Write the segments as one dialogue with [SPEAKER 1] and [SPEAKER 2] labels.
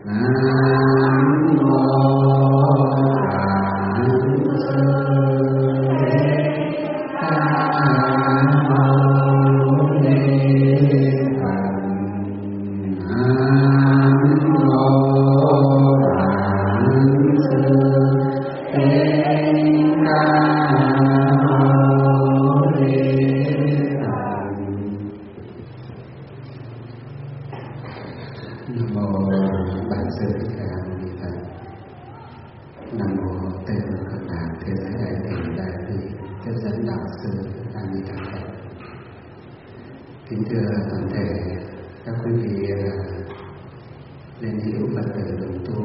[SPEAKER 1] Kính thưa toàn thể các quý vị liên hữu Phật tử đồng tu,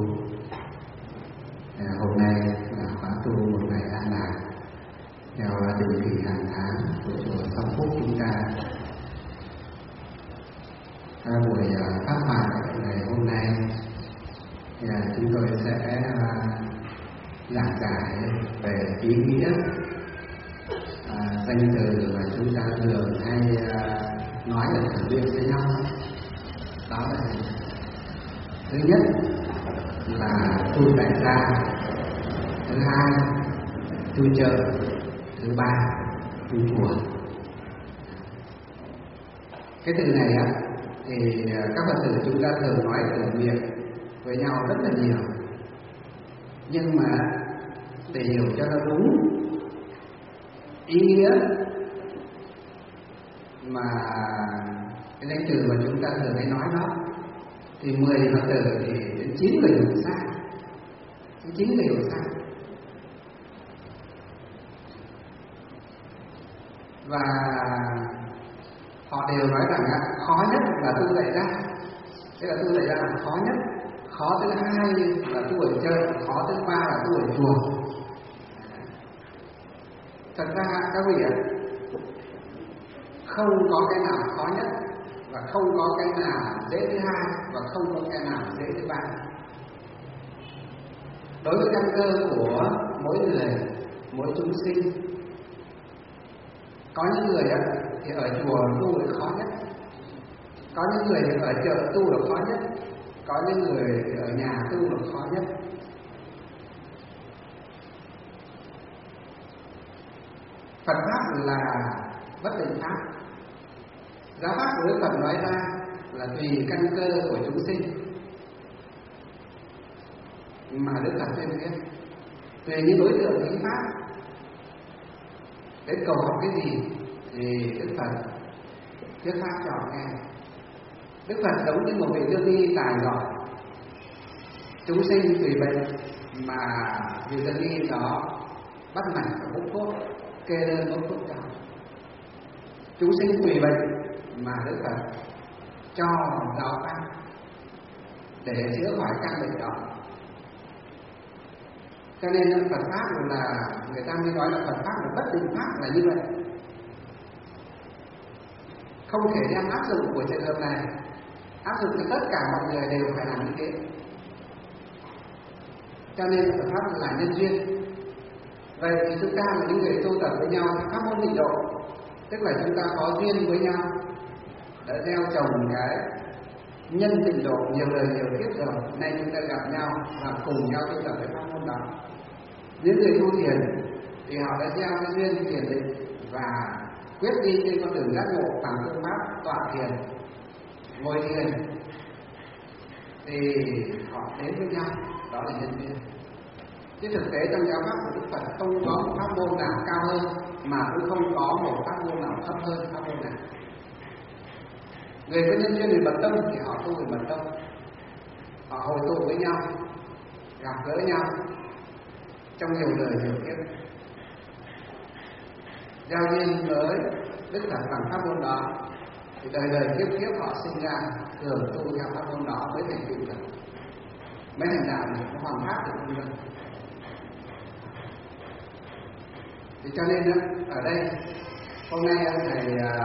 [SPEAKER 1] hôm nay là khóa tu một ngày an lạc theo định kỳ hàng tháng của chùa Song Phúc chúng ta. Buổi pháp thoại ngày hôm nay chúng tôi sẽ giảng giải về ý nghĩa danh từ mà chúng ta thường hay nói là thử luyện với nhau. Đó là thứ nhất là tu tại gia, thứ hai tu chợ, thứ ba tu chùa. Cái từ này thì các Phật tử chúng ta thường nói từ miệng với nhau rất là nhiều, nhưng mà để hiểu cho nó đúng ý nghĩa mà cái danh từ mà chúng ta thường hay nói đó, thì 10 Phật tử thì đến 9 người hiểu sai, 9 người hiểu sai. Và họ đều nói rằng khó nhất là tu tại gia, thế là tu tại gia là khó nhất, khó thứ hai là tu ở chợ, khó thứ ba là tu ở chùa. Thật ra các vị không có cái nào khó nhất, và không có cái nào dễ thứ hai, và không có cái nào dễ thứ ba. Đối với căn cơ của mỗi người, mỗi chúng sinh, có những người thì ở chùa tu là khó nhất, có những người thì ở chợ tu là khó nhất, có những người thì ở nhà tu là khó nhất. Phật pháp là bất định pháp. Giáo pháp của Đức Phật nói ra là tùy căn cơ của chúng sinh mà Đức Phật tuyên thuyết, tùy những đối tượng thuyết pháp. Đến cầu học cái gì thì Đức Phật thuyết pháp cho họ nghe. Đức Phật giống như một vị lương y tài giỏi, chúng sinh tùy bệnh mà vị lương y đó bắt mạch và bốc thuốc, kê đơn bốc thuốc cho. Chúng sinh tùy bệnh mà Đức Phật cho giáo pháp để chữa khỏi căn bệnh đó. Cho nên Phật pháp là người ta mới nói là Phật pháp là bất định pháp, là như vậy. Không thể đem áp dụng của trường hợp này áp dụng cho tất cả mọi người đều phải làm như thế. Cho nên Phật pháp là nhân duyên. Vậy thì chúng ta là những người tu tập với nhau pháp môn tịnh độ, tức là chúng ta có duyên với nhau, đã gieo trồng cái nhân tịnh độ nhiều đời nhiều kiếp rồi, nay chúng ta gặp nhau và cùng nhau tu tập cái pháp môn đó. Những người tu thiền thì họ đã gieo cái duyên thiền định và quyết đi trên con đường giác ngộ bằng phương pháp tọa thiền, ngồi thiền, thì họ đến với nhau, đó là nhân duyên. Chứ thực tế trong giáo pháp của Đức Phật không có một pháp môn nào cao hơn, mà cũng không có một pháp môn nào thấp hơn pháp môn nào. Người có nhân duyên về mật tông thì họ tu về mật tông, họ hội tụ với nhau, gặp gỡ nhau trong nhiều đời nhiều kiếp, giao duyên với Đức Phật bằng pháp môn đó, thì đời đời kiếp kiếp họ sinh ra thường tu theo pháp môn đó mới thành tựu được, mới thành đạo được, có hoàn pháp được như vậy. Thì cho nên ở đây hôm nay thầy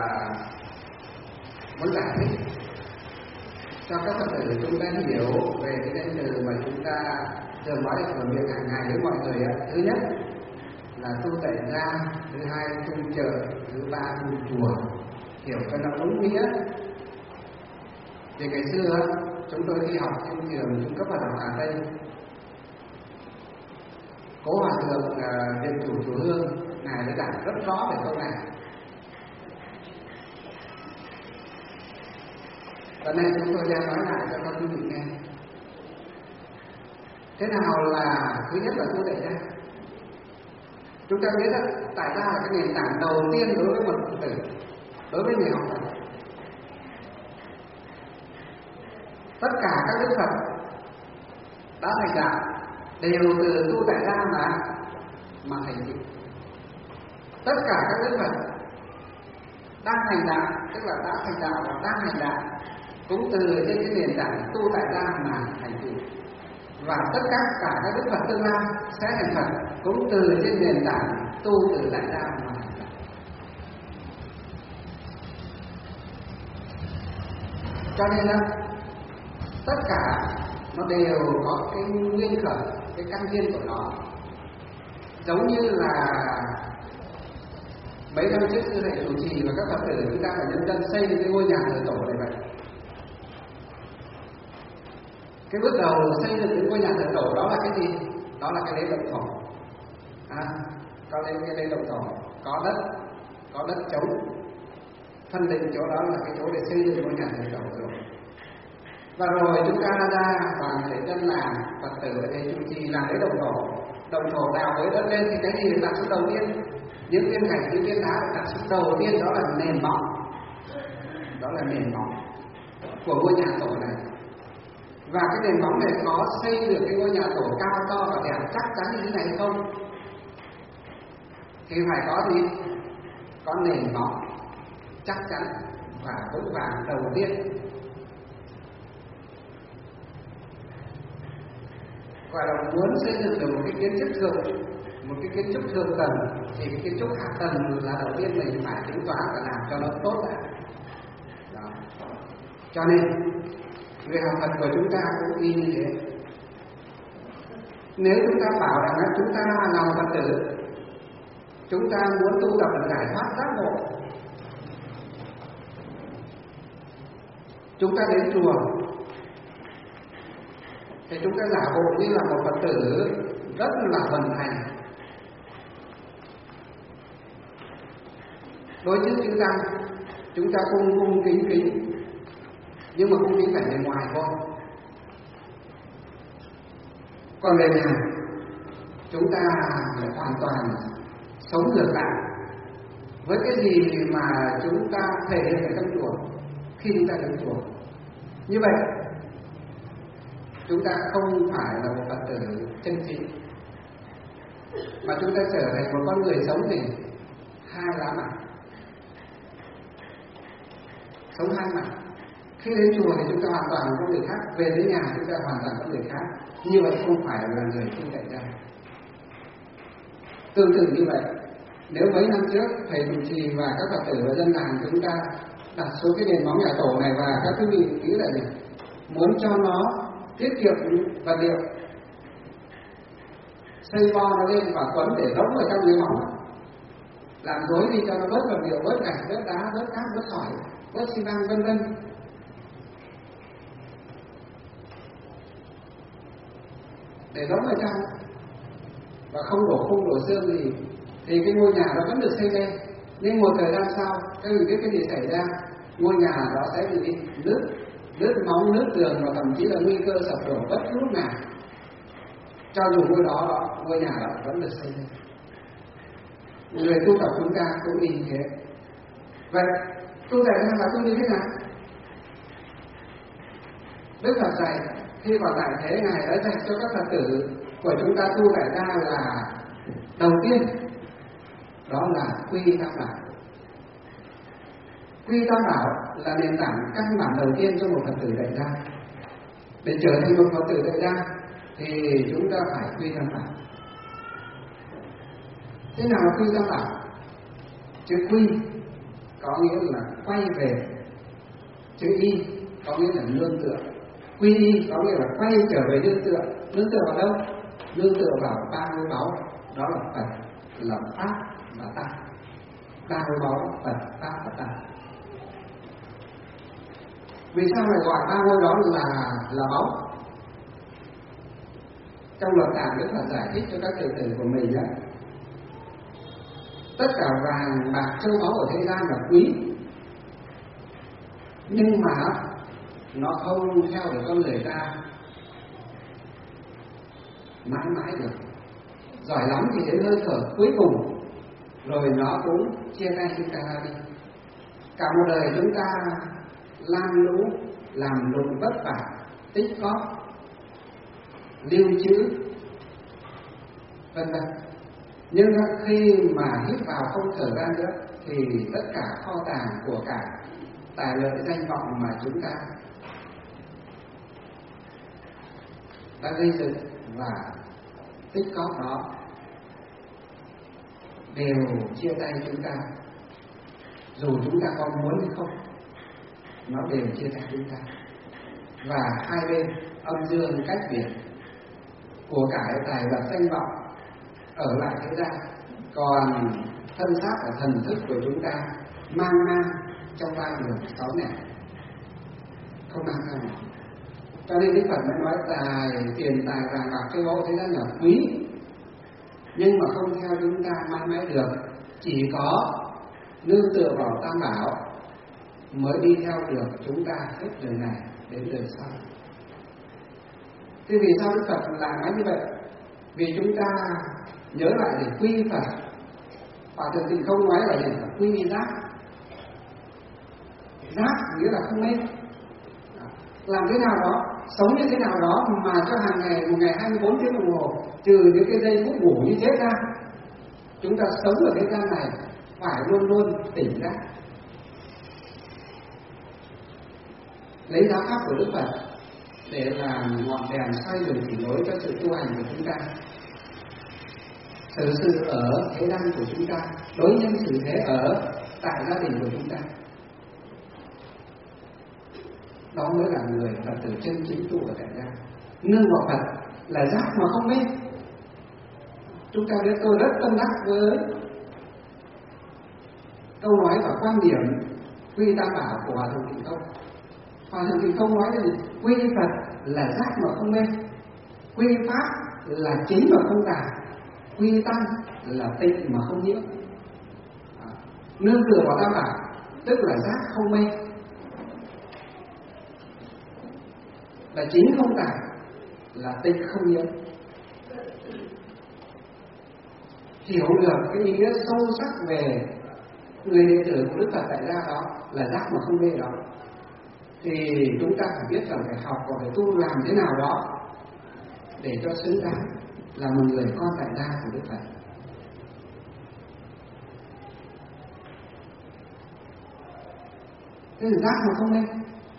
[SPEAKER 1] muốn giải thích cho các Phật tử chúng ta hiểu về cái danh từ mà chúng ta thường nói ở miệng hàng ngày với mọi người. Thứ nhất là tu tại gia, thứ hai tu chợ, thứ ba tu chùa, hiểu cho nó đúng nghĩa. Thì ngày xưa chúng tôi đi học trên trường trung cấp Phật học Hà Tây, Cố Hòa thượng Viện chủ chùa Hương ngài đã giảng rất rõ về câu này. Và nay chúng tôi đang nói lại cho các quý vị nghe. Thế nào là thứ nhất là tu tại gia? Chúng ta biết đó, tại gia là cái nền tảng đầu tiên đối với một Phật tử, đối với người học Phật. Tất cả các đức Phật đã thành đạo đều từ tu tại gia mà thành tựu. Tất cả các đức Phật đang thành đạo, tức là đã thành đạo và đang hành đạo, cũng từ trên cái nền tảng tu tại gia mà thành tựu. Và tất cả các đức Phật tương lai sẽ thành Phật cũng từ trên nền tảng tu từ tại gia mà thành đạo. Cho nên là tất cả nó đều có cái nguyên khởi, cái căn nguyên của nó. Giống như là mấy năm trước sư thầy chủ trì và các Phật tử chúng ta là nhân dân xây cái ngôi nhà thờ tổ này vậy. Cái bước đầu xây dựng cái ngôi nhà thờ tổ đó là cái gì? Đó là cái lễ động thổ. Có cái lễ động thổ, có đất trống, phân định chỗ đó là cái chỗ để xây dựng ngôi nhà thờ tổ rồi. Và rồi chúng ta ra và để dân làng Phật tử ở đây chủ trì làm lễ động thổ đào với đất lên thì cái gì được đặt xuống đầu tiên? Những viên gạch, những viên đá được đặt xuống đầu tiên, đó là nền móng. Đó là nền móng của ngôi nhà tổ này. Và cái nền móng này có xây được cái ngôi nhà tổ cao to và đẹp chắc chắn như thế này không? Thì phải có gì? Có nền móng chắc chắn và vững vàng đầu tiên. Gọi là muốn xây dựng được một cái kiến trúc thượng tầng thì cái kiến trúc hạ tầng là đầu tiên mình phải tính toán và làm cho nó tốt đã. Đó. Cho nên người học Phật của chúng ta cũng y như thế. Nếu chúng ta bảo rằng là chúng ta là Phật tử, chúng ta muốn tu tập để giải thoát giác ngộ, chúng ta đến chùa thì chúng ta giả bộ như là một Phật tử rất là thuần thành. Đối trước chúng ta cung kính, nhưng mà cung kính phải bên ngoài thôi. Còn về nhà chúng ta phải hoàn toàn sống ngược lại với cái gì mà chúng ta thể hiện ở trong chùa khi chúng ta đến chùa. Như vậy chúng ta không phải là một Phật tử chân chính, mà chúng ta trở thành một con người sống thì hai lá mặt, sống hai mặt. Khi đến chùa thì chúng ta hoàn toàn có người khác, về đến nhà chúng ta hoàn toàn có người khác. Như vậy không phải là người tu tại gia. Tương tự như vậy, nếu mấy năm trước thầy chủ trì và các Phật tử và dân làng chúng ta đặt xuống cái nền móng nhà tổ này, và các quý vị nghĩ là gì? Muốn cho nó tiết kiệm vật liệu, xây bo nó lên và quấn để đóng vào trong cái móng, làm dối đi cho nó bớt vật liệu, bớt gạch, bớt đá, bớt cát, bớt sỏi, bớt xi măng, vân vân. Để đóng vào trong và không đổ khung đổ xương gì thì cái ngôi nhà đó vẫn được xây lên. Nhưng một thời gian sau, các vị biết cái gì xảy ra? Ngôi nhà đó sẽ bị nứt móng, nứt tường và thậm chí là nguy cơ sập đổ bất cứ lúc nào. Cho dù ngôi nhà đó vẫn được xây lên. Người tu tập chúng ta cũng như thế. Vậy tu tại gia là tu như thế nào? Đức Phật dạy khi còn tại thế Ngài đã dạy cho các Phật tử của chúng ta tu tại gia là đầu tiên đó là quy tam bảo. Quy tam bảo là nền tảng căn bản đầu tiên cho một Phật tử tại gia. Để trở thành một Phật tử tại gia thì chúng ta phải quy tam bảo. Thế nào là quy tam bảo? Chữ quy có nghĩa là quay về, chữ y có nghĩa là nương tựa. Quy y có nghĩa là quay trở về nương tựa. Nương tựa vào đâu? Nương tựa vào ba ngôi báu, đó là Phật, là Pháp và Ta. Ba ngôi báu Phật, Pháp và Ta. Vì sao lại gọi ba ngôi đó là báu? Trong luật tạng Đức Phật giải thích cho các đệ tử của mình nhé. Tất cả vàng bạc châu báu ở thế gian là quý, nhưng mà nó không theo được con người ta mãi mãi được. Giỏi lắm thì đến hơi thở cuối cùng rồi nó cũng chia tay chúng ta đi. Cả một đời chúng ta lam lũ làm lụng vất vả, tích cóp, lưu trữ, vân vân. Nhưng khi mà hít vào không thở ra nữa thì tất cả kho tàng của cả tài lợi danh vọng mà chúng ta đã gây dựng và tích cóp đó đều chia tay chúng ta. Dù chúng ta có muốn hay không, nó đều chia tay chúng ta. Và hai bên âm dương cách biệt của cải tài vật danh vọng ở lại thế gian, còn thân xác và thần thức của chúng ta mang trong ba đường sáu nẻo, không mang theo nào. Cho nên Đức Phật mới nói tài, tiền tài, vàng bạc châu báu thế gian là quý, nhưng mà không theo chúng ta mãi mãi được. Chỉ có nương tựa vào Tam Bảo mới đi theo được chúng ta hết đời này đến đời sau. Thế vì sao Đức Phật lại nói như vậy? Vì chúng ta nhớ lại để quy Phật. Hòa Thượng Tịnh Không nói là gì? Quy giác. Giác nghĩa là không nên. Làm thế nào đó, sống như thế nào đó mà cho hàng ngày, một ngày 24 tiếng đồng hồ, trừ những cái giây phút ngủ như chết ra, chúng ta sống ở thế gian này phải luôn luôn tỉnh giác. Lấy giáo pháp của Đức Phật để làm ngọn đèn soi đường chỉ lối cho sự tu hành của chúng ta. Xử sự ở thế gian của chúng ta, đối nhân xử thế ở tại gia đình của chúng ta, đó mới là người Phật tử chân chính tu ở tại gia. Nương vào Phật là giác mà không mê. Chúng ta biết tôi rất tâm đắc với câu nói và quan điểm quy Tam Bảo của Hòa Thượng Tịnh Không. Hòa Thượng Tịnh Không nói là gì? Quy Phật là giác mà không mê, quy Pháp là chính mà không tà, quy Tăng là tịnh mà không nhiễm. Nương tựa vào Tam Bảo tức là giác không mê, là chính không tà, là tịnh không nhiễm. Hiểu được cái ý nghĩa sâu sắc về người đệ tử của Đức Phật tại gia đó là giác mà không mê đó, thì chúng ta phải biết rằng phải học và phải tu làm thế nào đó để cho xứng đáng là một người con tại gia của Đức Phật. Thế là giác mà không mê.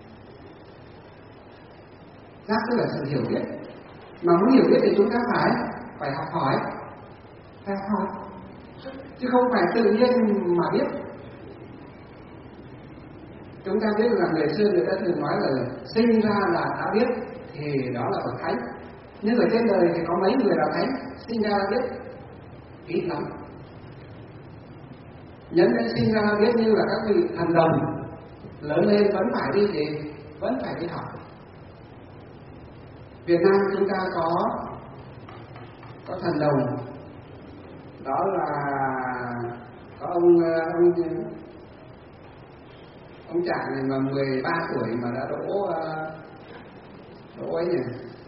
[SPEAKER 1] Giác tức là sự hiểu biết. Mà muốn hiểu biết thì chúng ta phải học hỏi, phải học hỏi, chứ không phải tự nhiên mà biết. Chúng ta biết là người xưa người ta thường nói là sinh ra là đã biết, thì đó là bậc thánh. Nhưng ở trên đời thì có mấy người là thánh, sinh ra biết ít lắm. Nhân đến sinh ra biết như là các vị thần đồng, lớn lên vẫn phải đi gì? Vẫn phải đi học. Việt Nam chúng ta có thần đồng, đó là có ông Trạng này mà 13 tuổi mà đã đỗ ấy nhỉ,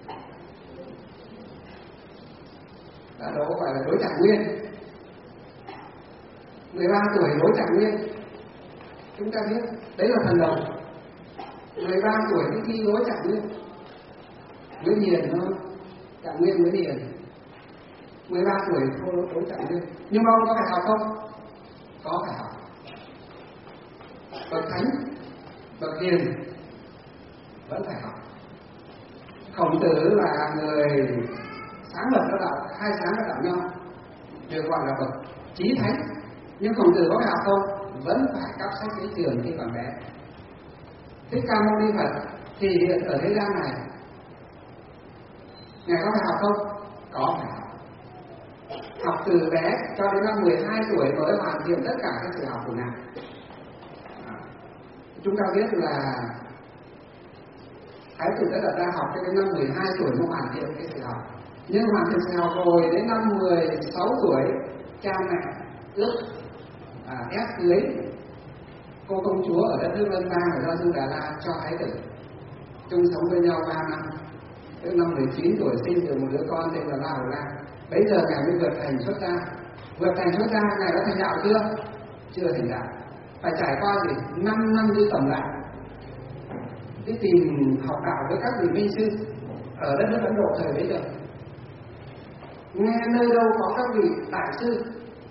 [SPEAKER 1] đã đỗ gọi là đỗ Trạng Nguyên. 13 tuổi đỗ Trạng Nguyên, chúng ta biết đấy là thần đồng. 13 tuổi đến khi đỗ Trạng Nguyên mới hiền thôi, Trạng Nguyên mới hiền. 13 tuổi thôi đỗ Trạng Nguyên, nhưng mà ông có phải học không? Có phải học. Bậc thánh, bậc hiền vẫn phải học. Khổng Tử là người sáng lập ra đạo, khai sáng ra đạo Nho, được gọi là bậc chí thánh. Nhưng Khổng Tử có phải học không? Vẫn phải cắp sách đến trường khi còn bé. Thích Ca Mâu Ni Phật thì hiện ở thế gian này, ngài có phải học không? Có phải học. Học từ bé cho đến năm 12 tuổi mới hoàn thiện tất cả các sự học của ngài. Chúng ta biết là Thái tử Tất Đạt Đa học cho đến năm 12 tuổi mới hoàn thiện cái sự học. Nhưng hoàn thiện sự học rồi đến năm 16 tuổi, cha mẹ ước ép cưới cô công chúa ở đất nước Lân Bang ở Gia Du Đà La cho Thái tử, chung sống với nhau 3 năm. Tới năm 19 tuổi sinh được một đứa con tên là La Hầu La. Bây giờ ngài mới vượt thành xuất gia. Vượt thành xuất gia ngài đã thành đạo chưa? Chưa thành đạo. Phải trải qua gì? 5 năm đi tầm lại, đi tìm học đạo với các vị minh sư ở đất nước Ấn Độ thời bấy giờ. Nghe nơi đâu có các vị đại sư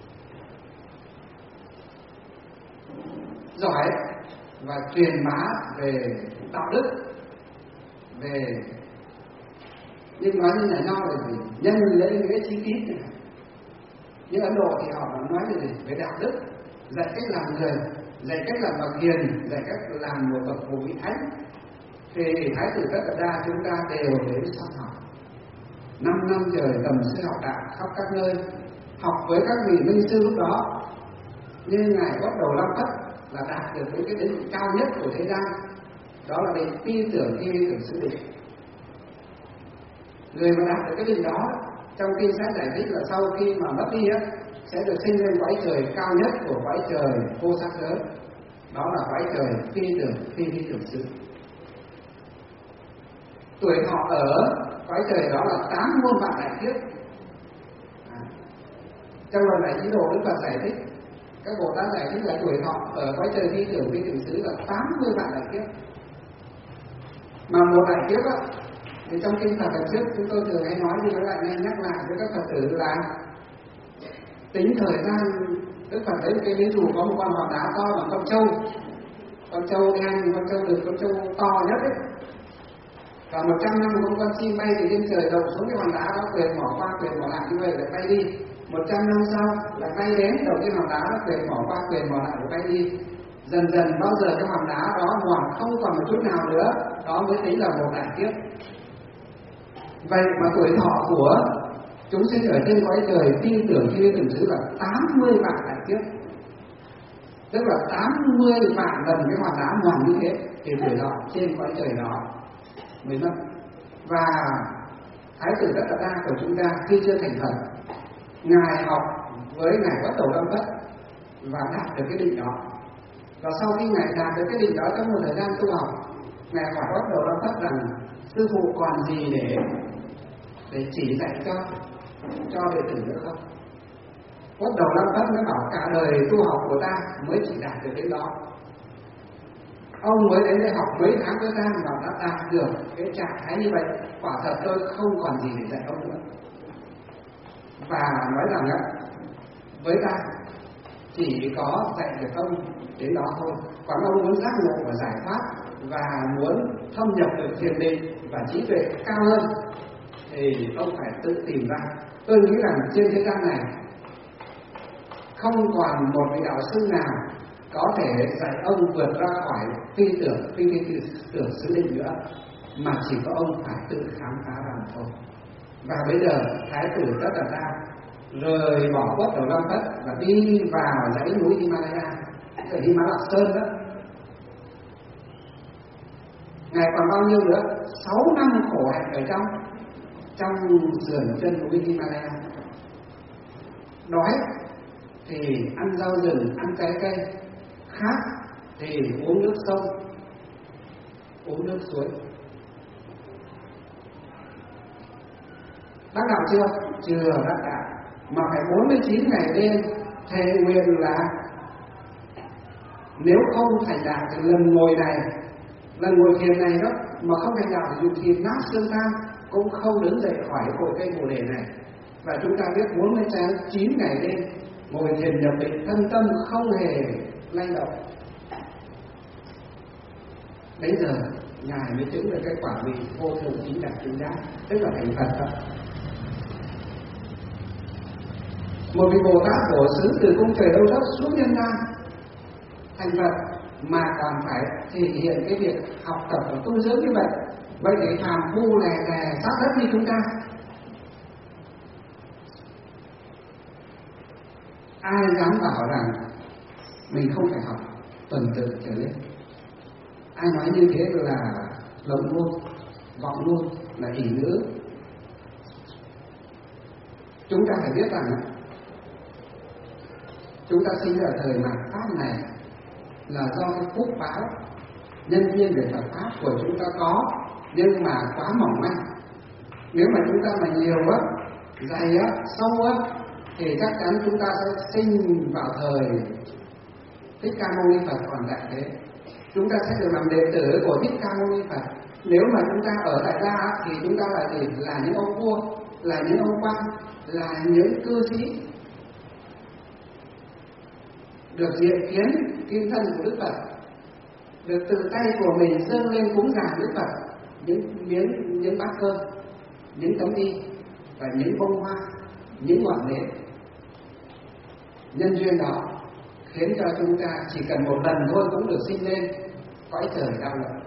[SPEAKER 1] giỏi và truyền bá về đạo đức, về nhưng nói như nhà nho là gì? Nhân lễ nghĩa chi tiết này. Nhưng Ấn Độ thì họ nói về gì? Về đạo đức, dạy cách làm người, dạy cách làm bậc hiền, dạy cách làm một bậc một vị thánh. Thì Thái tử Tất Đạt Đa chúng ta đều đến sắp học 5 năm trời tầm sư học đạo khắp các nơi, học với các vị minh sư lúc đó. Nhưng ngài bắt đầu Lâm Phất là đạt được cái đỉnh cao nhất của thế gian, đó là đỉnh tin tưởng khi tưởng sự định. Người mà đạt được cái đỉnh đó, trong kinh sách giải thích là sau khi mà mất đi á, sẽ được sinh lên cõi trời cao nhất của cõi trời vô sắc giới, đó là cõi trời phi tưởng phi tưởng sự. Tuổi thọ ở cõi trời đó là 8 muôn vạn đại kiếp. Trong lần này Chí Đồ Đức Phật giải thích, các Bồ Tát giải thích là tuổi thọ ở cõi trời phi tưởng xứ là 80 vạn đại kiếp. Mà một đại kiếp á, thì trong kinh Phật lần trước chúng tôi thường hay nói, thì lại nên nhắc lại với các Phật tử là tính thời gian. Đức Phật lấy cái ví dụ có một con hòn đá to bằng con trâu đen, con trâu đực, con trâu to nhất ấy. Và 100 năm có con chim bay từ trên trời đậu xuống cái hòn đá đó, quyền bỏ qua quyền bỏ lại như vậy lại bay đi. 100 năm sau lại bay đến đầu cái hòn đá đó, quyền bỏ qua quyền bỏ lại rồi bay đi. Dần dần bao giờ cái hòn đá đó mòn không còn một chút nào nữa, đó mới tính là một đại kiếp. Vậy mà tuổi thọ của chúng sinh ở trên cõi trời tin tưởng khi tưởng xứ là 80 vạn đại kiếp, tức là 80 vạn lần cái hòn đá mòn như thế thì tuổi thọ trên cõi trời đó mới mất. Và Thái tử Tất Đạt Đa của chúng ta khi chưa thành Phật, ngài học với ngài Bất Đầu Lâm Phất và đạt được cái định đó. Và sau khi ngài đạt được cái định đó, trong một thời gian tu học, ngài hỏi Bất Đầu Lâm Phất rằng sư phụ còn gì để chỉ dạy cho đệ tử nữa không? Bất Đầu Lâm Phất mới bảo cả đời tu học của ta mới chỉ đạt được cái đó. Ông mới đến đây học mấy tháng thời gian và đã đạt được cái trạng thái như vậy, quả thật tôi không còn gì để dạy ông nữa. Và nói rằng á, với ta chỉ có dạy được ông đến đó thôi. Còn ông muốn giác ngộ và giải thoát và muốn thâm nhập được thiền định và trí tuệ cao hơn thì ông phải tự tìm ra. Tôi nghĩ rằng trên thế gian này không còn một vị đạo sư nào có thể dạy ông vượt ra khỏi phi tưởng xứ định nữa, mà chỉ có ông phải tự khám phá ra thôi. Và bây giờ Thái tử Tất Đạt Đa rời bỏ Bất Đầu Lâm Phất và đi vào dãy núi Himalaya, dãy Himalaya Sơn đó. Ngài còn bao nhiêu nữa? 6 năm khổ hạnh ở trong sườn chân núi Himalaya. Đói thì ăn rau rừng, ăn trái cây, khát thì uống nước sông, uống nước suối. Đắc đạo chưa? Chưa đắc đạo. Mà phải 49 ngày đêm thề nguyện là nếu không thành đạo thì lần ngồi thiền này đó mà không thành đạo thì dùng thịt nát xương tan cũng không đứng dậy khỏi cội cây bồ đề này. Và chúng ta biết 49 ngày đêm ngồi thiền nhập định, thân tâm không hề lay động. Đến giờ ngài mới chứng được cái quả vị vô thượng chính đạt chính giác, tức là thành Phật đó. Một vị Bồ Tát Bổ xứ từ cung trời đâu thấp xuống nhân gian thành Phật mà còn phải thể hiện cái việc học tập và tu dưỡng như vậy. Vậy thì phàm phu lè sát đất như chúng ta, ai dám bảo rằng mình không phải học tuần tự trở lên? Ai nói như thế là lộng ngôn. vọng luôn, là ỷ ngữ. Chúng ta phải biết rằng chúng ta sinh ra ở thời mạt Pháp này là do cái phúc báo nhân duyên về Phật Pháp của chúng ta có, nhưng mà quá mỏng manh. Nếu mà chúng ta mà nhiều á, dày á, sâu á, thì chắc chắn chúng ta sẽ sinh vào thời Thích Ca Mâu Ni Phật còn tại thế. Chúng ta sẽ được làm đệ tử của Thích Ca Mâu Ni Phật. Nếu mà chúng ta ở tại gia thì chúng ta là gì? Là những ông vua, là những ông quan, là những cư sĩ được diện kiến kim thân của Đức Phật, được từ tay của mình dâng lên cúng dường Đức Phật những bát cơm, những tấm y và những bông hoa, những ngọn nến. Nhân duyên đó khiến cho chúng ta chỉ cần một lần thôi cũng được sinh lên cõi trời đạo lợi.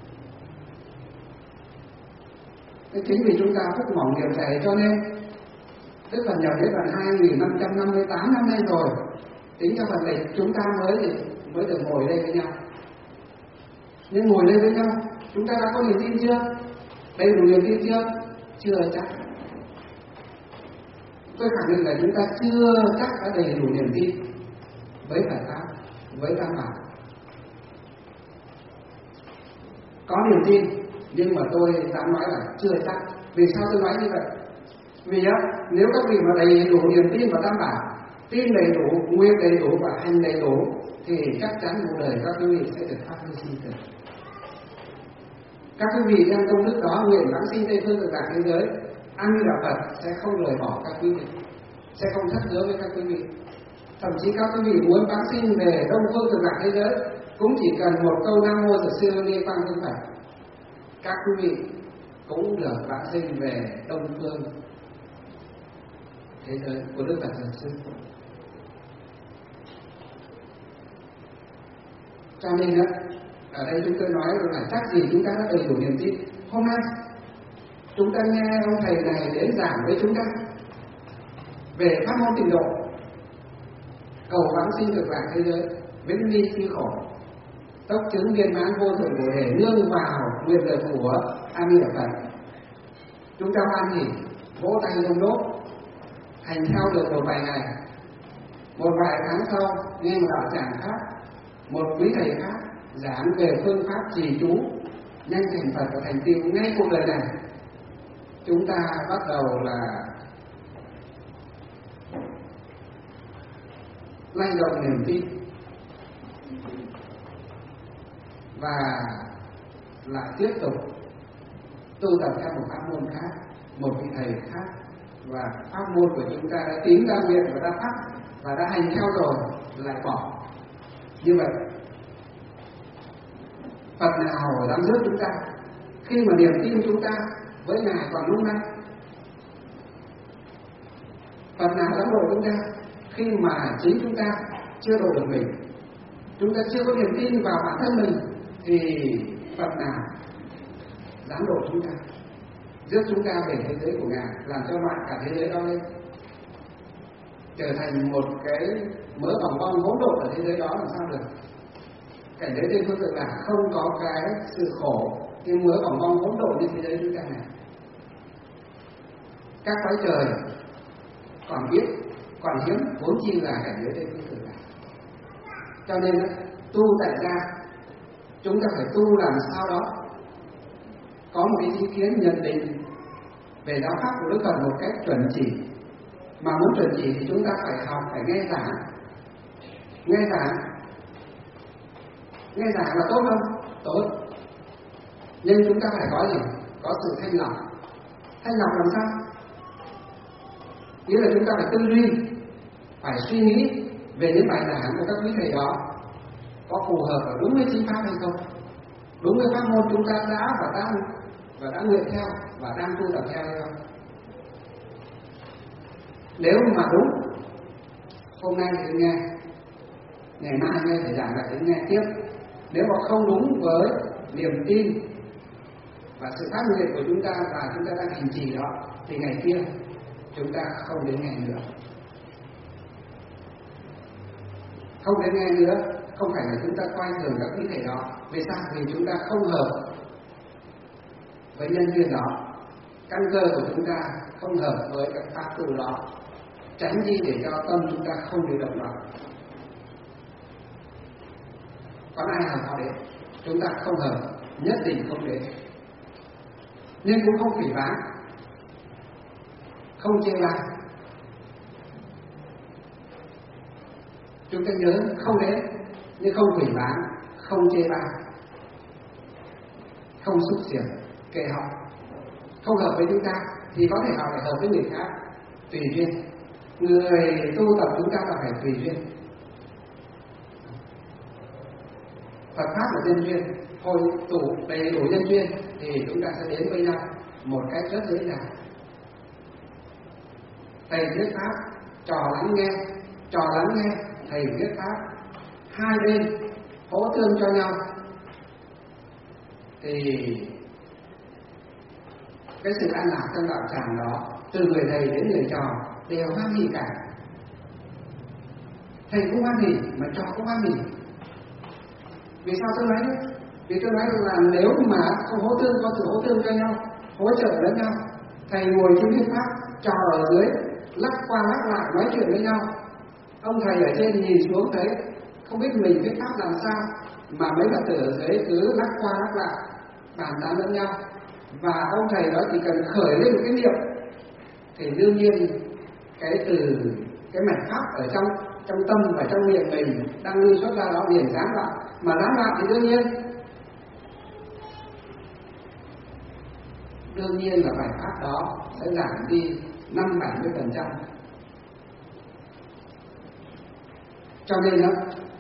[SPEAKER 1] Chính vì chúng ta phúc mỏng nghiệp dày cho nên Đức Phật nhập đến lần 2558 năm nay rồi, tính cho phần lịch chúng ta mới được ngồi đây với nhau. Nhưng ngồi đây với nhau, chúng ta đã có niềm tin chưa? Đầy đủ niềm tin chưa? Chưa chắc. Tôi khẳng định là chúng ta chưa chắc đã đầy đủ niềm tin với Phật Pháp, với Tam Bảo. Có niềm tin, nhưng mà tôi dám nói là chưa chắc. Vì sao tôi nói như vậy? Vì nếu các vị mà đầy đủ niềm tin vào Tam Bảo, tin đầy đủ, nguyện đầy đủ và hành đầy đủ, thì chắc chắn cuộc đời các quý vị sẽ được phát huy sinh tử. Các quý vị trong công đức đó nguyện vãng sinh Tây Phương Cực Lạc thế giới, A Di Đà Phật sẽ không rời bỏ các quý vị, sẽ không thất hứa với các quý vị. Thậm chí các quý vị muốn vãng sinh về Đông Phương Cực Lạc thế giới, cũng chỉ cần một câu Nam Mô Sở Sư Ni Quang Thân Phật, các quý vị cũng được vãng sinh về Đông Phương thế giới của Đức Phật Thật Sư. Cho nên ở đây chúng tôi nói là chắc gì chúng ta đã đầy đủ niềm tin. Hôm nay chúng ta nghe ông thầy này đến giảng với chúng ta về pháp môn tịnh độ, cầu vãng sinh Cực Lạc thế giới, vĩnh ly siêu khổ, tốc chứng viên mãn vô thượng bồ đề, nương vào nguyện lực của A Di Đà Phật. Chúng ta hoan hỉ vỗ tay đông đốt, hành theo được một vài ngày, một vài tháng sau nghe một đạo giảng khác, một quý thầy khác giảng về phương pháp trì chú nhanh thành Phật và thành tựu ngay cuộc đời này. Chúng ta bắt đầu là lay động niềm tin và lại tiếp tục tu tập theo một pháp môn khác, một vị thầy khác, và pháp môn của chúng ta đã tín đã nguyện và đã phát và đã hành theo rồi lại bỏ. Như vậy Phật nào dám giúp chúng ta khi mà niềm tin chúng ta với Ngài còn lúc nay? Phật nào dám độ chúng ta khi mà chính chúng ta chưa độ được mình? Chúng ta chưa có niềm tin vào bản thân mình thì Phật nào dám độ chúng ta, giúp chúng ta về thế giới của Ngài, làm cho loạn cả thế giới đó lên, trở thành một cái mớ bòng bong hỗn độn ở thế giới đó, làm sao được? Cảnh giới Tây Phương Cực Lạc không có cái sự khổ, cái mớ bòng bong hỗn độn như thế giới chúng ta này. Các cõi trời còn biết, còn hiếm, vốn chi là cảnh giới Tây Phương Cực Lạc. Cho nên tu tại gia, chúng ta phải tu làm sao đó có một cái ý kiến nhận định về giáo pháp của Đức Phật một cách chuẩn chỉ. Mà muốn chuẩn chỉ thì chúng ta phải học, phải nghe giảng. Nghe giảng là tốt không? Tốt. Nhưng chúng ta phải có gì? Có sự thanh lọc. Thanh lọc làm sao? Nghĩa là chúng ta phải tư duy, phải suy nghĩ về những bài giảng của các quý thầy đó có phù hợp và đúng với chính pháp hay không, đúng với pháp môn chúng ta đã và đã nguyện theo và đang tu tập theo hay không. Nếu mà đúng, hôm nay thì nghe, ngày mai nghe thầy giảng lại đến nghe tiếp. Nếu mà không đúng với niềm tin và sự phát nguyện của chúng ta và chúng ta đang hành trì đó, thì ngày kia chúng ta không đến nghe nữa. Không đến nghe nữa không phải là chúng ta coi thường các quý thầy đó. Vì sao? Vì chúng ta không hợp với nhân duyên đó. Căn cơ của chúng ta không hợp với các pháp tu đó, tránh đi để cho tâm chúng ta không bị động loạn. Còn ai hợp họ đến, chúng ta không hợp nhất định không đến, nhưng cũng không phỉ báng, không chê bai. Chúng ta nhớ không đến nhưng không phỉ báng, không chê bai, không xúc xiển kệ họ. Không hợp với chúng ta thì có thể họ phải hợp với người khác, tùy duyên. Người tu tập chúng ta là phải tùy duyên. Phật pháp là nhân duyên, hội tụ đầy đủ nhân duyên thì chúng ta sẽ đến với nhau một cách rất dễ dàng. Thầy thuyết pháp, trò lắng nghe, thầy thuyết pháp, hai bên hỗ tương cho nhau thì cái sự an lạc trong đạo tràng đó, từ người thầy đến người trò đều hoan hỉ cả. Thầy cũng hoan hỉ mà trò cũng hoan hỉ. Vì sao tôi nói? Vì tôi nói là nếu mà không hỗ tương, có sự hỗ tương cho nhau, hỗ trợ lẫn nhau, thầy ngồi trên thuyết pháp, trò ở dưới lắc qua lắc lại nói chuyện với nhau, ông thầy ở trên nhìn xuống thấy không biết mình thuyết pháp làm sao mà mấy Phật tử ở dưới cứ lắc qua lắc lại bàn tán lẫn nhau, và ông thầy đó chỉ cần khởi lên một cái niệm thì đương nhiên cái từ cái mạch pháp ở trong tâm và trong miệng mình đang lưu xuất ra đó liền giáng lại, mà giáng lại thì đương nhiên là bài pháp đó sẽ giảm đi 50-70%. Cho nên đó,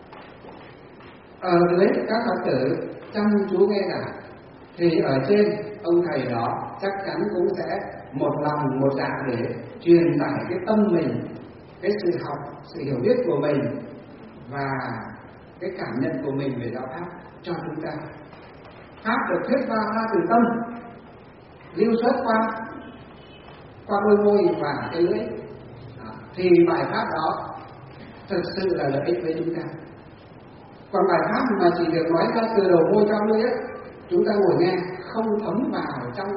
[SPEAKER 1] ở dưới các Phật tử chăm chú nghe giảng thì ở trên ông thầy đó chắc chắn cũng sẽ một lòng một dạ để truyền tải cái tâm mình, cái sự học, sự hiểu biết của mình và cái cảm nhận của mình về đạo pháp cho chúng ta. Pháp được thuyết ra từ tâm, lưu xuất qua đôi môi và cái lưỡi, thì bài pháp đó thực sự là lợi ích với chúng ta. Còn bài pháp mà chỉ được nói ra từ đầu môi cho lưỡi, chúng ta ngồi nghe không thấm vào trong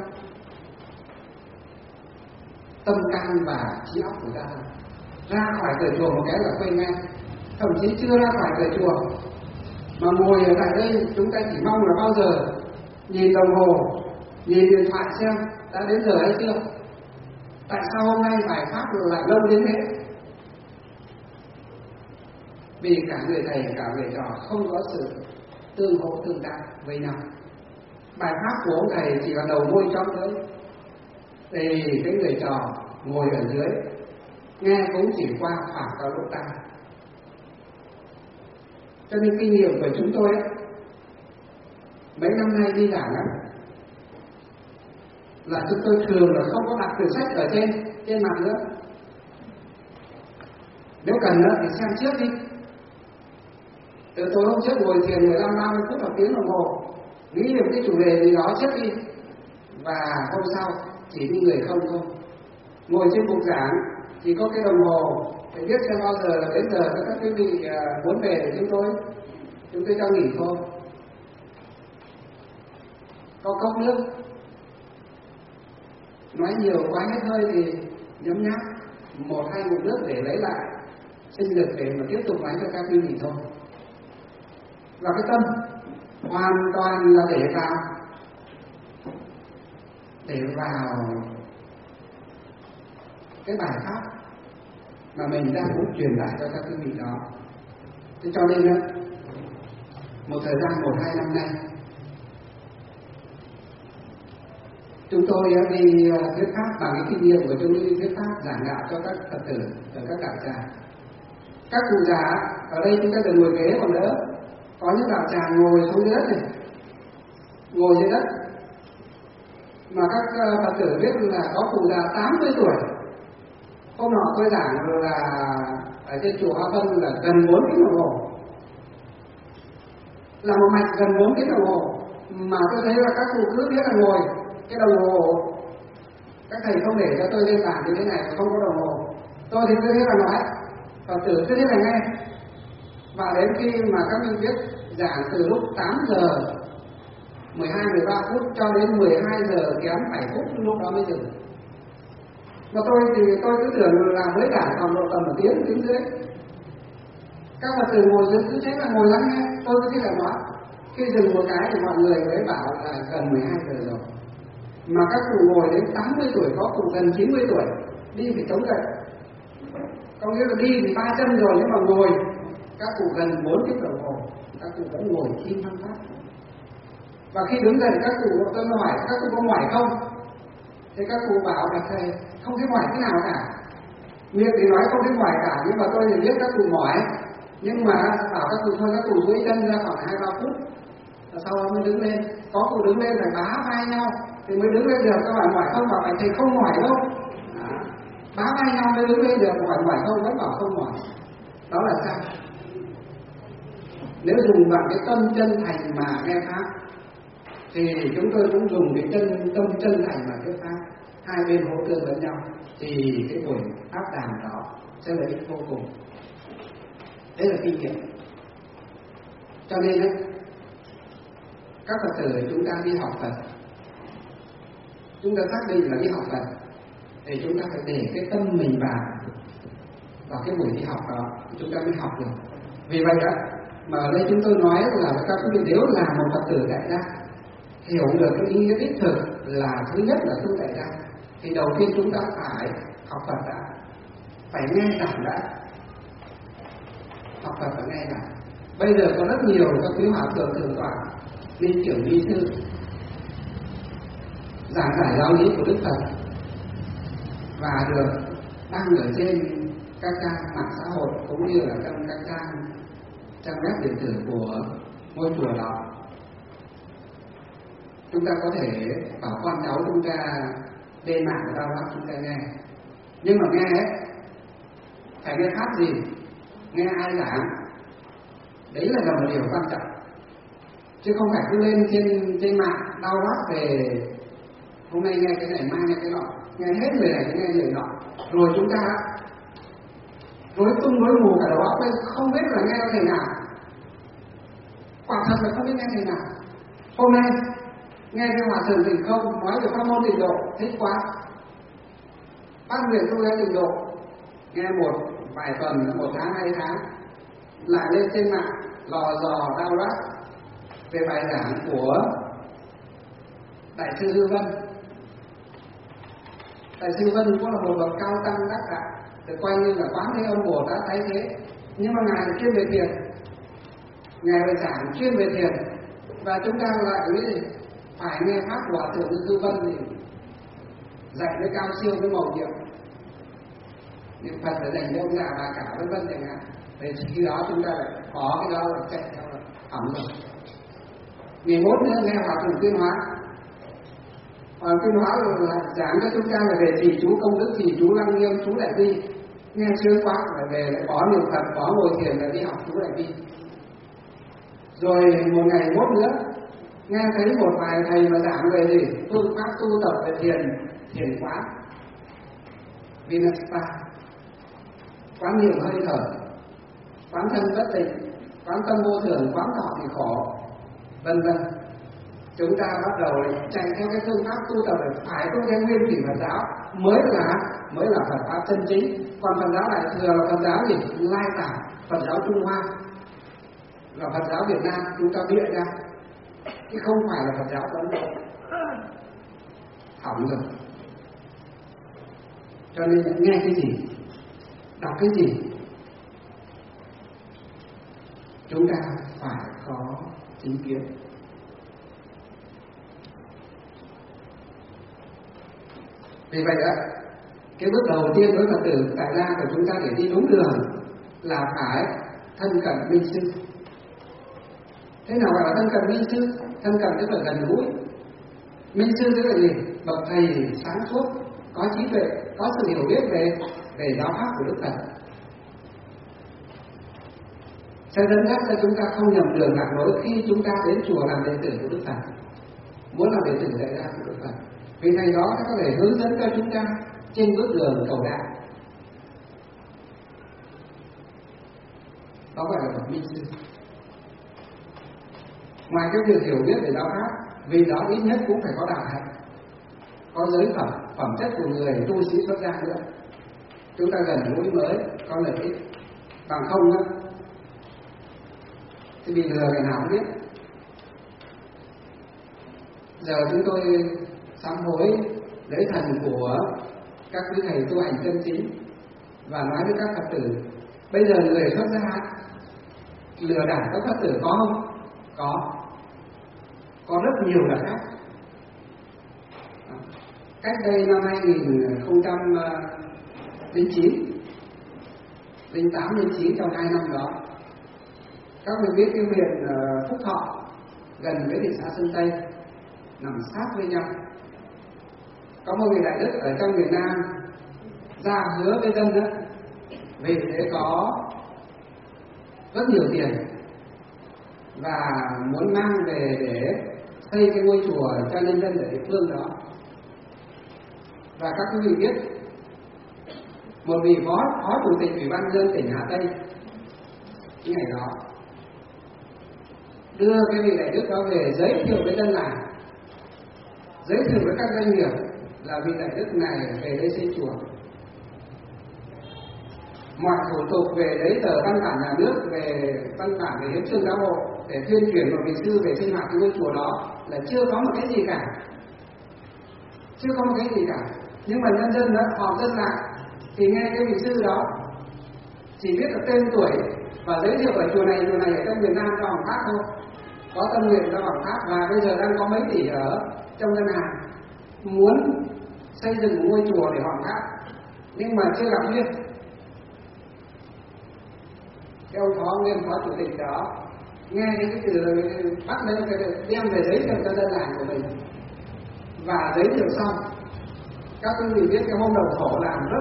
[SPEAKER 1] tâm can và trí óc của ta. Ra khỏi cửa chùa một cái là quên nghe, thậm chí chưa ra khỏi cửa chùa mà ngồi ở tại đây, chúng ta chỉ mong là bao giờ nhìn đồng hồ, nhìn điện thoại xem đã đến giờ hay chưa. Tại sao hôm nay bài pháp lại lâu đến thế? Vì cả người thầy cả người trò không có sự tương hỗ tương tác với nhau. Bài pháp của ông thầy chỉ là đầu môi trong thôi, thì cái người trò ngồi ở dưới nghe cũng chỉ qua khoảng vào lỗ tai. Cho nên kinh nghiệm của chúng tôi ấy, mấy năm nay đi giảng là chúng tôi thường là không có đặt từ sách ở trên mặt nữa. Nếu cần thì xem trước đi. Từ tối hôm trước ngồi thiền 15-30 phút hoặc tiếng đồng hồ, nghĩ được cái chủ đề gì đó trước đi, và hôm sau chỉ đi người không thôi. Ngồi trên bục giảng chỉ có cái đồng hồ để biết xem bao giờ là đến giờ các quý vị muốn về để chúng tôi cho nghỉ thôi. Có cốc nước, nói nhiều quá hết hơi thì nhấm nháp 1-2 ngụm nước để lấy lại sinh lực để mà tiếp tục nói cho các quý vị thôi. Và cái tâm hoàn toàn là để vào cái bài pháp mà mình đang muốn truyền lại cho các quý vị đó. Thế cho nên một thời gian 1-2 năm nay, chúng tôi đi thuyết pháp bằng cái kinh nghiệm của chúng tôi thuyết pháp giảng đạo cho các Phật tử ở các đạo tràng. Các cụ già ở đây chúng ta được ngồi ghế còn đỡ, có những đạo tràng ngồi xuống dưới đất này, ngồi dưới đất, mà các Phật tử biết là có cụ già 80 tuổi. Hôm nọ tôi giảng là ở trên chùa Hoa Vân là gần 4 tiếng đồng hồ, là một mạch gần 4 tiếng đồng hồ, mà tôi thấy là các cụ cứ biết là ngồi cái đồng hồ, các thầy không để cho tôi lên giảng như thế này, không có đồng hồ, tôi thì cứ thế là nói, Phật tử cứ thế là nghe. Và đến khi mà các minh biết giảng từ lúc 8 giờ 12, 13 phút cho đến 12 giờ kém 7 phút lúc đó mới dừng. Mà tôi thì tôi cứ tưởng là mới giảng còn độ tầm 1 tiếng đứng dưới. Các Phật tử ngồi dưới cứ thế là ngồi lắng nghe. Tôi cứ thế là nói. Khi dừng một cái thì mọi người mới bảo là gần 12 giờ rồi. Mà các cụ ngồi đến 80 tuổi, có cụ gần 90 tuổi, đi phải chống gậy. Có nghĩa là đi thì 3 chân rồi nhưng mà ngồi, các cụ gần 4 tiếng đồng hồ, các cụ vẫn ngồi im văn pháp. Và khi đứng dậy các cụ, tôi hỏi các cụ có mỏi không? Thì các cụ bảo là thầy không thấy mỏi thế nào cả. Miệng thì nói không thấy mỏi cả, nhưng mà tôi thì biết các cụ mỏi. Nhưng mà bảo các cụ thôi, các cụ duỗi chân ra khoảng 2-3 phút, và sau đó mới đứng lên. Có cụ đứng lên phải bá vai nhau thì mới đứng lên được. Các bạn mỏi không? Bảo phải thầy không mỏi đâu. Bá vai nhau mới đứng lên được. Mỏi không? Vẫn bảo không mỏi. Đó là sao? Nếu dùng bằng cái tâm chân thành mà nghe pháp thì chúng tôi cũng dùng cái tâm chân thành mà thuyết pháp, hai bên hỗ trợ lẫn nhau thì cái buổi pháp đàm đó sẽ lợi ích vô cùng. Đấy là kinh nghiệm. Cho nên đấy, các Phật tử chúng ta đi học Phật, chúng ta xác định là đi học Phật thì chúng ta phải để cái tâm mình vào cái buổi đi học đó, chúng ta mới học được. Vì vậy đó mà ở đây chúng tôi nói là các quý vị nếu là một Phật tử tại gia hiểu được cái ý nghĩa đích thực là thứ nhất là tu tại gia, thì đầu tiên chúng ta phải học Phật đã, phải nghe giảng đã. Học Phật phải nghe giảng. Bây giờ có rất nhiều các quý hòa thượng thượng tọa, ni trưởng ni sư giảng giải giáo lý của Đức Phật và được đăng ở trên các trang mạng xã hội cũng như là trong các trang web điện tử của ngôi chùa đó. Chúng ta có thể bảo con cháu chúng ta lên mạng của tao đó chúng ta nghe. Nhưng mà nghe ấy, phải nghe pháp gì? Nghe ai giảng? Đấy là một điều quan trọng. Chứ không phải cứ lên trên mạng đau lót về hôm nay nghe cái này, mai nghe cái nọ, nghe hết người này nghe người nọ, rồi chúng ta rối tung rối mù cả đầu óc lên, không biết là nghe thầy nào. Quả thật là không biết nghe thầy nào. Hôm nay nghe cái hòa thượng Tịnh Không nói về pháp môn Tịnh độ thích quá, bác nguyện tu theo Tịnh độ, nghe một vài tuần, 1 tháng 2 tháng, lại lên trên mạng lò dò đau lát về bài giảng của Đại sư Hư Vân. Đại sư Vân cũng là một bậc cao tăng đắc đạo, được coi như là Quán Thế Âm Bồ Tát thay thế, nhưng mà ngài chuyên về thiền, ngài bài giảng chuyên về thiền, và chúng ta lại nghĩ phải nghe pháp của hòa thượng Hư Vân thì dạy với cao siêu với màu nhiệm, niệm Phật là dành cho ông già bà cả vân vân chẳng hạn. Thì khi đó chúng ta lại có cái đó là chạy theo là hỏng rồi. Ngày mốt nữa nghe hòa thượng Tuyên Hóa. Tuyên Hóa là giảng cho chúng ta là về trì chú công đức, trì chú lăng nghiêm, chú đại bi. Nghe sướng quá phải về lại có niệm Phật, có ngồi thiền lại đi học chú đại bi. Rồi một ngày mốt nữa nghe thấy một vài thầy mà giảng về gì phương pháp tu tập về thiền quán Vinaspa, quán niệm hơi thở, quán thân bất tịnh, quán tâm vô thường, quán thọ thì khổ, vân vân. Chúng ta bắt đầu chạy theo cái phương pháp tu tập để phải tu theo nguyên thủy Phật giáo mới là Phật pháp chân chính. Còn Phật giáo Đại thừa là Phật giáo gì? Lai tả Phật giáo Trung Hoa, là Phật giáo Việt Nam chúng ta bịa ra, chứ không phải là Phật giáo Ấn Độ. Hỏng rồi. Cho nên nghe cái gì, đọc cái gì, chúng ta phải có chính kiến. Vì vậy đó, cái bước đầu tiên với Phật tử tại gia của chúng ta để đi đúng đường là phải thân cận minh sư. Thế nào gọi là thân cận minh sư? Thân cận tức là gần gũi. Minh sư tức là gì? Bậc thầy sáng suốt, có trí tuệ, có sự hiểu biết về giáo pháp của Đức Phật, sẽ dẫn dắt cho chúng ta không nhầm đường lạc lối khi chúng ta đến chùa làm đệ tử của Đức Phật, muốn làm đệ tử tại gia của Đức Phật. Vì thầy đó có thể hướng dẫn cho chúng ta trên bước đường cầu đạo. Đó gọi là bậc minh sư. Ngoài cái việc hiểu biết về giáo pháp vì đó ít nhất cũng phải có đạo hạnh, có giới phẩm chất của người tu sĩ xuất gia nữa. Chúng ta gần gũi mới có lợi ích, bằng không á thì bị lừa ngày nào không biết. Giờ chúng tôi sám hối lễ thần của các quý thầy tu hành chân chính và nói với các Phật tử, bây giờ người xuất gia lừa đảo các Phật tử có không? Có rất nhiều là khác. Cách đây năm 2009, 08, 09, trong 2 năm đó, các người biết cái huyện Phúc Thọ gần với thị xã Sơn Tây nằm sát với nhau. Có một người đại đức ở trong miền Nam ra hứa với dân đó, vì thế có rất nhiều tiền và muốn mang về để xây cái ngôi chùa cho nhân dân ở địa phương đó. Và các quý vị biết, một vị phó chủ tịch ủy ban nhân dân tỉnh Hà Tây cái ngày đó đưa cái vị đại đức đó về giới thiệu với dân làng, giới thiệu với các doanh nghiệp là vị đại đức này về đây xây chùa. Mọi thủ tục về giấy tờ văn bản nhà nước, về văn bản về hiến chương giáo hội để tuyên truyền một vị sư về sinh hoạt cái ngôi chùa đó là chưa có một cái gì cả, nhưng mà nhân dân đó họp dân lại thì nghe cái vị sư đó chỉ biết là tên tuổi và giới thiệu ở chùa này ở trong miền Nam cho Hoàng Pháp thôi, có tâm nguyện cho Hoàng Pháp và bây giờ đang có mấy tỷ ở trong ngân hàng muốn xây dựng ngôi chùa để Hoàng Pháp, nhưng mà chưa gặp duyên. Cái ông nguyên phó chủ tịch đó nghe cái từ bắt lên cái đem về giới thiệu cho dân làng của mình và giới thiệu xong, các quý vị biết cái hôm đầu thổ làm rất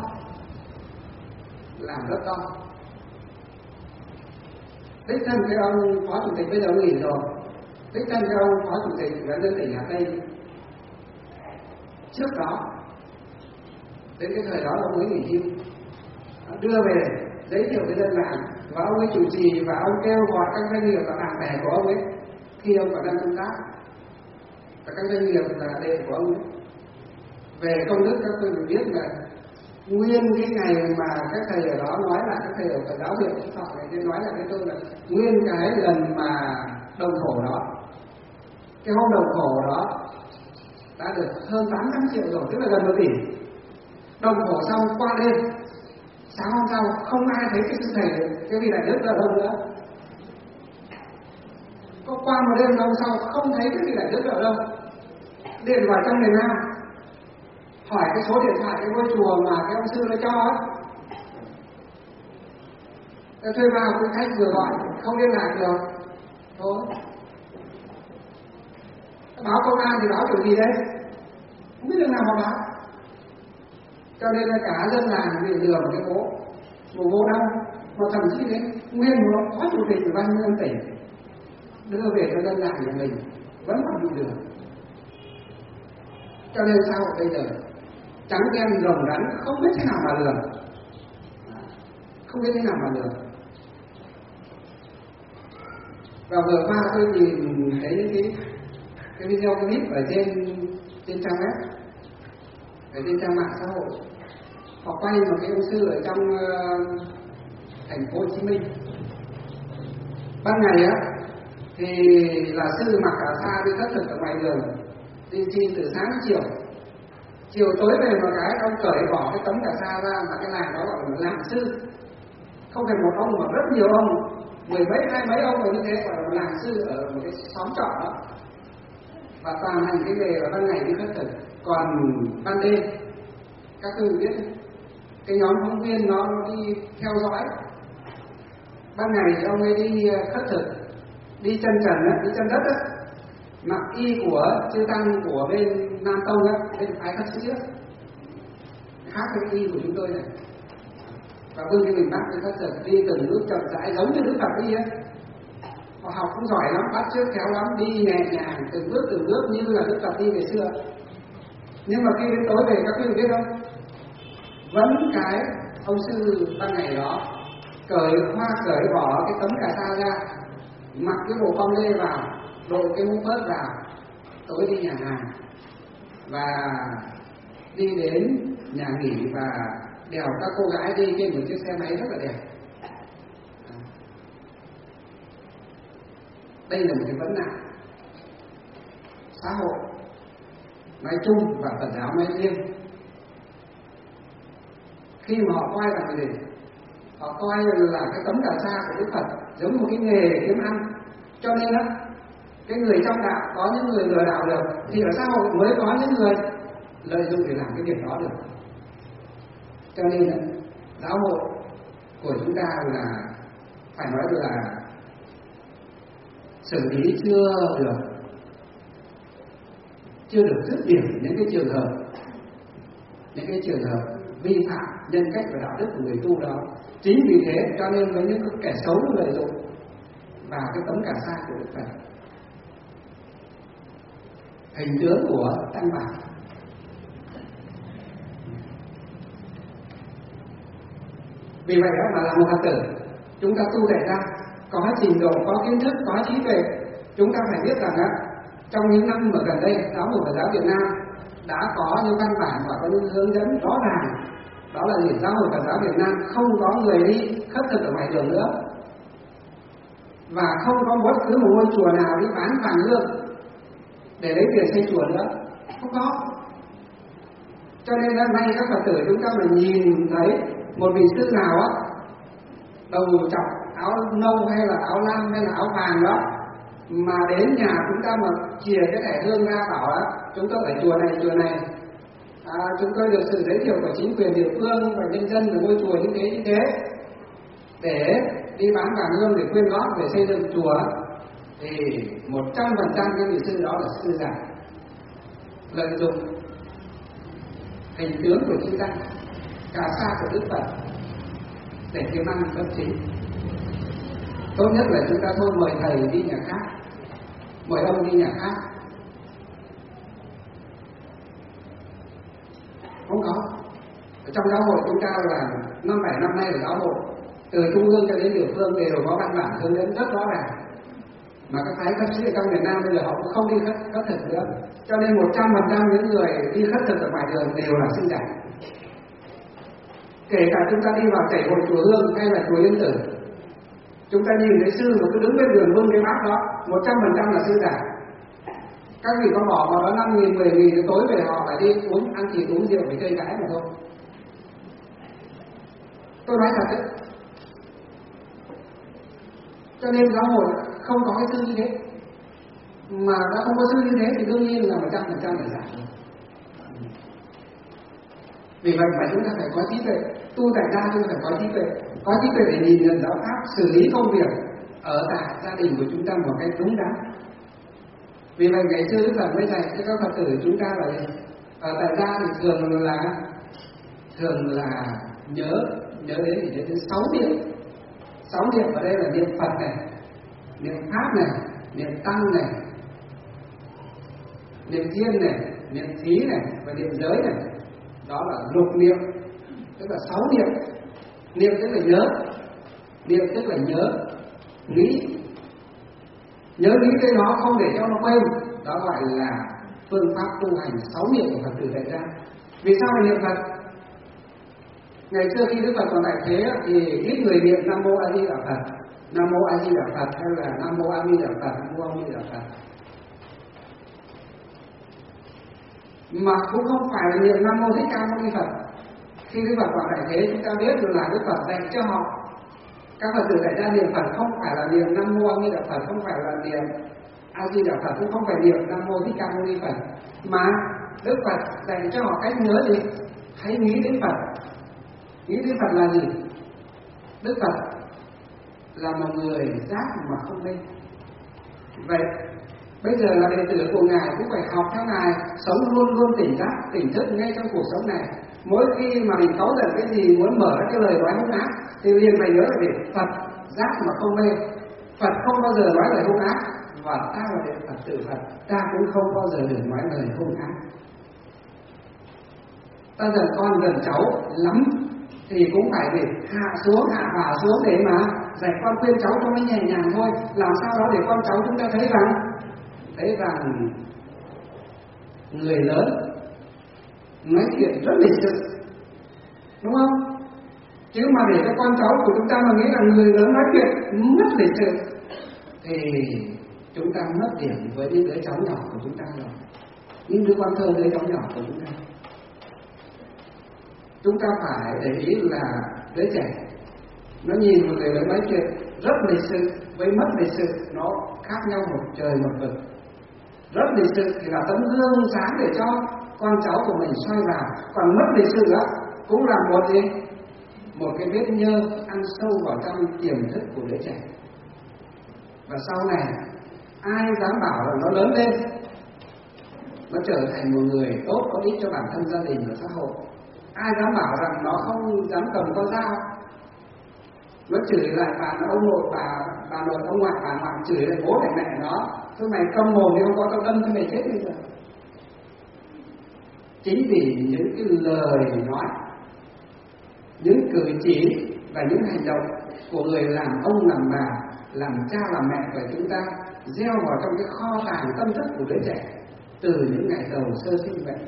[SPEAKER 1] to. Đích thân cái ông phó chủ tịch bây giờ nghỉ rồi, đích thân cái ông phó chủ tịch ủy ban nhân dân tỉnh Hà Tây trước đó đến cái thời đó ông mới nghỉ hưu đưa về giới thiệu với dân làng và ông ấy chủ trì và ông kêu gọi các doanh nghiệp là bạn bè của ông ấy khi ông còn đang công tác và các doanh nghiệp là đệ của ông ấy về công đức. Các tôi được biết là nguyên cái ngày mà các thầy ở đó nói là các thầy ở Phật giáo huyện Phúc Thọ này nói là cái tôi là nguyên cái lần mà đồng thổ đó, cái hôm đồng thổ đó đã được hơn 800 triệu rồi, tức là gần 1 tỷ. Đồng thổ xong qua đêm, sáng hôm sau không ai thấy cái sư thầy cái vị đại đức ở đâu nữa. Có qua một đêm hôm sau không thấy cái vị đại đức ở đâu. Điện vào trong miền Nam hỏi cái số điện thoại cái ngôi chùa mà cái ông sư nó cho ấy, thuê vào cái khách vừa gọi không liên lạc được thôi. Báo công an thì báo kiểu gì đấy không biết đường nào mà báo, cho nên là cả dân làng bị lừa một cái bố đâu mà thậm chí đến nguyên một phó chủ tịch ủy ban nhân dân tỉnh đưa về cho dân làng nhà mình vẫn còn bị lừa. Cho nên sao bây giờ trắng đen rồng rắn không biết thế nào mà lừa, Và vừa qua tôi nhìn thấy cái video clip ở trên trang web, ở trên trang mạng xã hội, họ quay một cái ông sư ở trong thành phố Hồ Chí Minh. Ban ngày á thì là sư mặc cả sa đi khất thực ở ngoài đường, đi từ sáng đến chiều tối về một cái ông cởi bỏ cái tấm cà sa ra mà cái làng đó gọi là làng sư, không phải một ông mà rất nhiều ông, 10 mấy 20 mấy ông như thế gọi là làng sư ở một cái xóm trọ đó, và toàn hành cái nghề ở ban ngày đi khất thực. Còn ban đêm các quý vị biết cái nhóm phóng viên nó đi theo dõi, ban ngày thì ông ấy đi khất thực, đi chân trần á, đi chân đất á, mặc y của chư tăng của bên Nam Tông á, bên phái khất sĩ á, khác với y của chúng tôi này, và bưng cái mình bắt cái khất thực đi từng bước chậm rãi giống như Đức Phật đi á. Họ học cũng giỏi lắm, bắt chước khéo lắm, đi nhẹ nhàng từng bước như là Đức Phật đi ngày xưa. Nhưng mà khi đến tối về các quý vị biết không, vẫn cái ông sư ban ngày đó cởi bỏ cái tấm cà sa ra, mặc cái bộ con lê vào, đội cái mũ phớt vào, tối đi nhà hàng và đi đến nhà nghỉ và đèo các cô gái đi trên một chiếc xe máy rất là đẹp. Đây là một cái vấn nạn xã hội nói chung và Phật giáo nói riêng. Khi mà họ coi rằng gì, họ coi là cái tấm cà sa của Đức Phật giống một cái nghề kiếm ăn, cho nên đó cái người trong đạo có những người lừa đảo được thì ở xã hội mới có những người lợi dụng để làm cái việc đó được. Cho nên là giáo hội của chúng ta là phải nói là xử lý chưa được dứt điểm những cái trường hợp vi phạm nhân cách và đạo đức của người tu đó. Chính vì thế cho nên với những kẻ xấu lợi dụng vào cái tấm cà sa của Đức Phật, hình tướng của Tăng Bảo. Vì vậy đó mà là một Phật tử, chúng ta tu tại gia có trình độ, có kiến thức, có trí tuệ, chúng ta phải biết rằng trong những năm mà gần đây giáo hội Phật giáo Việt Nam đã có những văn bản và có những hướng dẫn rõ ràng. Đó là gì? Giáo hội Phật giáo Việt Nam không có người đi khất thực ở ngoài đường nữa, và không có bất cứ một ngôi chùa nào đi bán vàng hương để lấy tiền xây chùa nữa, không có. Cho nên hôm nay các Phật tử chúng ta mà nhìn thấy một vị sư nào đầu chọc áo nâu hay là áo lam hay là áo vàng đó mà đến nhà chúng ta mà chìa cái thẻ hương ra bảo chúng tôi ở chùa này, chúng tôi được sự giới thiệu của chính quyền địa phương và nhân dân về ngôi chùa như thế để đi bán vàng hương để quyên góp để xây dựng chùa, thì 100% cái vị sư đó là sư giả, lợi dụng hình tướng của chúng ta, cà sa của Đức Phật để kiếm ăn bất chính. Tốt nhất là chúng ta thôi mời thầy đi nhà khác, mời ông đi nhà khác. Không có. Ở trong giáo hội chúng ta là 5-7 năm nay là giáo hội từ trung ương cho đến địa phương đều có văn bản hướng dẫn rất rõ ràng. Mà các phái khất sĩ ở trong Việt Nam bây giờ họ cũng không đi khất thực nữa. Cho nên 100% những người đi khất thực ở ngoài đường đều là sư giả. Kể cả chúng ta đi vào chảy hội chùa Hương hay là chùa Yên Tử, chúng ta nhìn thấy sư mà cứ đứng bên đường vươn cái bát đó, 100% là sư giả. Các vị có bỏ vào đó 5.000, 10.000, tối về họ phải đi uống, ăn thịt uống rượu để chơi cái mà thôi. Tôi nói thật đấy. Cho nên giáo hội không có cái sư như thế. Mà đã không có sư như thế thì đương nhiên là 100% là giả. Vì vậy mà chúng ta phải có trí tuệ. Tu tại gia chúng ta phải có trí tuệ. Có trí tuệ để nhìn nhận giáo pháp, xử lý công việc ở tại gia đình của chúng ta một cách đúng đắn. Vì vậy ngày xưa Đức Phật mới dạy cho các Phật tử chúng ta là gì? Ở tại gia thì thường là nhớ đến 6 niệm. 6 niệm ở đây là niệm Phật này, niệm Pháp này, niệm Tăng này, niệm Thiên này, niệm Thí này và niệm Giới này. Đó là lục niệm, tức là 6 niệm. Niệm tức là nhớ, niệm tức là nghĩ cái đó không để cho nó quên. Đó gọi là phương pháp tu hành 6 niệm của Phật tử tại gia. Vì sao mà niệm Phật? Ngày xưa khi Đức Phật còn tại thế thì ít người niệm Nam Mô A Di Đà Phật, Nam Mô A Di Đà Phật hay là Nam Mô A Di Đà Phật, Nam Mô A Di Đà Phật. Mà cũng không phải là niệm Nam Mô Thích Ca Mâu Ni Phật. Khi Đức Phật còn tại thế chúng ta biết được là Đức Phật dạy cho họ, các Phật tử tại gia niệm Phật không phải là niệm Nam Mô A Di Đà Phật, không phải là niệm A Di Đà Phật, cũng không phải niệm Nam Mô Thích Ca Mâu Ni Phật, mà Đức Phật dạy cho họ cách nhớ gì? Hãy nghĩ đến Phật. Nghĩ đến Phật là gì? Đức Phật là một người giác mà không mê. Vậy bây giờ là đệ tử của Ngài cũng phải học theo Ngài, sống luôn luôn tỉnh giác, tỉnh thức ngay trong cuộc sống này. Mỗi khi mà mình cáu giận cái gì, muốn mở ra cái lời nói hung ác thì liền phải nhớ là gì? Phật giác mà không mê. Phật không bao giờ nói lời hung ác, và ta là đệ Phật tử Phật, ta cũng không bao giờ được nói lời hung ác. Ta giận con giận cháu lắm thì cũng phải để hạ phả xuống để mà dạy con khuyên cháu cho nó nhẹ nhàng thôi. Làm sao đó để con cháu chúng ta thấy rằng người lớn nói chuyện rất lịch sự, đúng không? Chứ mà để cho con cháu của chúng ta mà nghĩ là người lớn nói chuyện mất lịch sự thì chúng ta mất điểm với những đứa cháu nhỏ của chúng ta rồi, những đứa con thơ, đứa cháu nhỏ của chúng ta. Chúng ta phải để ý là đứa trẻ nó nhìn một người lớn nói chuyện rất lịch sự với mất lịch sự nó khác nhau một trời một vực. Rất lịch sự thì là tấm gương sáng để cho con cháu của mình soi vào, còn mất lịch sự đó cũng là một gì? Một cái vết nhơ ăn sâu vào trong tiềm thức của đứa trẻ. Và sau này ai dám bảo là nó lớn lên, nó trở thành một người tốt có ích cho bản thân, gia đình và xã hội. Ai dám bảo rằng nó không dám cầm con dao, nó chửi lại bà ông nội, bà nội ông ngoại, bà ngoại chửi lại bố lại mẹ nó, thôi mày câm mồm thì không có tao đâm cho mày chết bây giờ. Chính vì những cái lời nói, những cử chỉ và những hành động của người làm ông làm bà, làm cha làm mẹ của chúng ta gieo vào trong cái kho tàng tâm thức của đứa trẻ từ những ngày đầu sơ sinh vậy.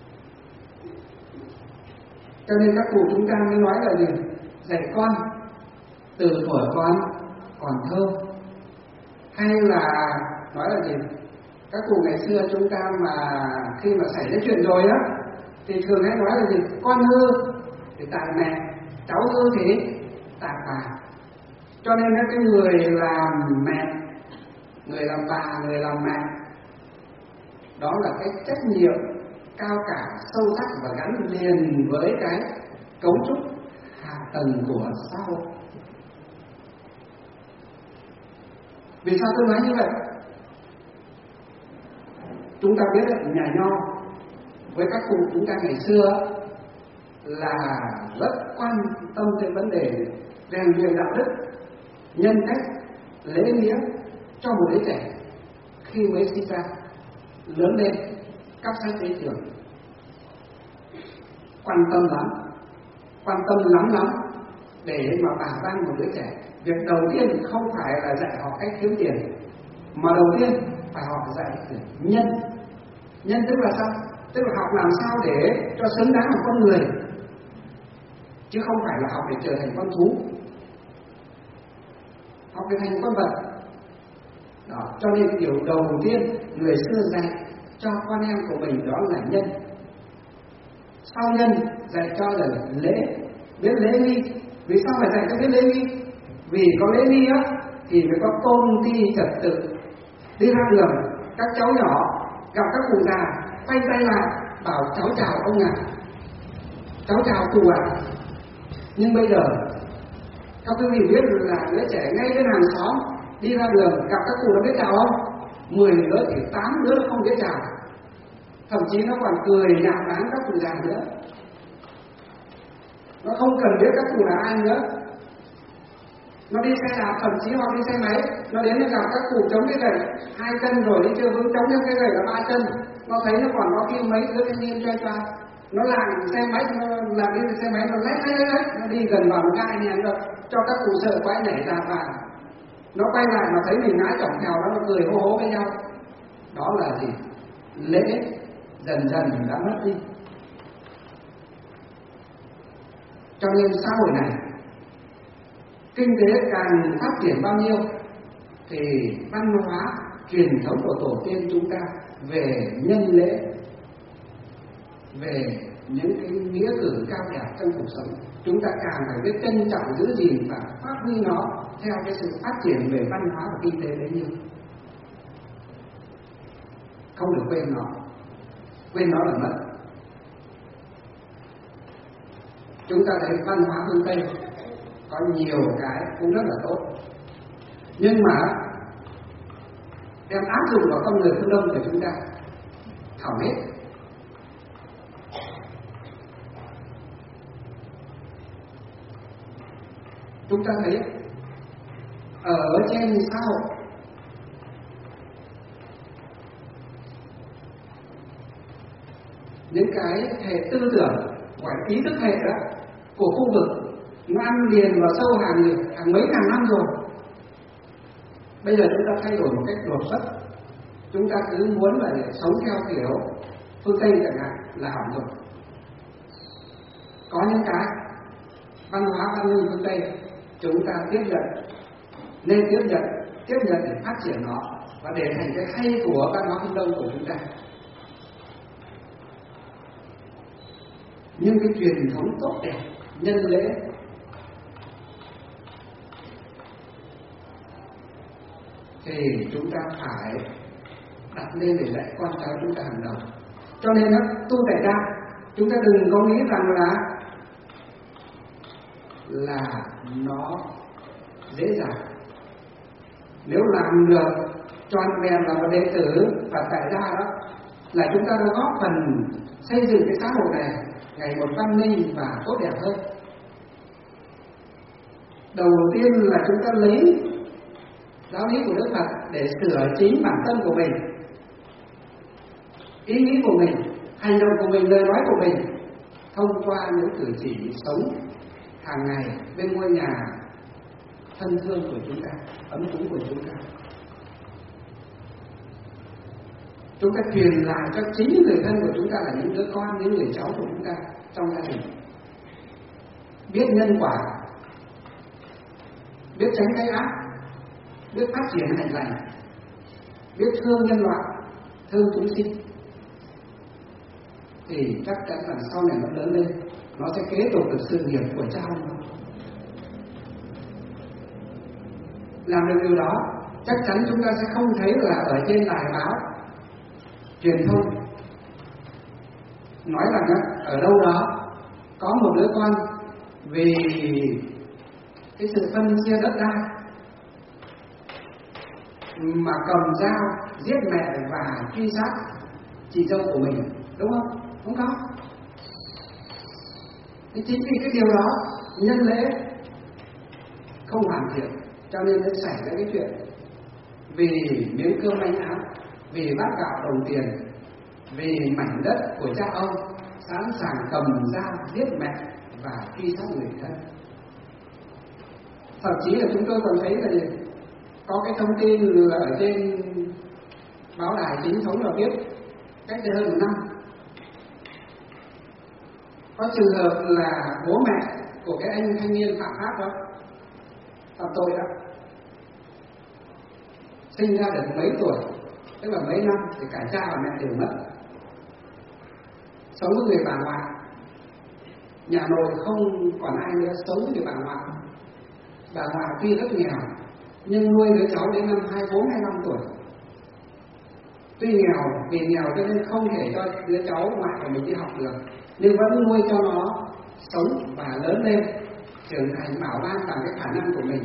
[SPEAKER 1] Cho nên các cụ chúng ta mới nói là gì? Dạy con từ thuở con còn thơ. Hay là nói là gì? Các cụ ngày xưa chúng ta mà khi mà xảy ra chuyện rồi á thì thường hay nói là gì? Con hư thì tại mẹ, cháu hư thì tại bà. Cho nên cái người làm mẹ, người làm bà, người làm mẹ, đó là cái trách nhiệm cao cả, sâu sắc và gắn liền với cái cấu trúc hạ tầng của xã hội. Vì sao tôi nói như vậy? Chúng ta biết đấy, nhà nho với các cụ chúng ta ngày xưa là rất quan tâm đến vấn đề rèn luyện đạo đức, nhân cách, lễ nghĩa cho một đứa trẻ khi mới sinh ra, lớn lên, cắp sách đến trường. Quan tâm lắm để mà bảo ban một đứa trẻ. Việc đầu tiên không phải là dạy họ cách kiếm tiền, mà đầu tiên phải họ dạy nhân. Nhân tức là sao? Tức là học làm sao để cho xứng đáng một con người, chứ không phải là học để trở thành con thú, học để thành con vật. Đó, cho nên điều đầu tiên người xưa dạy cho con em của mình đó là nhân. Sau nhân dạy cho là lễ, biết lễ nghi. Vì sao phải dạy cho biết lễ nghi? Vì có lễ nghi á thì mới có tôn ti trật tự. Đi ra đường các cháu nhỏ gặp các cụ già quay tay lại bảo cháu chào ông à, cháu chào cụ à. Nhưng bây giờ các quý vị biết là đứa trẻ ngay bên hàng xóm đi ra đường gặp các cụ nó biết chào không? 10 đứa thì 8 đứa nó không biết chào, thậm chí nó còn cười nhạo báng các cụ già nữa. Nó không cần biết các cụ là ai nữa. Nó đi xe đạp, thậm chí hoặc đi xe máy, nó đến gặp các cụ chống cái gậy 2 chân rồi đi chưa vững, chống cái gậy là 3 chân. Nó thấy nó còn có khi mấy đứa thanh niên cho nó làm xe máy, nó làm đi xe máy, nó lấy, nó đi gần vào một cái này rồi cho các cụ sợ quái nhảy ra vào. Nó quay lại mà thấy mình ngã chỏng theo nó cười hô hố với nhau. Đó là gì? Lễ dần dần đã mất đi. Cho nên xã hội này kinh tế càng phát triển bao nhiêu thì văn hóa truyền thống của tổ tiên chúng ta về nhân lễ, về những cái nghĩa cử cao đẹp trong cuộc sống, chúng ta càng phải biết trân trọng, giữ gìn và phát huy nó theo cái sự phát triển về văn hóa và kinh tế bấy nhiêu. Không được quên nó là mất. Chúng ta thấy văn hóa phương Tây có nhiều cái cũng rất là tốt, nhưng mà đem áp dụng vào con người phương Đông của chúng ta hỏng hết. Chúng ta thấy ở trên xã hội những cái hệ tư tưởng gọi ý thức hệ đó của khu vực nó ăn liền vào sâu hàng mấy ngàn năm rồi. Bây giờ chúng ta thay đổi một cách đột xuất. Chúng ta cứ muốn là sống theo kiểu phương Tây chẳng hạn là hỏng rồi. Có những cái văn hóa văn minh phương Tây chúng ta tiếp nhận, nên tiếp nhận để phát triển nó và để thành cái hay của văn hóa phương Đông của chúng ta. Nhưng cái truyền thống tốt đẹp, nhân lễ thì chúng ta phải đặt lên để dạy con cháu chúng ta hàng đầu. Cho nên tu tại gia chúng ta đừng có nghĩ rằng là nó dễ dàng. Nếu làm được trọn vẹn là một đệ tử và tại gia đó là chúng ta đã góp phần xây dựng cái xã hội này ngày một văn minh và tốt đẹp hơn. Đầu tiên là chúng ta lấy giáo lý của Đức Phật để sửa chính bản thân của mình, ý nghĩ của mình, hành động của mình, lời nói của mình, thông qua những cử chỉ sống hàng ngày bên ngôi nhà thân thương của chúng ta, ấm cúng của chúng ta. Chúng ta truyền lại cho chính những người thân của chúng ta là những đứa con, những người cháu của chúng ta trong gia đình. Biết nhân quả, biết tránh cái ác, biết phát triển hạnh lành, biết thương nhân loại, thương chúng sinh, thì chắc chắn là sau này nó lớn lên, nó sẽ kế tục được sự nghiệp của cha ông. Làm được điều đó, chắc chắn chúng ta sẽ không thấy là ở trên đài báo truyền thông nói rằng ở đâu đó có một đứa con vì cái sự phân chia đất đai mà cầm dao giết mẹ và truy sát chị dâu của mình, đúng không? Không có. Thì chính vì cái điều đó nhân lễ không hoàn thiện, cho nên nó xảy ra cái chuyện vì miếng cơm manh áo, vì bát gạo đồng tiền, vì mảnh đất của cha ông, sẵn sàng cầm dao giết mẹ và truy sát người thân. Thậm chí là chúng tôi còn thấy là có cái thông tin là ở trên báo đài chính thống là viết cách đây hơn 1 năm, có trường hợp là bố mẹ của cái anh thanh niên phạm pháp đó, phạm tội đó, sinh ra được mấy tuổi, tức là mấy năm thì cả cha và mẹ đều mất, sống với người bà ngoại, nhà nội không còn ai nữa, sống với người bà ngoại. Bà ngoại tuy rất nghèo nhưng nuôi đứa cháu đến năm 24, 25 tuổi. Tuy nghèo, vì nghèo cho nên không thể cho đứa cháu ngoại của mình đi học được, nhưng vẫn nuôi cho nó sống và lớn lên, trưởng thành bảo ban bằng cái khả năng của mình.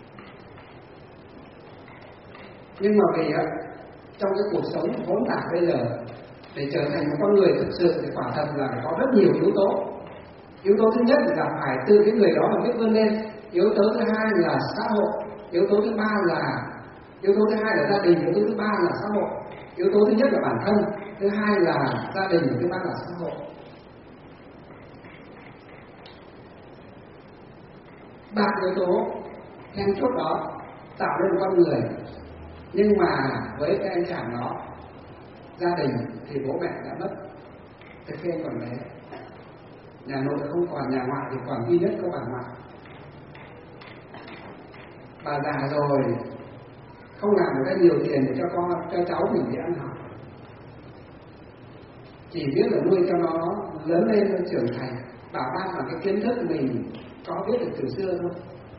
[SPEAKER 1] Nhưng mà vì trong cái cuộc sống hỗn tạp bây giờ, để trở thành một con người thực sự thì quả thật là có rất nhiều yếu tố. Yếu tố thứ nhất là phải từ cái người đó mà biết vươn lên. Yếu tố thứ hai là xã hội. Yếu tố thứ hai là gia đình. Yếu tố thứ ba là xã hội. Yếu tố thứ nhất là bản thân, thứ hai là gia đình, thứ ba là xã hội. Ba yếu tố then chốt đó tạo nên con người. Nhưng mà với cái anh chàng đó, gia đình thì bố mẹ đã mất từ khi anh còn bé, nhà nội không còn, nhà ngoại thì còn duy nhất có bà ngoại. Bà già rồi không làm được nhiều tiền để cho cháu mình đi ăn học, chỉ biết là nuôi cho nó lớn lên, nó trưởng thành, bảo ban bằng cái kiến thức mình có biết được từ xưa thôi.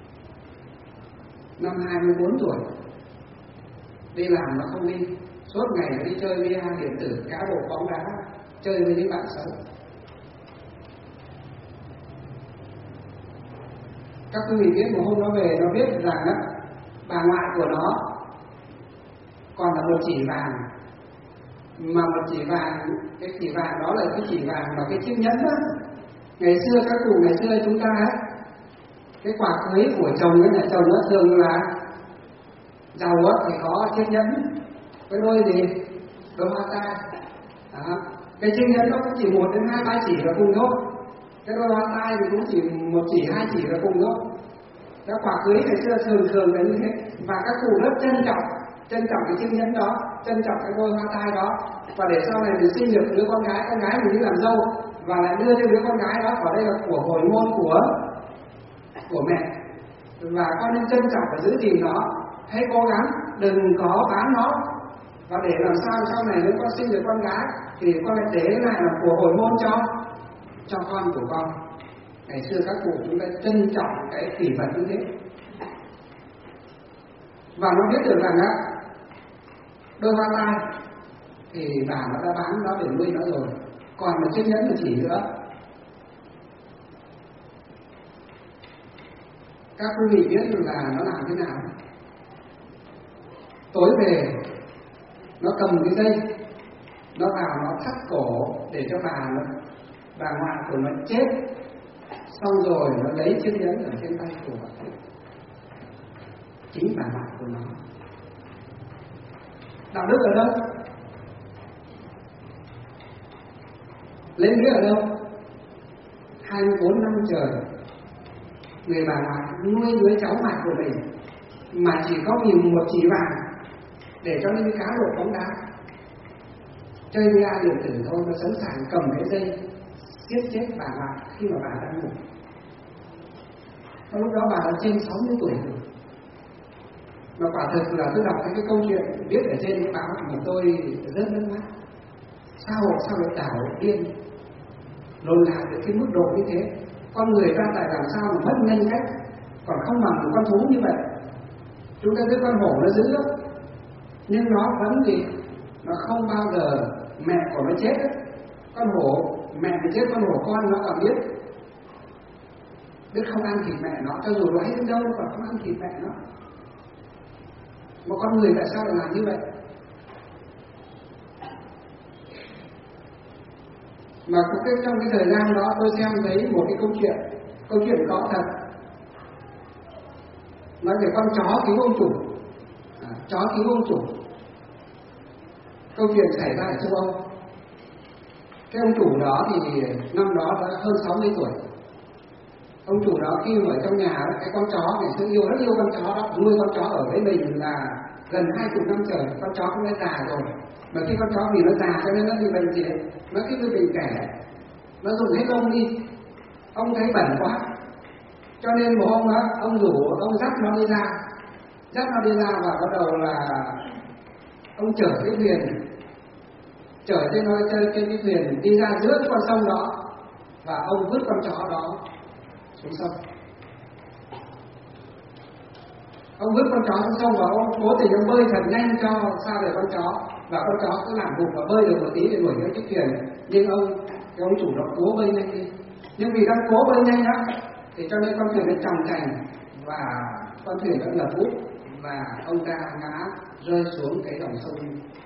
[SPEAKER 1] Năm 24 tuổi đi làm nó không đi, suốt ngày nó đi chơi bia điện tử, cá độ bóng đá, chơi với những bạn xấu. Các quý vị biết một hôm nó về, nó biết rằng bà ngoại của nó còn là một chỉ vàng, mà một chỉ vàng, cái chỉ vàng đó là cái chỉ vàng và cái chiếc nhẫn đó. Ngày xưa các cụ ngày xưa chúng ta cái quà cưới của chồng với nhà chồng nó thường là giàu thì có chiếc nhẫn với đôi hoa tai. Cái chiếc nhẫn nó cũng chỉ 1 đến 2, 3 chỉ là cùng thôi. Cái đôi hoa tai thì cũng chỉ 1 chỉ, 2 chỉ là cùng thôi. Cái quả cưới ngày xưa thường là như thế, và các cụ rất trân trọng cái chiếc nhẫn đó, trân trọng cái đôi hoa tai đó, và để sau này mình sinh được đứa con gái mình đi làm dâu, và lại đưa cho đứa con gái đó, ở đây là của hồi môn của mẹ, và con nên trân trọng và giữ gìn nó. Hãy cố gắng đừng có bán nó, và để làm sao sau này nếu con sinh được con gái thì con lại để cái này là của hồi môn cho con của con. Ngày xưa các cụ chúng ta trân trọng cái kỷ vật như thế, và nó biết được rằng á, đôi hoa tai thì bà nó đã bán nó để nuôi nó rồi, còn một chiếc nhẫn là chỉ nữa. Các quý vị biết là nó làm thế nào? Tối về nó cầm cái dây, nó vào nó thắt cổ để cho bà ngoại của nó chết, xong rồi nó lấy chiếc nhẫn ở trên tay của bà, chính bà ngoại của nó. Đạo đức ở đâu? Lễ nghĩa ở đâu? 24 năm trời người bà ngoại nuôi đứa cháu ngoại của mình mà chỉ có vì một chỉ vàng để cho những cá độ bóng đá chơi bia điện tử thôi, nó sẵn sàng cầm cái dây giết chết bà ngoại khi mà bà đang ngủ. Lúc đó bà đã trên 60 tuổi rồi. Mà quả thực là tôi đọc cái câu chuyện viết ở trên cái báo mà tôi rất nước mắt. Sao lại đảo điên lồn lạc được cái mức độ như thế? Con người ta tại làm sao mà mất nhân cách, còn không bằng một con thú như vậy. Chúng ta thấy con hổ nó dữ lắm, nhưng nó vẫn gì? Nó không bao giờ mẹ của nó chết. Con hổ mẹ nó chết, con hổ con nó còn biết không ăn thịt mẹ nó, cho dù nó hay đến đâu nó còn không ăn thịt mẹ nó. Một con người tại sao lại làm như vậy? Mà trong cái thời gian đó tôi xem thấy một cái câu chuyện có thật, nói về con chó cứu ông chủ. Chó cứu ông chủ. Câu chuyện xảy ra ở châu Âu. Cái ông chủ đó thì năm đó đã hơn 60 tuổi. Ông chủ đó khi mà ở trong nhà đó, cái con chó ngày xưa rất yêu con chó đó, nuôi con chó ở với mình là gần 20 năm trời. Con chó cũng đã già rồi, mà khi con chó vì nó già cho nên nó bị bệnh gì, nó cứ bị bệnh kẻ, nó dùng hết lông đi. Ông thấy bẩn quá, cho nên một hôm đó ông rủ ông dắt nó đi ra và bắt đầu là ông chở cái thuyền, chở trên cái thuyền đi ra giữa cái con sông đó, và ông vứt con chó đó xuống sông. Ông vứt con chó xuống sông và ông cố tình ông bơi thật nhanh cho sao để con chó, và con chó cứ làm gục và bơi được một tí để đuổi theo chiếc thuyền. Nhưng ông chủ đó cố bơi nhanh đi, nhưng vì đang cố bơi nhanh đó thì cho nên con thuyền nó chòng chành và con thuyền đã lật úp, và ông ta ngã rơi xuống cái dòng sông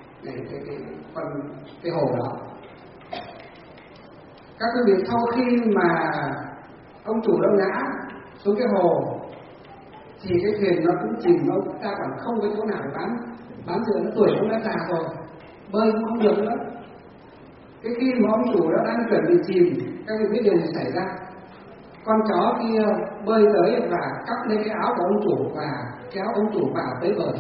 [SPEAKER 1] cái hồ đó. Các quý vị, sau khi mà ông chủ đã ngã xuống cái hồ thì cái thuyền nó cũng chìm, nó ta còn không có chỗ nào để bám dựa, nó tuổi cũng đã già rồi, bơi cũng không được nữa. Cái khi mà ông chủ đã đang chuẩn bị chìm, các vị biết điều gì xảy ra? Con chó kia bơi tới và cắp lấy cái áo của ông chủ và kéo ông chủ vào tới bờ.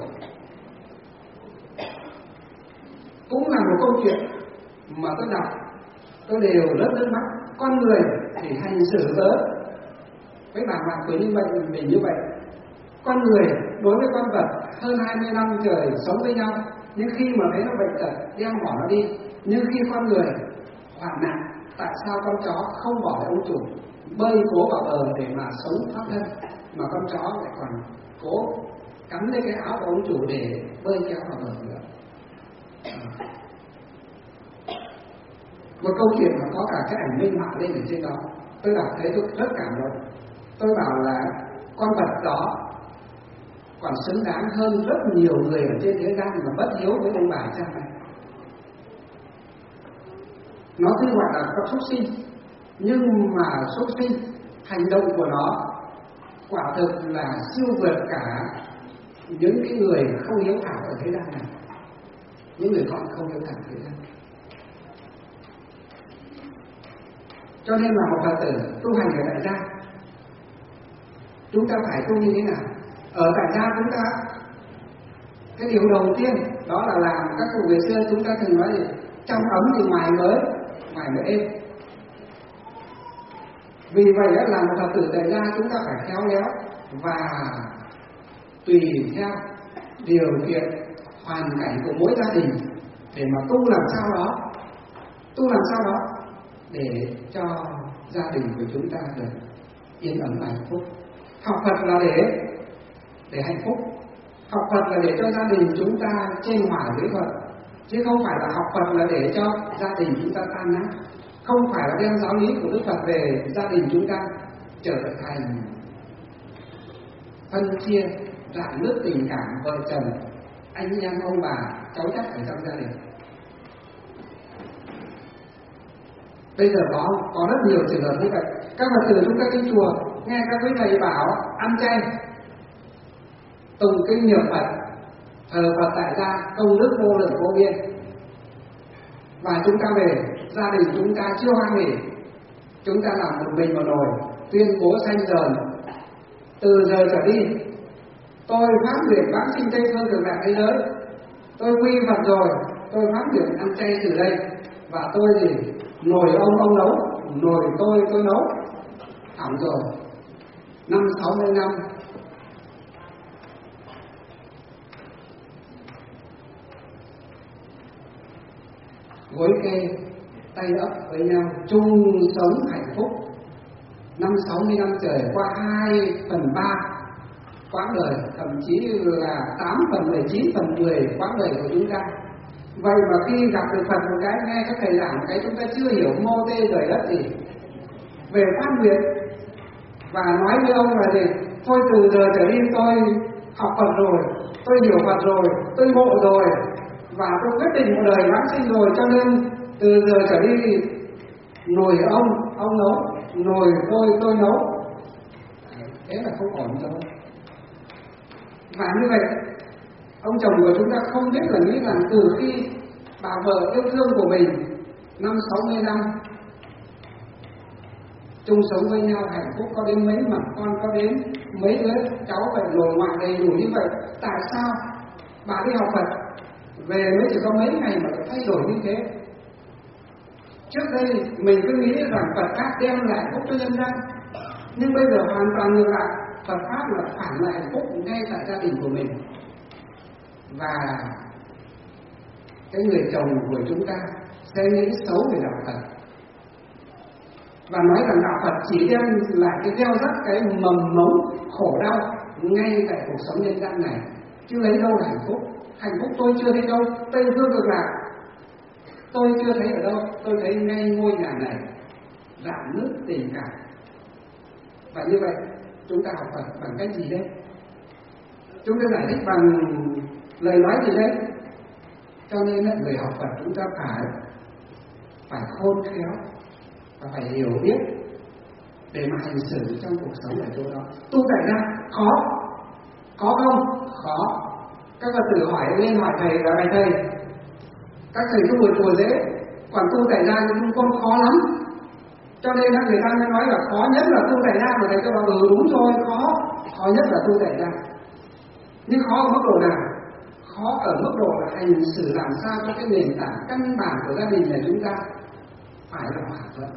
[SPEAKER 1] Cũng là một câu chuyện mà tôi đọc tôi đều rất nước mắt. Con người thì hành xử với bà ngoại của như vậy, mình như vậy. Con người đối với con vật hơn 20 năm trời sống với nhau, nhưng khi mà thấy nó bệnh tật đem bỏ nó đi. Nhưng khi con người hoạn nạn, tại sao con chó không bỏ lại ông chủ, bơi cố vào bờ để mà sống thoát thân, mà con chó lại còn cố cắm lấy cái áo của ông chủ để bơi kéo vào bờ nữa. Một câu chuyện mà có cả cái ảnh minh họa lên ở trên đó, tôi đọc thấy tôi rất cảm động. Tôi bảo là con vật đó còn xứng đáng hơn rất nhiều người ở trên thế gian mà bất hiếu với ông bà cha mẹ. Nó tuy gọi là con súc sinh, nhưng mà súc sinh, hành động của nó quả thực là siêu vượt cả những cái người không hiếu thảo ở thế gian này, những người con không hiếu thảo thế gian. Cho nên là một Phật tử tu hành ở tại gia, chúng ta phải tu như thế nào? Ở tại gia chúng ta, cái điều đầu tiên đó là làm, các cụ ngày xưa chúng ta thường nói gì? trong ấm thì ngoài mới êm. Vì vậy là một Phật tử tại gia chúng ta phải khéo léo và tùy theo điều kiện hoàn cảnh của mỗi gia đình để mà tu làm sao đó để cho gia đình của chúng ta được yên ấm hạnh phúc. Học Phật là để hạnh phúc, học Phật là để cho gia đình chúng ta trên hòa với Phật, chứ không phải là học Phật là để cho gia đình chúng ta tan nát, không phải là đem giáo lý của Đức Phật về gia đình chúng ta trở thành phân chia rạn nứt tình cảm vợ chồng, anh em ông bà, cháu chắc ở trong gia đình. Bây giờ có rất nhiều trường hợp như vậy. Các Phật tử chúng ta đi chùa nghe các quý thầy bảo ăn chay, tụng kinh niệm Phật, thờ Phật tại gia, công đức vô lượng vô biên, và chúng ta về gia đình chúng ta chưa hoan hỉ, chúng ta làm một mình một nồi, tuyên bố sanh dờn. Từ giờ trở đi tôi phát nguyện vãng sinh Tây Phương Cực Lạc thế giới, tôi quy Phật rồi, tôi phát nguyện ăn chay từ đây, và tôi thì nồi ông nấu, nồi tôi nấu. Hỏng rồi. 50-60 năm gối kê tay ấp với nhau chung sống hạnh phúc. 50-60 năm trời qua 2/3 quãng đời, thậm chí là 8/19/10 quãng đời của chúng ta. Vậy mà khi gặp được Phật một cái, nghe các thầy giảng một cái, chúng ta chưa hiểu mô tê trời đất gì về phát nguyện, và nói với ông là gì? Thôi từ giờ trở đi tôi học Phật rồi, tôi hiểu Phật rồi, tôi ngộ rồi, và tôi quyết định một đời vãng sinh rồi, cho nên từ giờ trở đi nồi ông nấu, nồi tôi nấu. Thế là không ổn đâu. Và như vậy ông chồng của chúng ta không biết là nghĩ rằng từ khi bà vợ yêu thương của mình 50-60 năm chung sống với nhau hạnh phúc, có đến mấy mặt con, có đến mấy đứa cháu vậy, nội ngoại đầy đủ như vậy, tại sao bà đi học Phật về mới chỉ có mấy ngày mà thay đổi như thế? Trước đây mình cứ nghĩ rằng Phật Pháp đem lại hạnh phúc cho nhân gian, nhưng bây giờ hoàn toàn ngược lại, Phật Pháp là phản lại hạnh phúc ngay tại gia đình của mình. Và cái người chồng của chúng ta sẽ nghĩ xấu về đạo Phật và nói rằng đạo Phật chỉ đem lại cái gieo rắc cái mầm mống khổ đau ngay tại cuộc sống nhân gian này, chứ lấy đâu là hạnh phúc. Hạnh phúc tôi chưa thấy đâu, Tây Phương Cực Lạc tôi chưa thấy ở đâu, tôi thấy ngay ngôi nhà này rạn nứt tình cảm. Và như vậy chúng ta học Phật bằng cách gì đấy? Chúng ta giải thích bằng lời nói gì đấy? Cho nên là người học Phật chúng ta phải khôn khéo và phải hiểu biết để mà hành xử trong cuộc sống ở chỗ đó. Tu tại gia khó không? Khó. Các Phật tử hỏi lên hỏi thầy là thầy, các thầy tu ở chùa dễ, còn tu tại gia thì con khó lắm. Cho nên là người ta mới nói là khó nhất là tu tại gia, mà thầy cho bảo đúng rồi, khó nhất là tu tại gia. Nhưng khó ở mức độ nào? Khó ở mức độ là hành xử làm sao cho cái nền tảng căn bản của gia đình là chúng ta phải là hòa thuận.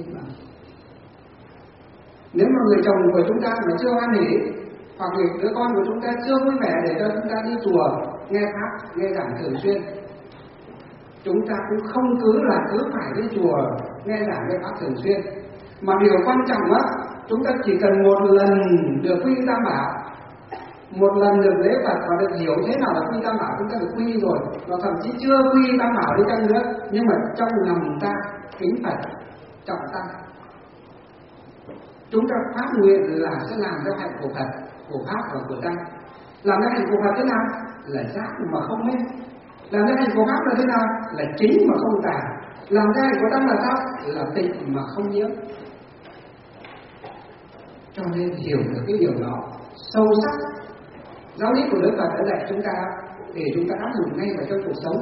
[SPEAKER 1] Nếu mà người chồng của chúng ta mà chưa hoan hỉ, hoặc người đứa con của chúng ta chưa vui vẻ để cho chúng ta đi chùa nghe pháp, nghe giảng thường xuyên, chúng ta cũng không cứ phải đi chùa nghe giảng nghe pháp thường xuyên, mà điều quan trọng á, chúng ta chỉ cần một lần được quy tam bảo, một lần được lễ Phật và được hiểu thế nào là quy tam bảo, chúng ta được quy rồi, và thậm chí chưa quy tam bảo đi chăng nữa, nhưng mà trong lòng ta kính Phật, trọng tăng, chúng ta phát nguyện là sẽ làm cho hạnh của Phật, của Pháp và của Tăng. Làm cho hạnh của Phật thế nào? Là giác mà không mê. Làm cho hạnh của Pháp là thế nào? Là chính mà không tà. Làm cho hạnh của Tăng là sao? Là tịnh mà không nhiễm. Cho nên hiểu được cái điều đó sâu sắc, giáo lý của Đức Phật đã dạy chúng ta để chúng ta áp dụng ngay vào trong cuộc sống.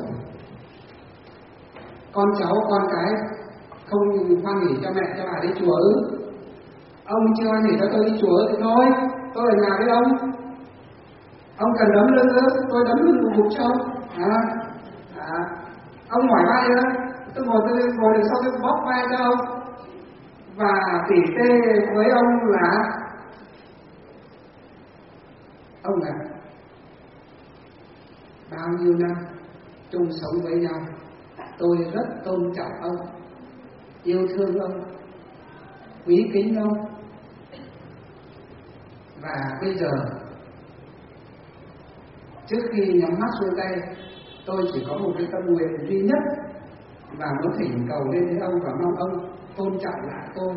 [SPEAKER 1] Con cháu, con cái không hoan hỉ cho mẹ cho bà đi chùa ư? Ông chưa hoan hỉ cho tôi đi chùa thì thôi, tôi ở nhà với ông. Ông cần đấm lưng ư? Tôi đấm lưng một cho ông. Ông mỏi vai nữa, tôi ngồi được sau tôi bóp vai cho ông và tỉ tê với ông là ông ạ, bao nhiêu năm chung sống với nhau, tôi rất tôn trọng ông, yêu thương ông, quý kính ông. Và bây giờ trước khi nhắm mắt xuôi tay, tôi chỉ có một cái tâm nguyện duy nhất và muốn thỉnh cầu lên với ông và mong ông tôn trọng lại tôi.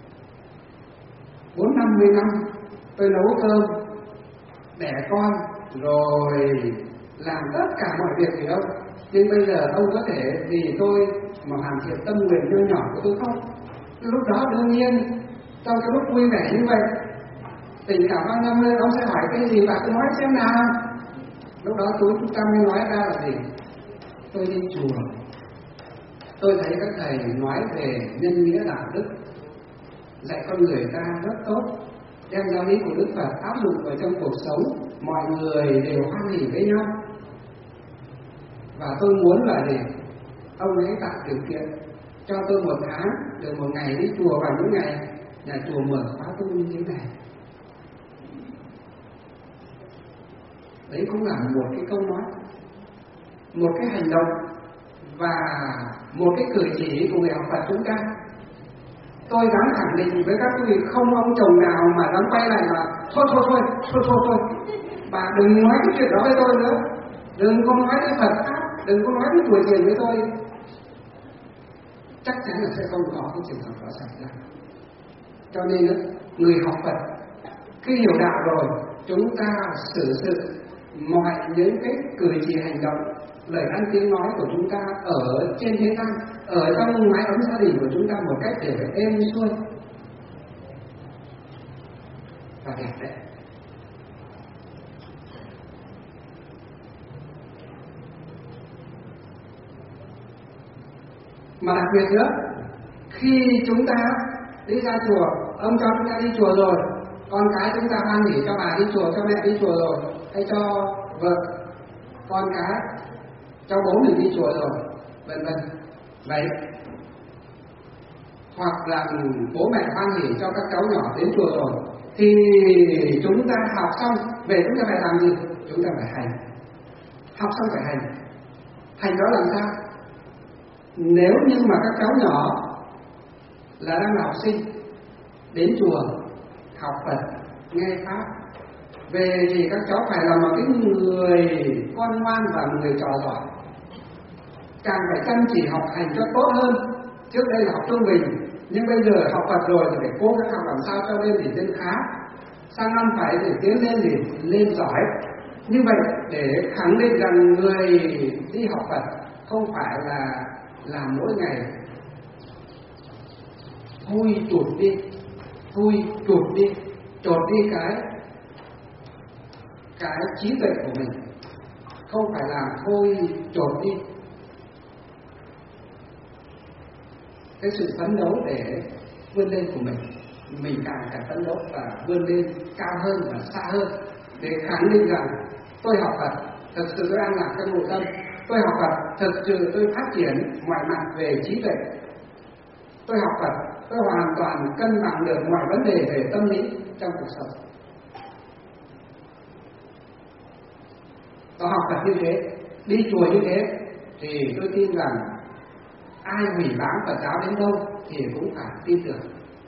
[SPEAKER 1] 50 năm tôi nấu cơm, đẻ con, rồi làm tất cả mọi việc vì ông. Nhưng bây giờ ông có thể vì tôi mà hoàn thiện tâm nguyện nho nhỏ của tôi không? Lúc đó đương nhiên trong cái lúc vui vẻ như vậy, tình cảm bao năm lên, ông sẽ hỏi cái gì và tôi nói xem nào. Lúc đó chúng ta mới nói ra là gì? Tôi đi chùa, tôi thấy các thầy nói về nhân nghĩa đạo đức, dạy con người ta rất tốt, đem giáo lý của Đức Phật áp dụng vào trong cuộc sống, mọi người đều hoan hỉ với nhau. Và tôi muốn là gì? Ông ấy tạo điều kiện cho tôi một tháng được một ngày đi chùa vào những ngày nhà chùa mở khóa tu như thế này. Đấy cũng là một cái câu nói, một cái hành động và một cái cử chỉ của người học Phật chúng ta. Tôi dám khẳng định với các quý vị, không ông chồng nào mà dám quay lại mà thôi, bà đừng nói cái chuyện đó với tôi nữa, đừng có nói cái Phật pháp, đừng có nói cái tuổi tiền với tôi. Chắc chắn là sẽ không có cái trường hợp đó xảy ra. Cho nên người học Phật khi hiểu đạo rồi, chúng ta xử sự mọi những cái cử chỉ hành động, lời ăn tiếng nói của chúng ta ở trên thế gian, ở trong mái ấm gia đình của chúng ta một cách để êm xuôi và đẹp đấy. Mà đặc biệt nữa, khi chúng ta đi ra chùa, ông cho chúng ta đi chùa rồi, con cái chúng ta hoan hỉ cho bà đi chùa, cho mẹ đi chùa rồi, hay cho vợ, con cái, cho bố mình đi chùa rồi, vân vân. Vậy hoặc là bố mẹ hoan hỉ cho các cháu nhỏ đến chùa rồi, thì chúng ta học xong về chúng ta phải làm gì? Chúng ta phải hành. Học xong phải hành. Hành đó làm sao? Nếu như mà các cháu nhỏ là đang là học sinh đến chùa học Phật, nghe pháp, về thì các cháu phải là một cái người con ngoan và người trò giỏi, càng phải chăm chỉ học hành cho tốt hơn. Trước đây là học trung bình, nhưng bây giờ học Phật rồi thì phải cố gắng học làm sao cho lên thì lên khá, sang năm phải để tiến lên thì lên giỏi. Như vậy để khẳng định rằng người đi học Phật không phải là làm mỗi ngày thui chụt đi, chột đi cái trí tuệ của mình, không phải làm thôi chột đi cái sự phấn đấu để vươn lên của mình càng phải phấn đấu và vươn lên cao hơn và xa hơn, để khẳng định rằng tôi học Phật thật sự tôi an lạc trong nội tâm, tôi học Phật thật sự tôi phát triển mọi mặt về trí tuệ, tôi học Phật tôi hoàn toàn cân bằng được mọi vấn đề về tâm lý trong cuộc sống. Tôi học Phật như thế, đi chùa như thế, thì tôi tin rằng ai hủy báng Phật giáo đến đâu thì cũng phải tin tưởng.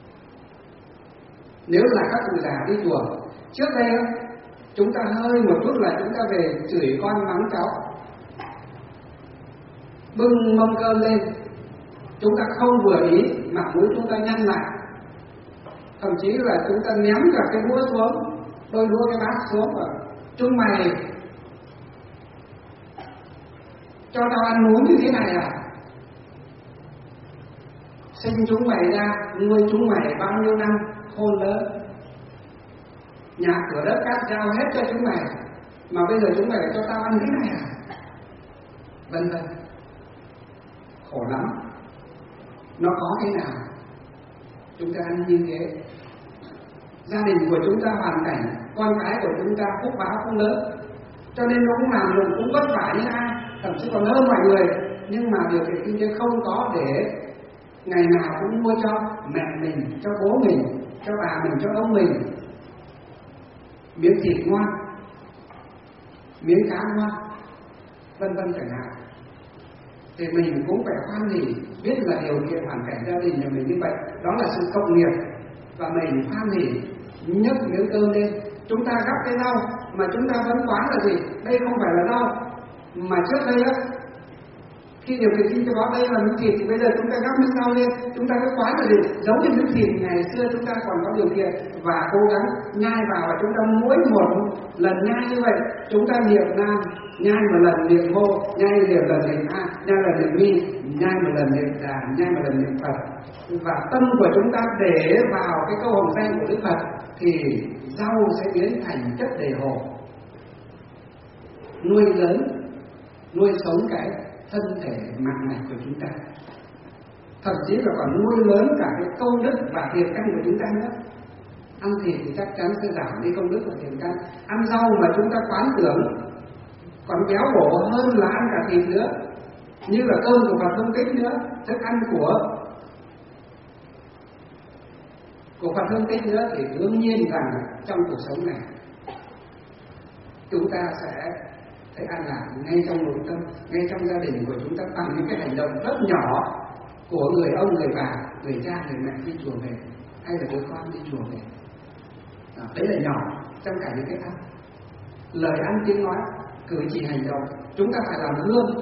[SPEAKER 1] Nếu là các cụ già đi chùa, trước đây chúng ta hơi một chút là chúng ta về chửi con mắng cháu, bưng mâm cơm lên, chúng ta không vừa ý, mặt mũi chúng ta nhăn lại, thậm chí là chúng ta ném cả cái đũa xuống, đôi đũa cái bát xuống và chúng mày cho tao ăn uống như thế này à? Sinh chúng mày ra, nuôi chúng mày bao nhiêu năm khôn lớn, nhà cửa đất cát giao hết cho chúng mày, mà bây giờ chúng mày cho tao ăn thế này à? Vân vân. Khổ lắm. Nó có thế nào chúng ta ăn như thế? Gia đình của chúng ta hoàn cảnh, con cái của chúng ta phúc báo không lớn, cho nên nó cũng làm được, cũng vất vả như ai, thậm chí còn hơn mọi người, nhưng mà điều kiện kinh tế không có để ngày nào cũng mua cho mẹ mình, cho bố mình, cho bà mình, cho ông mình miếng thịt ngon, miếng cá ngon, vân vân chẳng hạn, thì mình cũng phải hoan hỉ, biết là điều kiện hoàn cảnh gia đình nhà mình như vậy, đó là sự cộng nghiệp, và mình hoan hỉ nhấc miếng cơm lên. Chúng ta gắp cái rau mà chúng ta vẫn quán là gì? Đây không phải là rau, mà trước đây á, khi điều kiện kinh tế có đây là miếng thịt, thì bây giờ chúng ta gắp miếng rau lên, chúng ta mới quán là gì? Giống như miếng thịt ngày xưa chúng ta còn có điều kiện và cố gắng nhai vào, và chúng ta mỗi một lần nhai như vậy, chúng ta niệm Nam, nhai một lần niệm Mô, nhai một lần niệm A, nhai một lần niệm Mi, nhai một lần niệm Đà, nhai một lần niệm Phật, và tâm của chúng ta để vào cái câu hồng danh của Đức Phật, thì rau sẽ biến thành chất đề hồ, nuôi lớn, nuôi sống cái thân thể mạng mạch của chúng ta, thậm chí là còn nuôi lớn cả cái công đức và thiện căn của chúng ta nữa. Ăn thịt thì chắc chắn sẽ giảm đi công đức và thiện căn. Ăn rau mà chúng ta quán tưởng còn béo bổ hơn là ăn cả thịt nữa, như là cơm của Phật Hương Tích nữa, thức ăn của Phật Hương Tích nữa, thì đương nhiên rằng trong cuộc sống này chúng ta sẽ thấy an lạc ngay trong nội tâm, ngay trong gia đình của chúng ta, bằng những cái hành động rất nhỏ của người ông, người bà, người cha, người mẹ đi chùa về, hay là đứa con đi chùa về. Đó, đấy là nhỏ trong cả những cái ăn, lời ăn tiếng nói, cử chỉ hành động, chúng ta phải làm gương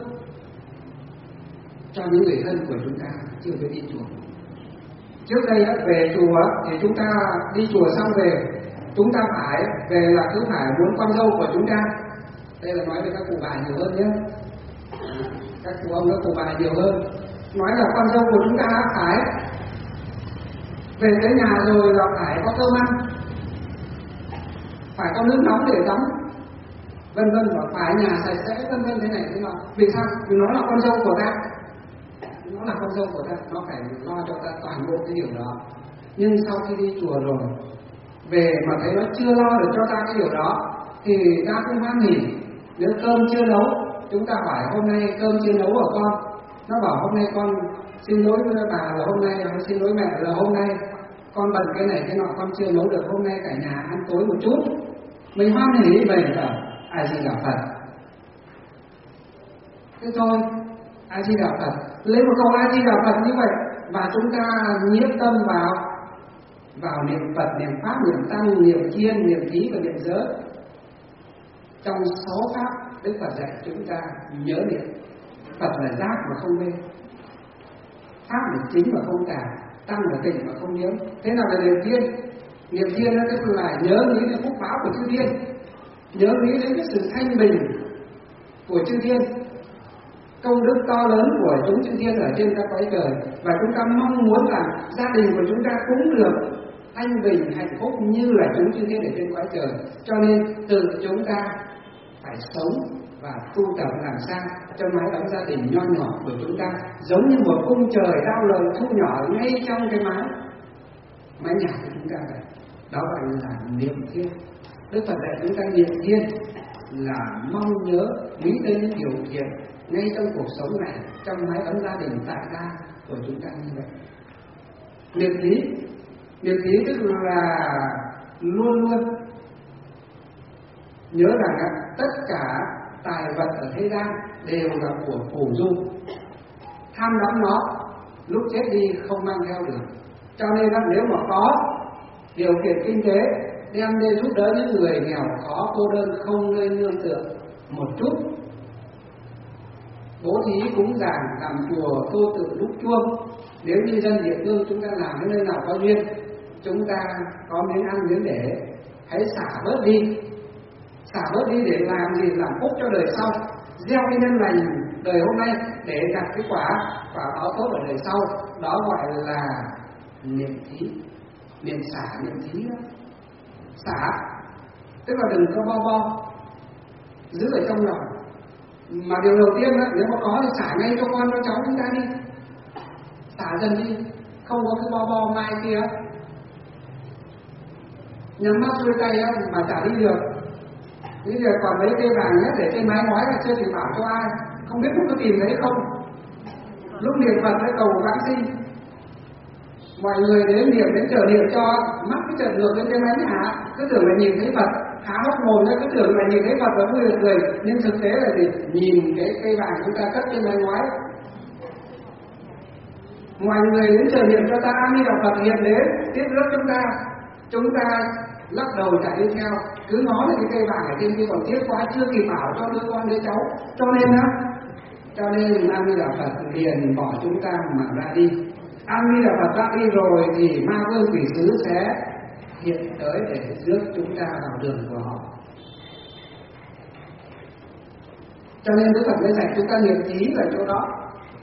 [SPEAKER 1] cho những người thân của chúng ta chưa phải đi chùa. Trước đây về chùa thì chúng ta đi chùa xong về, chúng ta phải về là cứ phải muốn con dâu của chúng ta. Đây là nói về các cụ bà nhiều hơn nhé, các cụ ông, các cụ bà nhiều hơn. Nói là con dâu của chúng ta phải về tới nhà rồi là phải có cơm ăn, phải có nước nóng để tắm, vân vân, và phải nhà sạch sẽ, vân vân, thế này thế nọ. Vì sao? Vì nó là con dâu của ta, nó là con dâu của ta, nó phải lo cho ta toàn bộ cái điều đó. Nhưng sau khi đi chùa rồi về mà thấy nó chưa lo được cho ta cái điều đó, thì ta cũng hoan hỉ. Nếu cơm chưa nấu, chúng ta hỏi hôm nay cơm chưa nấu hả con? Nó bảo hôm nay con xin lỗi với bà là hôm nay, xin lỗi mẹ là hôm nay con bận cái này cái nọ, con chưa nấu được, hôm nay cả nhà ăn tối một chút. Mình hoan hỉ vậy là A Di Đà Phật. Thế thôi, A Di Đà Phật, lấy một câu A Di Đà Phật như vậy, và chúng ta nhiếp tâm vào niệm Phật, niệm Pháp, niệm Tăng, niệm Thiên, niệm Thí và niệm Giới. Trong 6 pháp Đức Phật dạy chúng ta nhớ niệm. Phật là giác mà không mê, Pháp là chính mà không tà, Tăng là tịnh mà không nhớ. Thế nào là niệm Thiên? Niệm Thiên đó tức là nhớ nghĩ đến phúc báo của chư thiên, nhớ nghĩ đến cái sự thanh bình của chư thiên, công đức to lớn của chúng chư thiên ở trên các cõi trời, và chúng ta mong muốn là gia đình của chúng ta cũng được thanh bình hạnh phúc như là chúng chư thiên ở trên cõi trời. Cho nên từ chúng ta phải sống và tu tập làm sao cho mái ấm gia đình nho nhỏ của chúng ta giống như một cung trời đao lời thu nhỏ ngay trong cái mái nhà của chúng ta vậy. Đó gọi là niệm Thiên. Đức Phật dạy chúng ta niệm Thiên là mong nhớ nghĩ đến những điều thiện ngay trong cuộc sống này, trong mái ấm gia đình tại gia của chúng ta như vậy. Niệm Thí tức là luôn luôn nhớ rằng tất cả tài vật ở thế gian đều là của phù du, tham đắm nó lúc chết đi không mang theo được. Cho nên nếu mà có điều kiện kinh tế đem đến giúp đỡ những người nghèo khó cô đơn không nơi nương tựa một chút, bố thí cúng dường, làm chùa tu tự đúc chuông. Nếu như dân địa phương chúng ta làm cái nơi nào có duyên, chúng ta có miếng ăn miếng để, hãy xả bớt đi để làm gì? Làm phúc cho đời sau, gieo cái nhân lành đời hôm nay để gặt cái quả báo tốt ở đời sau. Đó gọi là niệm thí, niệm xả, niệm thí đó. Xả tức là đừng có bo giữ ở trong lòng, mà điều đầu tiên đó, nếu mà có thì xả ngay cho con cho cháu chúng ta đi, xả dần đi, không có cái bo mai kia nhắm mắt xuôi tay mà chả đi được. Bây giờ còn mấy cây vàng nhất để trên mái ngói là chưa thì bảo cho ai, không biết có tìm thấy không. lúc niệm Phật để cầu vãng sinh, mọi người đến niệm, đến chờ niệm cho mắt cứ trợn ngược lên trên mái nhà, cứ tưởng là nhìn thấy Phật, há hốc mồm ra cứ tưởng là nhìn thấy Phật và vui cười, nhưng thực tế là gì? Nhìn cái cây vàng chúng ta cất trên mái ngói. Mọi người đến chờ niệm cho ta, A Di Đà Phật hiện đến tiếp rước chúng ta lắc đầu chạy đi theo, cứ nói là cái cây vàng ở trên kia còn tiếc quá, chưa kịp bảo cho đứa con đứa cháu, cho nên A Di Đà Phật liền bỏ chúng ta mà ra đi. A Di Đà Phật ra đi rồi thì ma vương quỷ sứ sẽ hiện tới để rước chúng ta vào đường của họ. Cho nên Đức Phật mới dạy chúng ta niệm trí ở chỗ đó.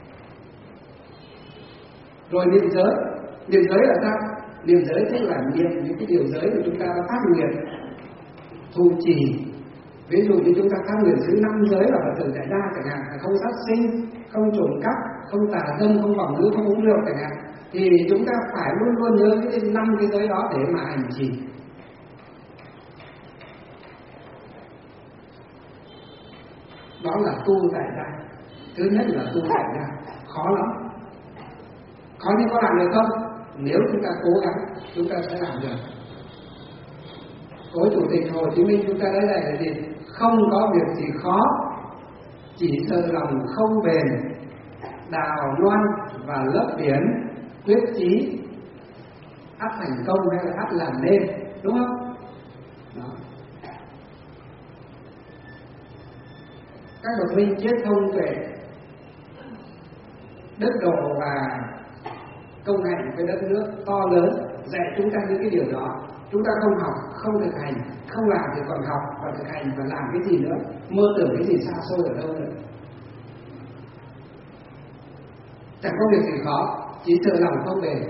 [SPEAKER 1] Rồi niệm giới là sao? Niệm giới tức là niệm những cái điều giới của chúng ta đã phát nguyện thụ trì. Ví dụ như chúng ta phát nguyện giữ 5 giới là Phật tử Đại Đa chẳng hạn, là không sát sinh, không trộm cắp, không tà dâm, không vọng ngữ, không uống rượu chẳng hạn, thì chúng ta phải luôn luôn nhớ cái 5 cái giới đó để mà hành trì. Đó là tu Đại Đa. Thứ nhất là tu Đại Đa, khó lắm. Khó nhưng có làm được không? Nếu chúng ta cố gắng, chúng ta sẽ làm được. Cố Chủ tịch Hồ Chí Minh chúng ta đã dạy là gì? Không có việc gì khó, chỉ sợ lòng không bền, đào loan và lấp biển, quyết chí ắt thành công hay là ắt làm nên, đúng không? Đó. Các bậc minh triết thông tuệ, đức độ và công hạnh với đất nước to lớn dạy chúng ta những cái điều đó. Chúng ta không học, không thực hành, không làm thì còn học và thực hành và làm cái gì nữa, mơ tưởng cái gì xa xôi ở đâu nữa. Chẳng có việc gì khó, chỉ sợ lòng không bền.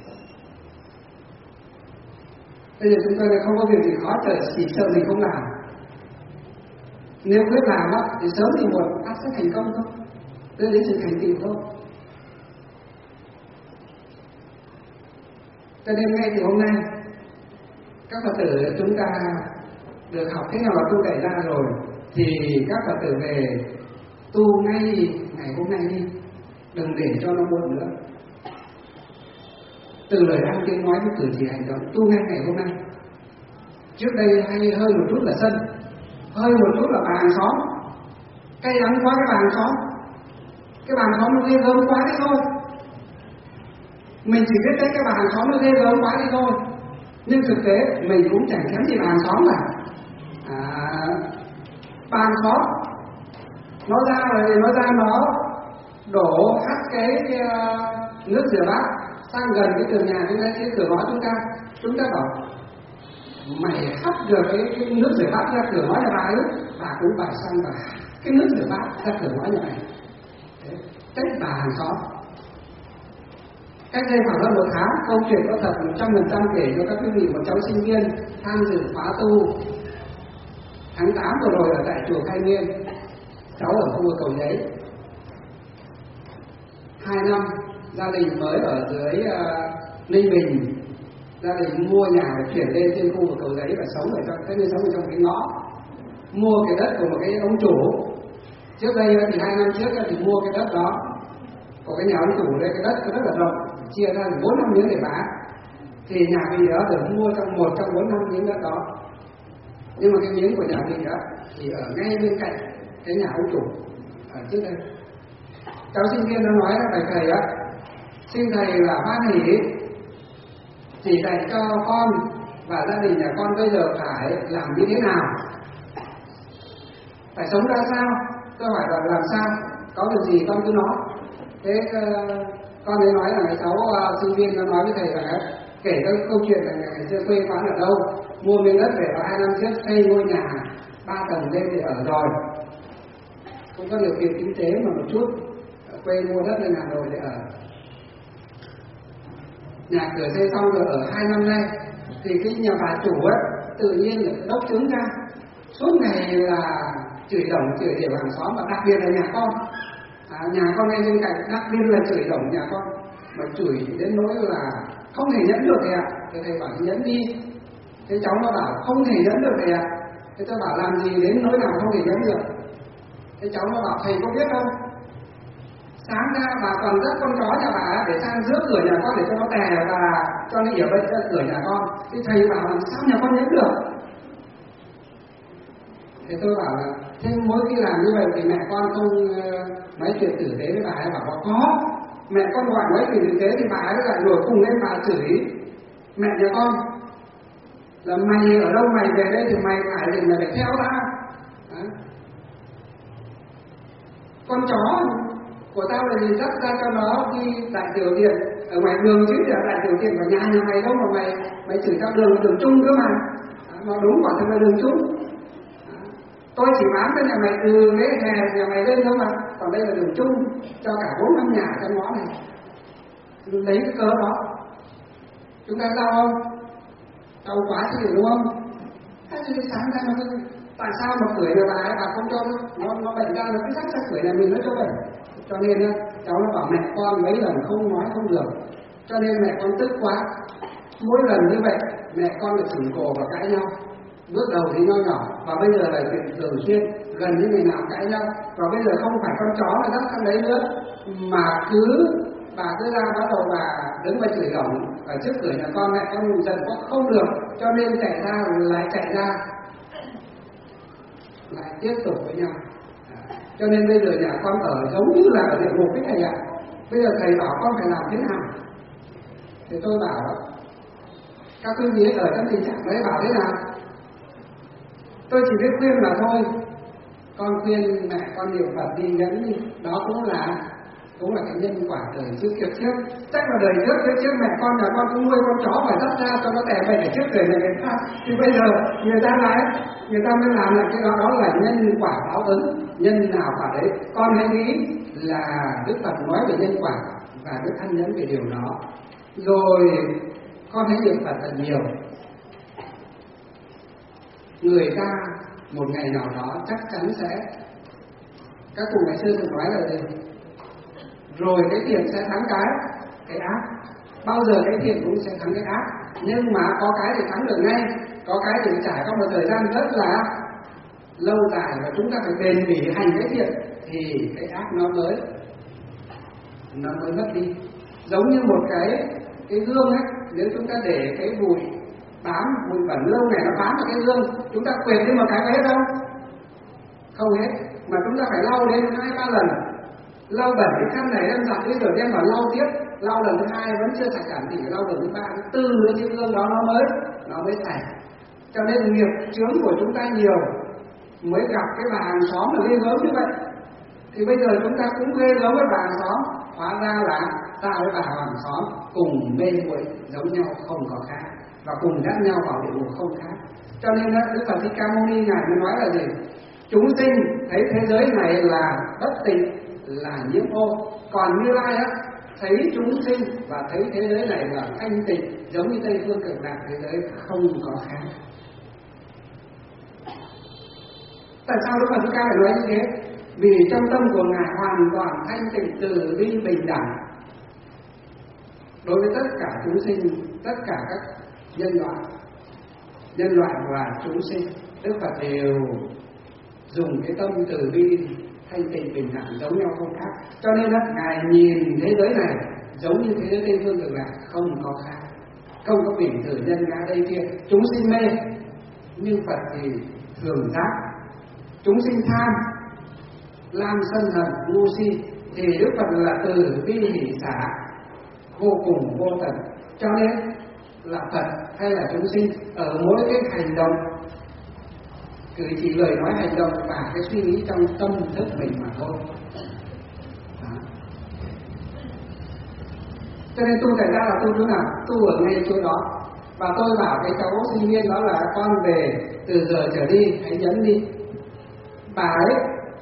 [SPEAKER 1] Bây giờ chúng ta lại không có việc gì khó, chỉ sợ mình không làm. Nếu quyết làm á, thì sớm thì muộn ắt sẽ thành công thôi, đưa đến sự thành tựu thôi. Cho nên ngay từ hôm nay, các Phật tử chúng ta được học thế nào là tu Đại Đa rồi, thì các Phật tử về tu ngay ngày hôm nay đi, đừng để cho nó muộn nữa. Từ lời ăn tiếng nói đến cử chỉ hành động, tu ngay ngày hôm nay. Trước đây hay hơi một chút là sân, hơi một chút là bà hàng xóm, cay đắng quá cái bà hàng xóm, cái bà hàng xóm nó ghê gớm quá đấy thôi. Mình chỉ biết cái bà hàng xóm nó ghê gớm quá đi thôi, nhưng thực tế mình cũng chẳng kém gì bà hàng xóm cả. Bà hàng xóm nó ra nó đổ hết cái nước rửa bát sang gần cái tường nhà chúng ta, cái cửa ngõ chúng ta bảo mày hắt được cái nước rửa bát ra cửa ngõ nhà bà ấy, bà cũng bảo sang bà cái nước rửa bát ra cửa ngõ nhà này. Trách bà hàng xóm. Cách đây khoảng hơn 1 tháng, câu chuyện có thật 100% kể cho các quý vị một cháu sinh viên tham dự khóa tu tháng 8 vừa rồi ở tại chùa Khai Nguyên. Cháu ở khu vực Cầu Giấy. 2 năm, gia đình mới ở dưới Ninh Bình, gia đình mua nhà và chuyển lên trên khu vực Cầu Giấy và sống ở trong cái ngõ. Mua cái đất của một cái ông chủ. Trước đây thì 2 năm trước thì mua cái đất đó của cái nhà ông chủ đây, cái đất rất là rộng, chia ra 4-5 miếng để bán. Thì nhà vị đó được mua trong 1 trong 4-5 miếng đất đó. Nhưng mà cái miếng của nhà vị đó thì ở ngay bên cạnh cái nhà ông chủ ở trước đây. Cháu sinh viên nó nói là thầy á, xin thầy là hoan hỷ chỉ dạy cho con và gia đình nhà con bây giờ phải làm như thế nào, phải sống ra sao. Tôi hỏi là làm sao, có việc gì con cứ nói. Thế con ấy nói là cháu sinh viên nó nói với thầy là kể các câu chuyện là ngày xưa quê quán ở đâu, mua miếng đất về vào 2 năm trước xây ngôi nhà 3 tầng lên để ở rồi, không có điều kiện kinh tế mà một chút quê mua đất lên Hà Nội để ở. Nhà cửa xây xong rồi ở 2 năm nay thì cái nhà bà chủ ấy tự nhiên là đốc chứng ra suốt ngày là chửi đồng chửi đều hàng xóm, và đặc biệt là nhà con. Nhà con ngay bên cạnh, đặc biệt là chửi đồng nhà con, mà chửi đến nỗi là không thể nhẫn được thầy ạ. Thì thầy bảo nhẫn đi. Thế cháu nó bảo không thể nhẫn được thầy ạ. Thế tôi bảo làm gì đến nỗi nào không thể nhẫn được. Thế cháu nó bảo thầy có biết không, Sáng ra bà còn dắt con chó nhà bà để sang giữa cửa nhà con để cho nó tè và cho nó hiểu bệnh ra cửa nhà con. Thì thầy bảo làm sao nhà con nhớ được? Thì tôi bảo là thế mỗi khi làm như vậy thì mẹ con không nói chuyện tử tế với bà ấy. Bảo có, mẹ con gọi nói chuyện tử tế thì bà ấy lại nổi cùng lên bà chửi mẹ nhà con là mày ở đâu mày về đây thì mày phải thì mày phải theo ta. Đấy. Con chó của tao là gì, dắt ra cho nó đi đại tiểu tiện ở ngoài đường chứ, là đại tiểu tiện vào nhà mày đâu mà mày chửi tao đường chung cơ mà. Nó đúng quả thật là đường chung. Tôi chỉ bán cho nhà mày từ cái hè nhà mày lên thôi mà, còn đây là đường chung cho cả 4-5 nhà trong ngõ này. Lấy cái cớ đó chúng ta đau không? Đau quá chứ đúng không? Thế thì sáng ra nó tại sao mà cười được bà không cho nó bệnh ra, nó cứ dắt ra cười này mình nó cho bệnh. Cho nên cháu nó bảo mẹ con mấy lần không nói không được, cho nên mẹ con tức quá. Mỗi lần như vậy mẹ con lại chửi cổ và cãi nhau. Bước đầu thì nho nhỏ và bây giờ là chuyện thường xuyên, gần như ngày nào cãi nhau. Và bây giờ không phải con chó là dắt sang đấy nữa, mà bà cứ ra bắt đầu bà đứng và chửi gỏng ở trước cửa nhà con. Mẹ con giận quá không được, cho nên chạy ra lại tiếp tục với nhau. Cho nên bây giờ nhà con ở giống như là ở địa ngục ấy thầy ạ. Bây giờ thầy bảo con phải làm thế nào? Thì tôi bảo các quý vị ở trong tình trạng đấy bảo thế nào? Tôi chỉ biết khuyên là thôi, con khuyên mẹ con niệm Phật đi nhẫn đi. Đó cũng là cái nhân quả đời trước kiếp trước. Chắc là đời trước mẹ con nhà con cũng nuôi con chó phải dắt ra cho nó tè bệnh ở trước đời này người ta. Thì bây giờ người ta mới làm lại cái đó là nhân quả báo ứng. Nhân nào quả đấy. Con hãy nghĩ là Đức Phật nói về nhân quả và Đức Ân Nhẫn về điều đó. Rồi con hãy niệm Phật thật nhiều. Người ta một ngày nào đó chắc chắn sẽ, các cụ ngày xưa thường nói là gì? Rồi cái thiện sẽ thắng cái ác. Bao giờ cái thiện cũng sẽ thắng cái ác. Nhưng mà có cái thì thắng được ngay, có cái thì trải qua một thời gian rất là lâu dài và chúng ta phải bền bỉ hành cái thiện thì cái ác nó mới mất đi. Giống như một cái gương ấy, nếu chúng ta để cái bụi bẩn lâu ngày nó bám vào cái gương, chúng ta quệt đi một cái có hết không? Không hết, mà chúng ta phải lau đến 2-3 lần. Lau bẩn cái khăn này đem giặt đi rồi đem vào lau tiếp, lau lần thứ 2 vẫn chưa sạch hẳn thì lau lần thứ 3, thứ 4 nữa cái gương đó nó mới sạch. Cho nên nghiệp chướng của chúng ta nhiều mới gặp cái bà hàng xóm là ghê gớm như vậy. Thì bây giờ chúng ta cũng ghê gớm với bà hàng xóm, hóa ra là ta với bà hàng xóm cùng mê muội giống nhau không có khác, và cùng dắt nhau vào địa ngục không khác. Cho nên Đức Phật Thích Ca Mâu Ni ngài mới nói là gì? Chúng sinh thấy thế giới này là bất tịnh, là nhiễm ô. Còn Như Lai thấy chúng sinh và thấy thế giới này là thanh tịnh, giống như Tây Phương Cực Lạc, thế giới không có khác. Tại sao Đức Phật Thích Ca lại nói như thế? Vì trong tâm của ngài hoàn toàn thanh tịnh, từ bi, bình đẳng đối với tất cả chúng sinh, tất cả các nhân loại và chúng sinh. Đức Phật đều dùng cái tâm từ bi, thanh tịnh, bình đẳng giống nhau không khác. Cho nên ngài nhìn thế giới này giống như thế giới Tây Phương Cực Lạc không có khác, không có bình thử nhân ngã đây kia. Chúng sinh mê nhưng Phật thì thường giác. Chúng sinh tham, lam sân hận, ngu si thì Đức Phật là từ bi hỷ xả, vô cùng vô tận. Cho nên là Phật hay là chúng sinh ở mỗi cái hành động, cử chỉ lời nói hành động và cái suy nghĩ trong tâm thức mình mà thôi. Đó. Cho nên tu tại ra là tu chỗ nào? Tu ở ngay chỗ đó. Và tôi bảo cái cháu sinh viên đó là con về từ giờ trở đi hãy nhẫn đi. Bà ấy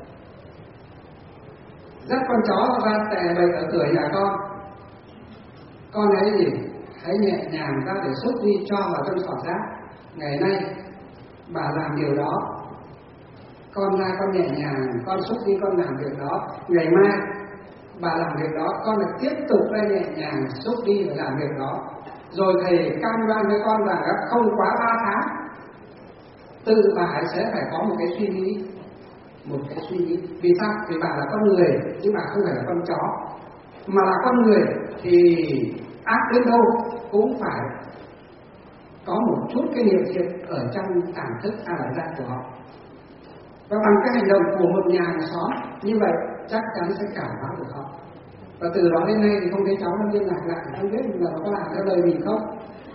[SPEAKER 1] dắt con chó ra tè bậy ở cửa nhà con hãy gì? Hãy nhẹ nhàng ra để xúc đi cho vào trong sọt rác. Ngày nay bà làm điều đó, con ra con nhẹ nhàng, con xúc đi, con làm việc đó. Ngày mai bà làm việc đó, con lại tiếp tục ra nhẹ nhàng xúc đi và làm việc đó. Rồi thầy cam đoan với con rằng không quá 3 tháng tự bà ấy sẽ phải có một cái suy nghĩ một cái suy nghĩ. Vì sao? Vì bà là con người chứ bà không phải là con chó. Mà là con người thì ác đến đâu cũng phải có một chút cái niệm thiện ở trong tàng thức a la gia của họ. Và bằng cái hành động của một nhà hàng xóm như vậy chắc chắn sẽ cảm hóa được họ. Và từ đó đến nay thì không thấy cháu nó liên lạc lại, không biết là nó có làm theo lời mình không.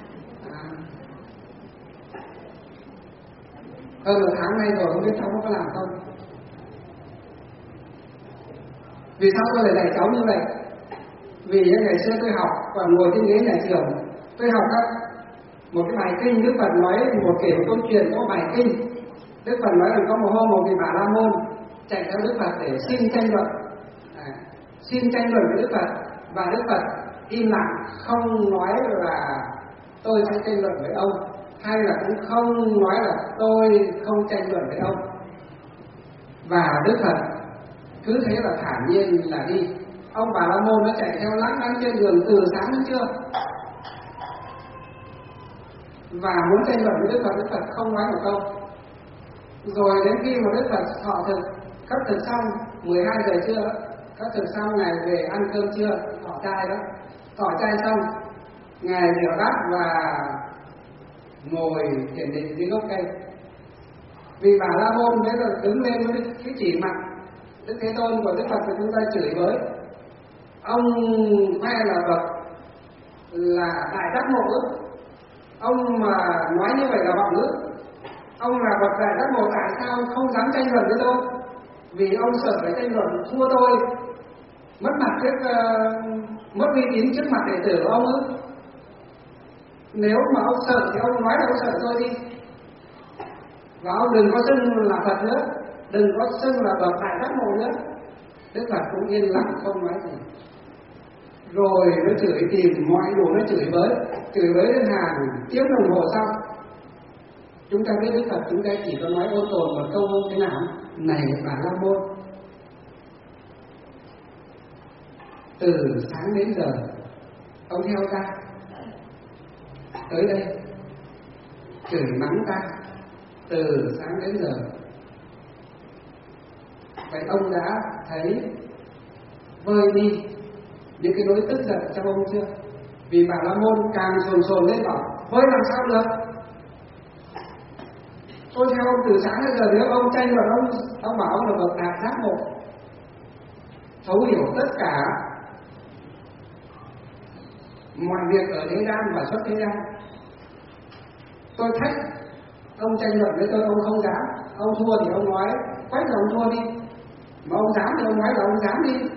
[SPEAKER 1] Hơn một tháng nay rồi không biết cháu có làm không. Vì sao tôi lại dạy cháu như vậy? Vì ngày xưa tôi học còn ngồi trên ghế nhà trường, tôi học một cái bài kinh. Đức Phật nói kể một câu chuyện có bài kinh. Đức Phật nói là có một hôm một vị Bà La Môn chạy theo Đức Phật để xin tranh luận, với Đức Phật. Và Đức Phật im lặng, không nói là tôi sẽ tranh luận với ông, hay là cũng không nói là tôi không tranh luận với ông. Và Đức Phật cứ thế là thản nhiên là đi. Ông Bà La Môn nó chạy theo láng đáng trên đường từ sáng đến trưa và muốn tranh luận với Đức Phật không nói một câu. Rồi đến khi mà Đức Phật thọ thực, khất thực xong 12 giờ trưa, khất thực xong Ngài về ăn cơm trưa, thọ trai đó. Thọ trai xong, Ngài rửa bát và ngồi thiền định dưới gốc cây. Vì Bà La Môn đấy là đứng lên với cái chỉ mặt Đức Thế Tôn của Đức Phật thì chúng ta chửi với. Ông khoe là bậc là đại giác ngộ ư? Ông mà nói như vậy là vọng ư? Ông là bậc đại giác ngộ, tại sao không dám tranh luận với tôi? Vì ông sợ phải tranh luận thua tôi, mất mặt mất uy tín trước mặt đệ tử của ông ư? Nếu mà ông sợ thì ông nói là ông sợ tôi đi. Và ông đừng có xưng là Phật nữa, đừng có xưng là bậc đại giác ngộ nữa. Đức Phật cũng yên lặng không nói gì. Rồi nó chửi tìm mọi đủ, nó chửi bới đến hàng tiếng đồng hồ sau. Chúng ta biết Đức Phật chúng ta chỉ có nói ôn tồn một câu thế nào: này Bà La Môn, từ sáng đến giờ ông theo ta tới đây chửi mắng ta từ sáng đến giờ, vậy ông đã thấy vơi đi những cái nỗi tức giận trong ông chưa? Vì Bà La Môn càng sồn lên bảo vơi làm sao được, tôi theo ông từ sáng đến giờ, nếu ông tranh luận ông bảo ông là bậc đại giác ngộ, thấu hiểu tất cả mọi việc ở thế gian và xuất thế gian. Tôi thách ông tranh luận với tôi, ông không dám. Ông thua thì ông nói quách là ông thua đi, mà ông dám thì ông nói là ông dám đi.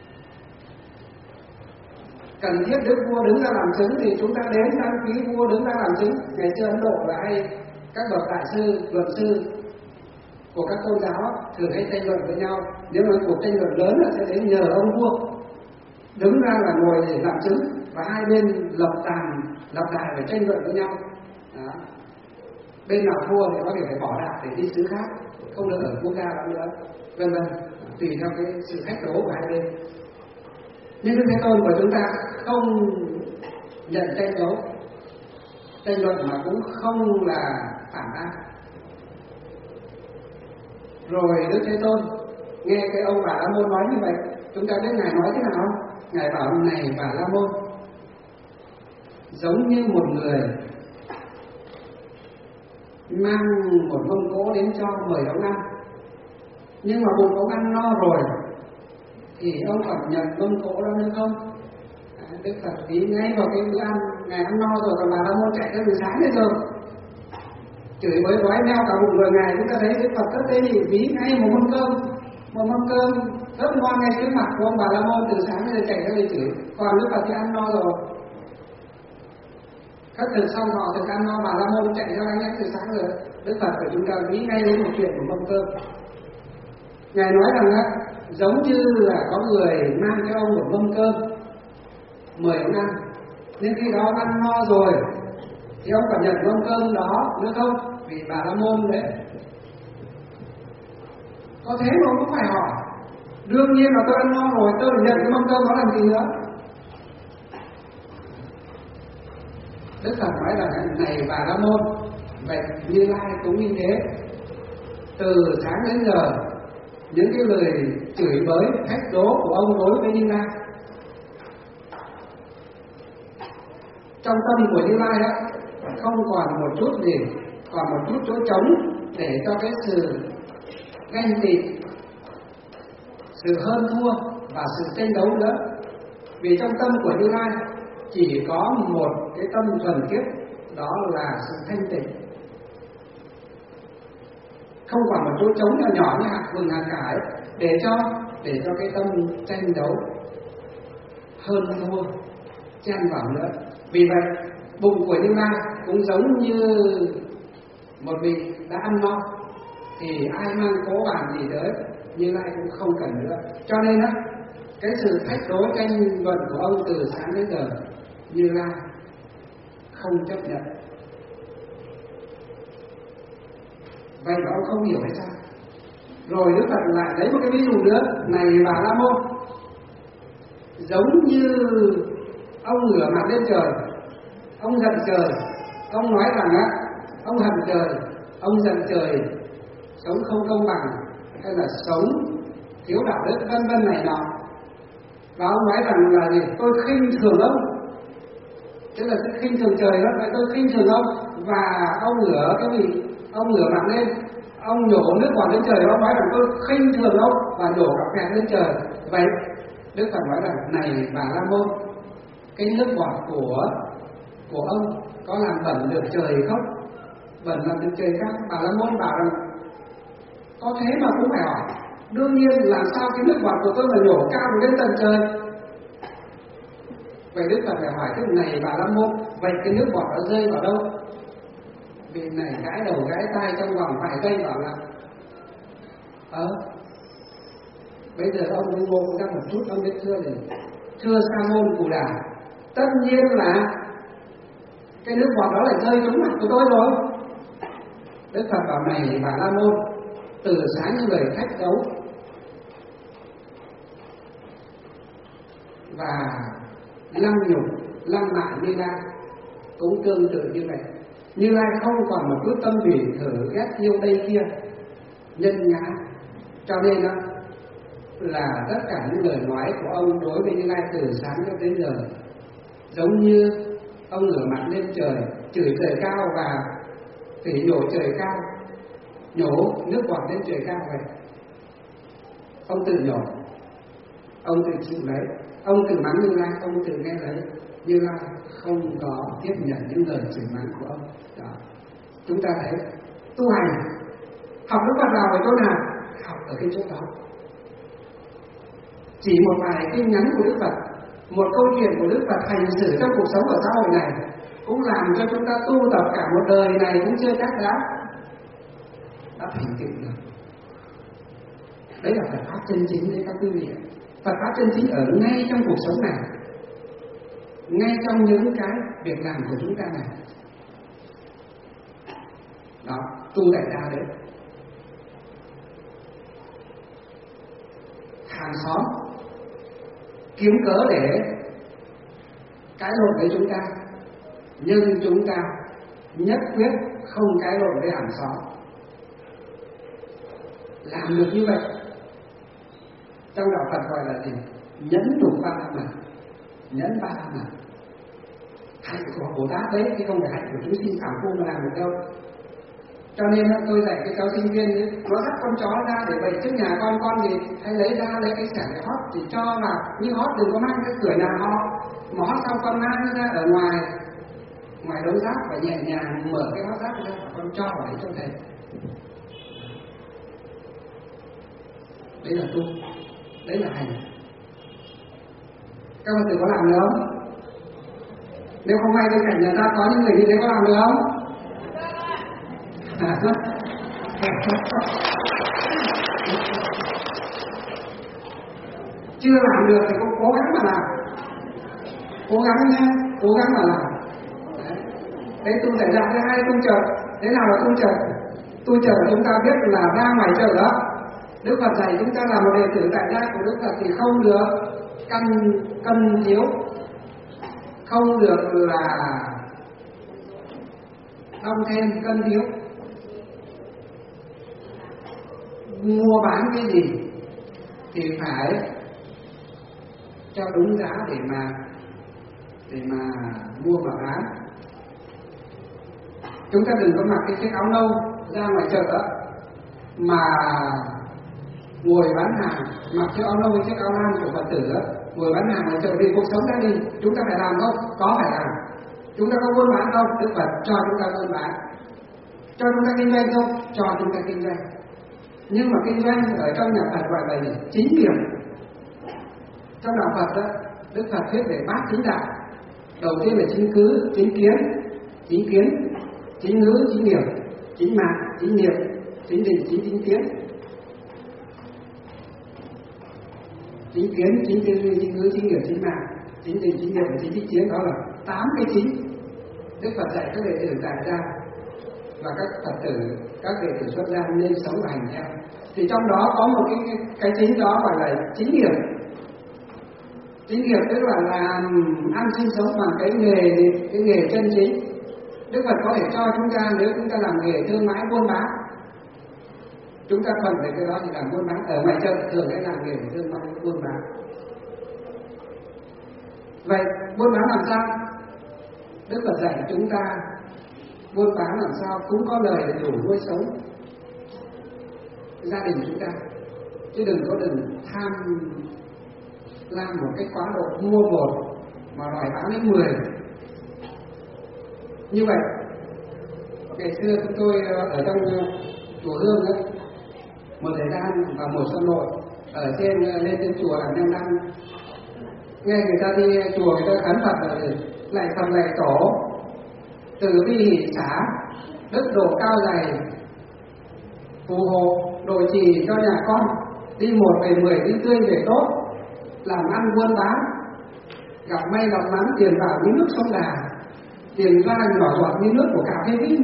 [SPEAKER 1] Cần thiết Đức Vua đứng ra làm chứng thì chúng ta đến đăng ký vua đứng ra làm chứng. Ngày xưa Ấn Độ là hay các bậc đại sư, luận sư của các tôn giáo thường hay tranh luận với nhau. Nếu mà cuộc tranh luận lớn là sẽ đến nhờ ông vua đứng ra là ngồi để làm chứng, và hai bên lập đài để tranh luận với nhau. Đó. Bên nào thua thì có thể phải bỏ đạo để đi xứ khác, không được ở quốc gia đó nữa, vân vân, tùy theo cái sự thách đố của hai bên. Nhưng Đức Thế Tôn của chúng ta không nhận tranh luận mà cũng không là phản bác. Rồi Đức Thế Tôn nghe cái ông Bà La Môn nói như vậy, chúng ta biết Ngài nói thế nào không? Ngài bảo này Bà La Môn, giống như một người mang một mâm cỗ đến cho mời ông ăn, nhưng mà bụng ông ăn no rồi thì ông còn nhận mâm cỗ đó nữa không? Đức Phật tí ngay vào cái bữa ăn, Ngài ăn no rồi, còn Bà La Môn chạy ra từ sáng đến giờ chửi với gói meo cả bụng rồi. Ngài chúng ta thấy Đức Phật rất tế nhị, ví ngay một mâm cơm rất ngon ngay trước mặt của ông Bà La Môn, từ sáng đến giờ chạy ra để chửi. Còn Đức Phật thì ăn no rồi, khất thực xong họ thực ăn no, Bà La Môn chạy ra đánh nhắc từ sáng rồi. Đức Phật của chúng ta ví ngay đến một chuyện của mâm cơm. Ngài nói rằng giống như là có người mang cho ông một mâm cơm mời ông ăn, nhưng khi đó ăn no rồi thì ông còn nhận mâm cơm đó nữa không? Vì Bà La Môn đấy có thế mà ông cũng phải hỏi. Đương nhiên là tôi ăn no rồi, tôi phải nhận cái mâm cơm đó làm gì nữa? Đức Phật nói là này Bà La Môn, vậy Như Lai cũng như thế, từ sáng đến giờ những cái lời chửi bới thách đố của ông đối với Như Lai. Trong tâm của Như Lai á, không còn một chút gì, còn một chút chỗ trống để cho cái sự ganh tị, sự hơn thua và sự tranh đấu nữa. Vì trong tâm của Như Lai chỉ có một cái tâm thuần khiết, đó là sự thanh tịnh. Không còn một chỗ trống nhỏ nhỏ như hạt vừng hạt cải để cho cái tâm tranh đấu, hơn thua, chen vào nữa. Vì vậy bụng của Như Lai cũng giống như một vị đã ăn no, thì ai mang cố bàn gì tới Như Lai cũng không cần nữa. Cho nên á, cái sự thách đố tranh luận của ông từ sáng đến giờ Như Lai không chấp nhận. Vậy mà ông không hiểu hay sao? Rồi Đức Phật lại lấy một cái ví dụ nữa, này Bà La Môn, giống như ông ngửa mặt lên trời, ông giận trời, ông nói rằng á, ông hận trời, ông giận trời, sống không công bằng, hay là sống thiếu đạo đức vân vân này nọ. Và ông nói rằng là gì? Tôi khinh thường ông, tức là khinh thường trời đó, vậy tôi khinh thường ông. Và ông ngửa cái gì? Ông ngửa mặt lên, ông nhổ nước bọt lên trời, ông nói rằng tôi khinh thường ông và nhổ cặp kẹt lên trời. Vậy Đức Phật nói rằng này Bà La Môn, cái nước bọt của ông có làm bẩn được trời không? Bẩn làm được trời không? Bà La Môn bảo rằng có thế mà cũng phải hỏi. Đương nhiên, làm sao cái nước bọt của tôi mà nhổ cao lên tận trời? Vậy Đức Phật phải hỏi cái này Bà La Môn, vậy cái nước bọt nó rơi vào đâu? Vì này gãi đầu gãi tai trong vòng vài giây bảo là bây giờ ông mới ngộ ra một chút, ông biết thưa gì? Thưa Sa Môn Cù Đà, tất nhiên là cái nước bọt đó lại rơi trúng mặt của tôi rồi. Đức Phật bảo này Bà La Môn, từ sáng những lời thách đấu và lăng nhục, lăng mạ Như Lai cũng tương tự như vậy. Như Lai không còn một chút tâm vị thử ghét yêu đây kia, nhân ngã. Cho nên đó là tất cả những lời nói của ông đối với Như Lai từ sáng cho đến giờ giống như ông ngửa mặt lên trời, chửi trời cao và phỉ nhổ trời cao, nhổ nước bọt lên trời cao vậy. Ông tự nhổ, ông tự chịu lấy, ông tự mắng Như Lai, ông tự nghe lấy. Như Lai không có tiếp nhận những lời chửi mắng của ông. Đó. Chúng ta thấy tu hành, học Đức Phật nào ở chỗ nào? Học ở cái chỗ đó. Chỉ một vài kinh ngắn của Đức Phật, một câu chuyện của Đức Phật hành xử trong cuộc sống ở xã hội này cũng làm cho chúng ta tu tập cả một đời này cũng chưa chắc đã thành tựu được. Đấy là Phật pháp chân chính đấy các quý vị. Phật pháp chân chính ở ngay trong cuộc sống này, ngay trong những cái việc làm của chúng ta này. Đó, tu tại gia đấy. Hàng xóm kiếm cớ để cãi lộn với chúng ta, nhưng chúng ta nhất quyết không cãi lộn với hàng xóm. Làm được như vậy, trong đạo Phật gọi là gì? Nhẫn nhục ba la mật, nhẫn ba la mật. Hạnh của Bồ Tát đấy, chứ không phải hạnh của chúng sinh phàm phu mà làm được đâu. Cho nên tôi dạy cái cháu sinh viên ấy, nó dắt con chó ra để bày trước nhà con gì, hay lấy ra lấy cái xẻng để hót thì cho vào, nhưng hót đừng có mang cái cửa nhà ho, mà hót xong con mang ra ở ngoài đống rác và nhẹ nhàng mở cái hót rác ra và con cho vào đấy cho thầy. Đấy là tu, đấy là hành. Các bạn tự có làm được không? Nếu không may bên cạnh nhà ta có những người như thế có làm được không? Chưa làm được thì cũng cố gắng mà làm, cố gắng nhé, cố gắng mà làm. Đấy, tu tại gia thứ hai tu chợ. Thế nào là tu chợ? Tu chợ chúng ta biết là ra ngoài chợ đó. Đức Phật dạy chúng ta là một đệ tử tại gia của Đức Phật thì không được cân thiếu, không được là đông thêm cân thiếu. mua bán cái gì thì phải cho đúng giá để mà mua mà bán. Chúng ta đừng có mặc cái chiếc áo nâu ra ngoài chợ đó mà ngồi bán hàng mặc chiếc áo nâu với chiếc áo lam của Phật tử đó, ngồi bán hàng ngoài chợ vì cuộc sống gia đình. Chúng ta phải làm không? Có phải làm. Chúng ta có buôn bán không? Đức Phật cho chúng ta buôn bán. Cho chúng ta kinh doanh không? Cho chúng ta kinh doanh. Nhưng mà kinh doanh ở trong nhà Phật gọi là chính nghiệp. Trong đạo Phật đó, Đức Phật thuyết về bát chính đạo. Đầu tiên là chính cứ, chính kiến, chính ngữ, chính nghiệp, chính mạng, chính nghiệp, chính định, chính kiến. Chính kiến, chính tư, chính ngữ, chính nghiệp, chính mạng, chính định, chính nghiệp và chính kiến, đó là 8 cái chính. Đức Phật dạy các đệ tử tại gia và các Phật tử, các đệ tử xuất gia nên sống và hành theo. Thì trong đó có một cái chính đó gọi là chính nghiệp. Chính nghiệp tức là làm ăn sinh sống bằng cái nghề chân chính. Đức Phật có thể cho chúng ta, nếu chúng ta làm nghề thương mại buôn bán, chúng ta cần phải cái đó thì làm buôn bán. Ở ngoài chợ thường hay làm nghề thương mại buôn bán. Vậy buôn bán làm sao? Đức Phật dạy chúng ta buôn bán làm sao cũng có lời để đủ nuôi sống gia đình chúng ta, chứ đừng tham làm một cái quá độ mua một mà đòi bán đến 10. Như vậy ngày xưa chúng tôi ở trong chùa Hương ấy, một thời gian vào mùa xuân nội ở lên trên chùa làm nhân năm, nghe người ta đi chùa người ta khấn Phật rồi lại Phật lại tổ, từ bi hỷ xá, đức độ cao dày, phù hộ độ trì cho nhà con, đi 1 về 10, đi tươi về tốt, làm ăn buôn bán, gặp may gặp nắng, tiền vào như nước sông Đà, tiền ra nhỏ giọt như nước của cà phê Vin.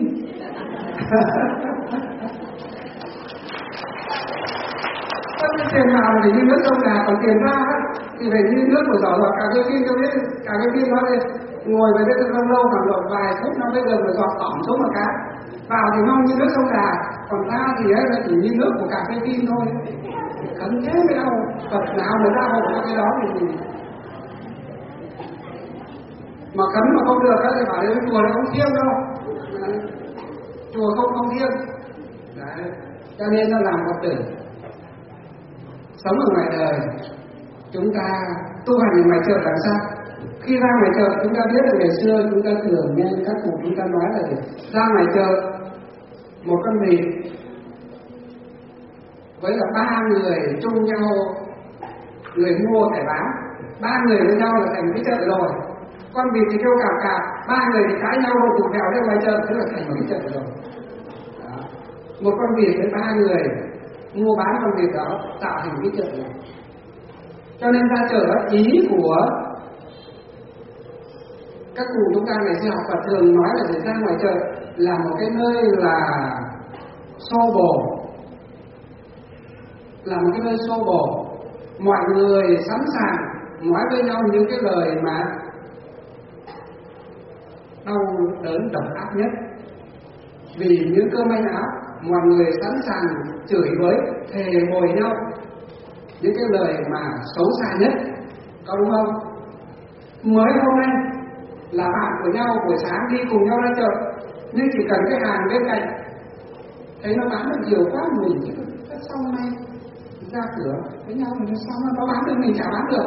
[SPEAKER 1] Tiền vào thì như nước sông Đà, còn tiền ra thì phải như nước của giỏ giọt cà phê Vin. Cho biết cà phê Vin nó ngồi với cái lâu lâu khoảng độ vài phút nó mới gần là giọt tỏm xuống một cái, vào thì ngon như nước sông Đà, còn ra thì ấy là chỉ như nước của cà phê Vin thôi. Khấn thế mới đâu, Phật nào người ta hộ cho cái đó thì mà khấn mà không được thì bảo đến chùa nó không thiêng đâu. Đấy. Chùa không thiêng. Đấy. Cho nên nó làm Phật tử sống ở ngoài đời, chúng ta tu hành ở ngoài chợ làm sao? Khi ra ngoài chợ chúng ta biết là ngày xưa chúng ta thường nghe các cụ chúng ta nói là ra ngoài chợ một con vịt với là 3 người chung nhau, người mua phải bán, 3 người với nhau là thành cái chợ rồi. Con vịt thì kêu cào cào, 3 người thì cãi nhau rồi tụt kẹo ra ngoài chợ, tức là thành một cái chợ rồi. Đó. Một con vịt với 3 người mua bán con vịt đó tạo thành cái chợ này. Cho nên ra chợ đó, ý của các cụ chúng ta ngày xưa học Phật thường nói là ra ngoài chợ là một cái nơi là xô bồ, là một cái nơi xô bồ, mọi người sẵn sàng nói với nhau những cái lời mà đau đớn độc ác nhất. Vì những cơm manh áo, mọi người sẵn sàng chửi bới, thề bồi nhau những cái lời mà xấu xa nhất, có đúng không? Mới hôm nay là bạn của nhau, buổi sáng đi cùng nhau ra chợ, nhưng chỉ cần cái hàng bên cạnh thấy nó bán được nhiều quá, mình chứ sao hôm nay ra cửa với nhau thì sao nó bán được mình chả bán được.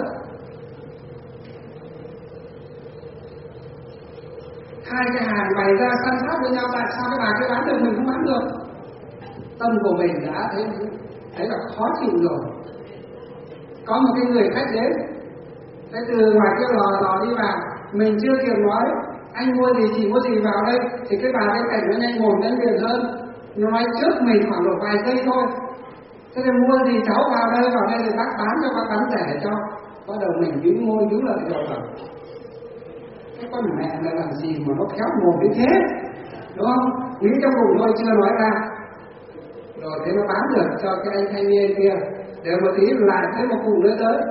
[SPEAKER 1] Hai cái hàng bày ra săn sát với nhau, tại sao cái bà kia bán được mình không bán được? Tâm của mình đã thấy là khó chịu rồi. Có một cái người khách đến, cái từ ngoài cái lò đi vào, mình chưa kịp nói anh mua gì chỉ mua gì vào đây, thì cái bà bên cạnh nó nhanh mồm nhanh miệng hơn, nó nói trước mình khoảng độ vài giây thôi. Thế thì mua gì cháu vào đây thì bác bán cho, bác bán rẻ cho. Bắt đầu mình bĩu môi bĩu lợi rồi bảo cái con mẹ là làm gì mà nó khéo mồm đến thế, đúng không? Nghĩ trong bụng thôi chưa nói ra. Rồi thế nó bán được cho cái anh thanh niên kia, để một tí lại thấy một cụ nữa tới,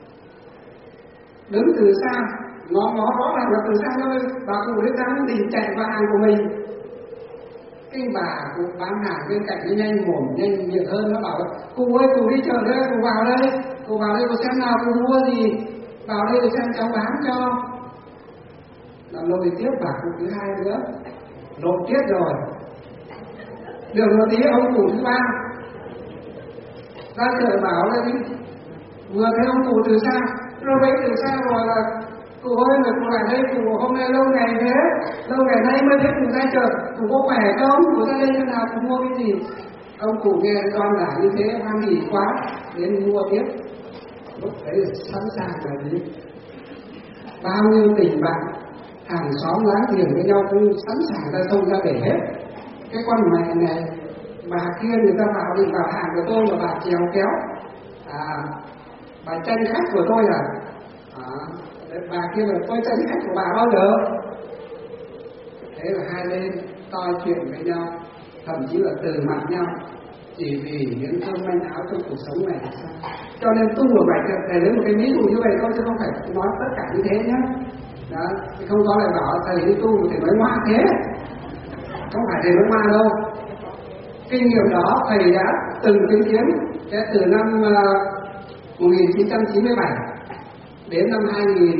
[SPEAKER 1] đứng từ xa, nó rõ ràng là từ xa thôi, bà cụ đấy dám định chạy vào hàng của mình. Cái bà cụ bán hàng bên cạnh nó nhanh mồm nhanh miệng hơn, nó bảo cụ ơi cụ đi chợ đây, cụ vào đây có xem nào cụ mua gì, vào đây để xem cháu bán cho. Làm lôi tiếp bà cụ thứ hai nữa lộn tiếp rồi, được một tí ông cụ thứ ba ra chợ bảo là đi, vừa thấy ông cụ từ xa, rồi vậy từ xa rồi là cụ ơi là cụ lại đây, cụ hôm nay lâu ngày nay mới thấy cụ ra chợ, cụ có khỏe không, cụ ra đây thế nào, cụ mua cái gì. Ông cụ nghe con là như thế hoan hỉ quá đến mua tiếp. Lúc đấy là sẵn sàng là gì, bao nhiêu tình bạn hàng xóm láng giềng với nhau cũng sẵn sàng ra sông ra bể hết. Cái con mẹ này bà kia người ta vào hàng của tôi mà bà trèo kéo, bà tranh khách của tôi bà kia là tôi tranh khách của bà bao giờ. Thế là hai bên to chuyện với nhau, thậm chí là từ mặt nhau chỉ vì những cơm manh áo trong cuộc sống này. Cho nên tu ở bài thầy lấy một cái ví dụ như vậy thôi, chứ không phải nói tất cả như thế nhé. Đó, không có lại bảo thầy đi tu thì nói ngoa thế, không phải thầy nói ngoa đâu. Kinh nghiệm đó thầy đã từng chứng kiến từ năm 1997 đến năm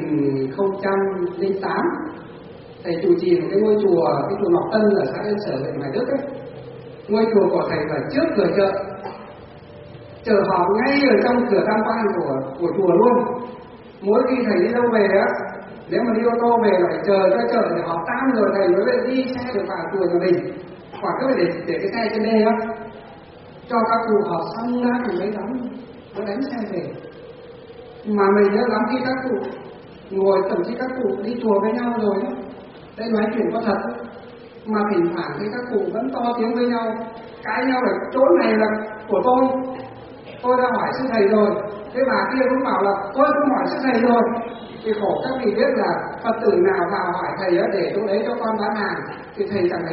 [SPEAKER 1] 2008. Thầy chủ trì một cái ngôi chùa, cái chùa Ngọc Tân ở xã Yên Sở huyện Hoài Đức ấy. Ngôi chùa của thầy là trước cửa chợ họp ngay ở trong cửa tam quan của chùa luôn. Mỗi khi thầy đi đâu về á, nếu mà đi ô tô về lại chờ cho chợ để họp tan rồi thầy mới đi xe được vào chùa nhà mình, hoặc cứ phải để cái xe trên đây á, cho các cụ họp xong ra thì mới đánh xe về. Mà mình nhớ lắm khi các cụ ngồi, thậm chí các cụ đi chùa với nhau rồi đó, đây nói chuyện có thật, mà thỉnh thoảng thì các cụ vẫn to tiếng với nhau, cãi nhau là chỗ này là của tôi đã hỏi sư thầy rồi, cái bà kia cũng bảo là tôi cũng hỏi sư thầy rồi. Thì khổ các vị biết là Phật tử nào vào hỏi thầy để chỗ đấy cho con bán hàng thì thầy chẳng thấy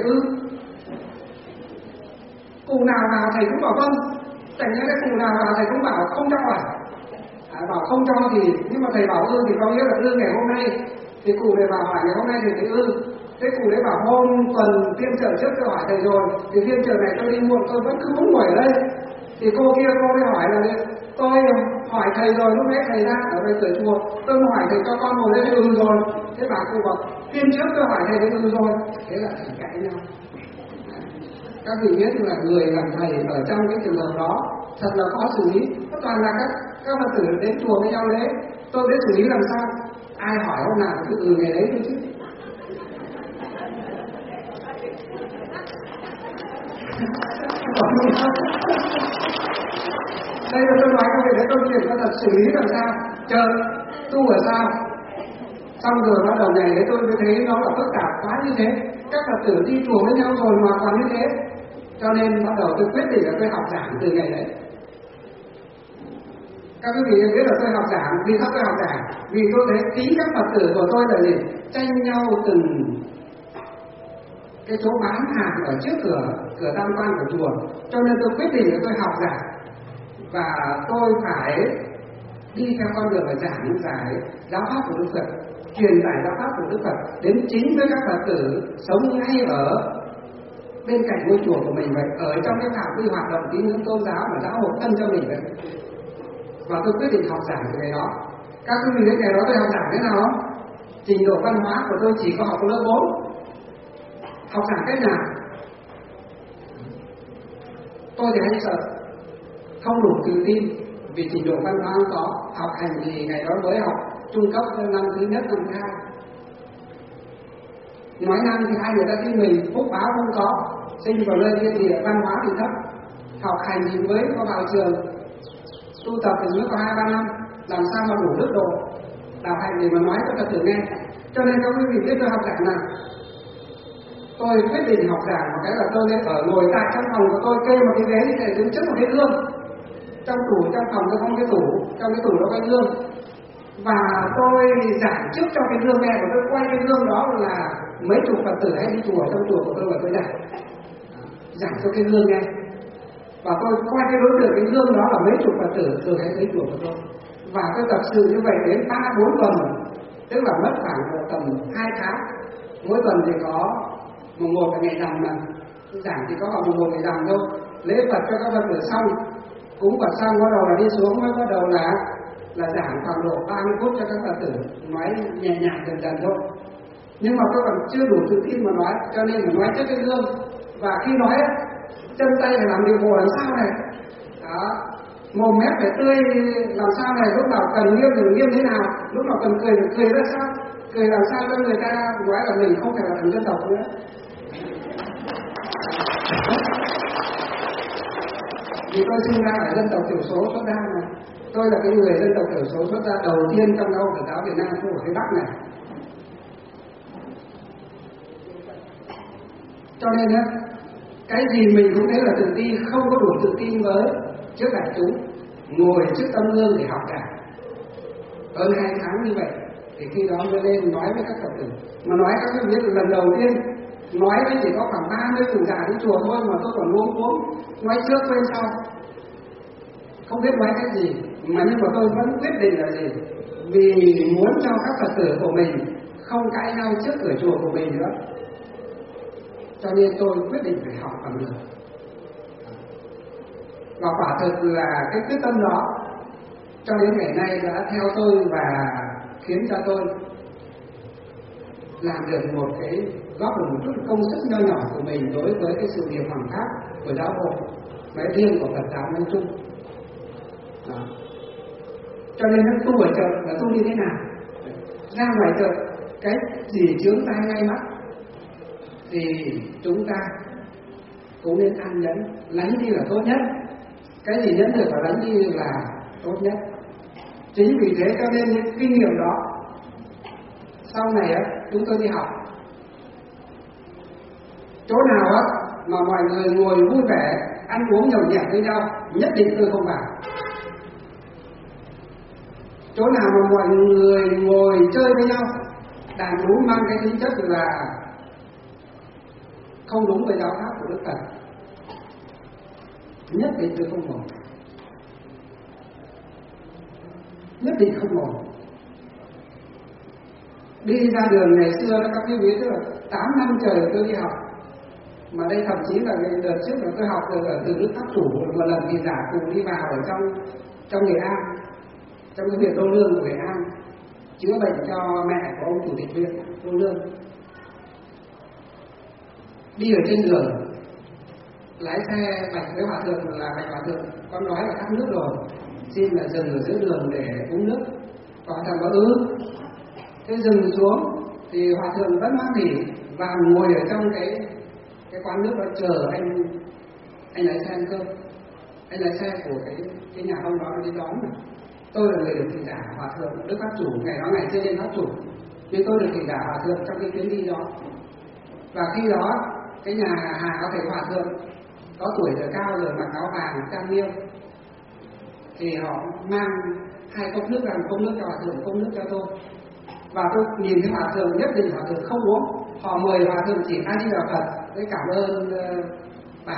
[SPEAKER 1] cụ nào vào thầy cũng bảo vâng, chẳng nhẽ cái cụ nào vào thầy cũng bảo không cho hỏi. Bảo không cho thì, nhưng mà thầy bảo thì có nghĩa là ngày hôm nay, thì cụ này bảo hỏi ngày hôm nay thì thầy thế cụ đấy bảo hôm tuần phiên chợ trước tôi hỏi thầy rồi, thì phiên chợ này tôi đi muộn tôi vẫn cứ muốn ngồi ở đây. Thì cô kia cô mới hỏi là tôi hỏi thầy rồi, lúc nãy thầy ra ở đây cửa chùa, tôi hỏi thầy cho con ngồi đây rồi. Thế bà cụ bảo phiên trước tôi hỏi thầy rồi. Thế là thầy cãi nhau. Các vị biết là người làm thầy ở trong cái trường hợp đó thật là khó xử lý. Toàn là các Phật tử đến chùa với nhau đấy, tôi biết xử lý làm sao. Ai hỏi hôm nào cứ ngày đấy thôi chứ. Đây là tôi nói các vị đấy, tôi chuyện có thật xử lý làm sao, chờ tu ở sao. Xong rồi bắt đầu ngày đấy tôi mới thấy nó là phức tạp quá như thế. Các Phật tử đi chùa với nhau rồi mà còn như thế. Cho nên bắt đầu tôi quyết định là tôi học giảng từ ngày đấy. Các quý vị biết là tôi học giảng, vì sao tôi học giảng? Vì tôi thấy tính các Phật tử của tôi là gì? Tranh nhau từng cái chỗ bán hàng ở trước cửa tam quan của chùa. Cho nên tôi quyết định là tôi học giảng. Và tôi phải đi theo con đường là giảng giải giáo pháp của Đức Phật, truyền tải giáo pháp của Đức Phật đến chính với các Phật tử sống ngay ở bên cạnh ngôi chùa của mình vậy, ở trong cái phạm vi hoạt động tín ngưỡng tôn giáo mà giáo hội thân cho mình vậy. Và tôi quyết định học giảng từ ngày đó. Các quý vị biết ngày đó tôi học giảng thế nào không? Trình độ văn hóa của tôi chỉ có học lớp 4. Học giảng cách nào? Tôi thì hay sợ, không đủ tự tin vì trình độ văn hóa không có. Học hành thì ngày đó mới học trung cấp năm thứ nhất, năm thứ hai. Nói năng thì hai người ta tin mình, phúc báo không có, sinh vào nơi kia thì văn hóa thì thấp. Học hành thì mới có vào trường, tu tập thì mới có 2-3 năm, làm sao mà đủ đức độ đạo hành để mà nói cho Phật tử nghe. Cho nên các quý vị biết tôi học giảng nào? Tôi quyết định học giảng một cái là tôi lên ở ngồi tại trong phòng của tôi, kê một cái ghế để đứng trước một cái gương. Trong phòng tôi có một cái tủ, trong cái tủ đó có gương. Và tôi giảng trước cho cái gương nghe, và tôi quay cái gương đó là mấy chục Phật tử hay đi chùa trong chùa của tôi, và tôi giảng cho cái gương nghe. Và tôi quay cái đối tượng cái gương đó là mấy chục Phật tử thường hay tới chùa của tôi. Và tôi tập sự như vậy đến 3-4 tuần, tức là mất khoảng tầm 2 tháng. Mỗi tuần thì có mùng 1 là ngày rằm mà, giảng chỉ có vào mùng 1 ngày rằm thôi, lễ Phật cho các Phật tử xong, cúng Phật xong bắt đầu là đi xuống, mới bắt đầu là giảng khoảng độ 30 phút cho các Phật tử nói nhẹ nhàng dần dần thôi. Nhưng mà tôi còn chưa đủ tự tin mà nói, cho nên phải nói trước cái gương. Và khi nói chân tay phải làm điều bộ làm sao này, đó, mồm mép phải tươi làm sao này, lúc nào cần nghiêm thì nghiêm thế nào, lúc nào cần cười thì cười ra sao, cười làm sao cho người ta nói là mình không phải là thằng dân tộc nữa. Vì tôi sinh ra ở dân tộc thiểu số xuất gia mà, tôi là cái người dân tộc thiểu số xuất gia đầu tiên trong giáo hội Phật giáo Việt Nam, khu ở phía Bắc này. Cho nên á, cái gì mình cũng thấy là tự tin, không có đủ tự tin với trước đại chúng, ngồi trước tấm gương để học cả. Hơn 2 tháng như vậy, thì khi đó mới lên nói với các Phật tử. Mà nói các bạn biết là lần đầu tiên, nói với chỉ có khoảng 30 cụ già đi chùa thôi mà tôi còn luống cuống, nói trước quên sau. Không biết nói cái gì, mà nhưng mà tôi vẫn quyết định là gì? Vì muốn cho các Phật tử của mình không cãi nhau trước cửa chùa của mình nữa. Cho nên tôi quyết định phải học bằng được. Và quả thực là cái quyết tâm đó cho đến ngày nay đã theo tôi và khiến cho tôi làm được một cái góp được một chút công sức nho nhỏ của mình đối với cái sự nghiệp hoàng pháp của giáo hội, nói riêng của Phật giáo nói chung. Đó. Cho nên nó tu ở chợ là tu như thế nào? Ra ngoài chợ cái gì chướng tai ngay mắt thì chúng ta cũng nên ăn nhẫn, lánh đi là tốt nhất. Cái gì nhẫn được và lánh đi là tốt nhất. Chính vì thế cho nên những kinh nghiệm đó sau này á, chúng tôi đi học chỗ nào á mà mọi người ngồi vui vẻ ăn uống nhậu nhẹt với nhau, nhất định tôi không vào. Chỗ nào mà mọi người ngồi chơi với nhau, đàn đúng mang cái tính chất là không đúng với giáo pháp của Đức Phật, nhất định tôi không ngồi, nhất định không ngồi. Đi ra đường ngày xưa các quý vị tức là 8 năm trời tôi đi học, mà đây thậm chí là cái đợt trước là tôi học được ở từ Đức Pháp Chủ một lần thì giả cùng đi vào ở trong Nghệ An, trong cái huyện Đô Lương của Nghệ An, chữa bệnh cho mẹ của ông chủ tịch huyện Đô Lương. Đi ở trên đường, lái xe bạch với hòa thượng là bạch hòa thượng, con nói là khát nước rồi, xin là dừng ở giữa đường để uống nước. Hòa thượng bảo thế dừng xuống thì hòa thượng vẫn mang nỉ và ngồi ở trong cái quán nước đó chờ anh lái xe ăn cơm. Anh lái xe của cái nhà ông đó đi đón mà. Tôi là người được thị giả hòa thượng Đức Pháp Chủ, ngày đó ngày trên Pháp Chủ, nhưng tôi được thị giả hòa thượng trong cái chuyến đi đó. Và khi đó cái nhà hàng có thầy hòa thượng có tuổi rồi, cao rồi, mặc áo vàng trang nghiêm, thì họ mang 2 cốc nước, làm cốc nước cho hòa thượng, cốc nước cho tôi. Và tôi nhìn thấy hòa thượng, nhất định hòa thượng không uống. Họ mời hòa thượng chỉ A Di Đà Phật với cảm ơn bà.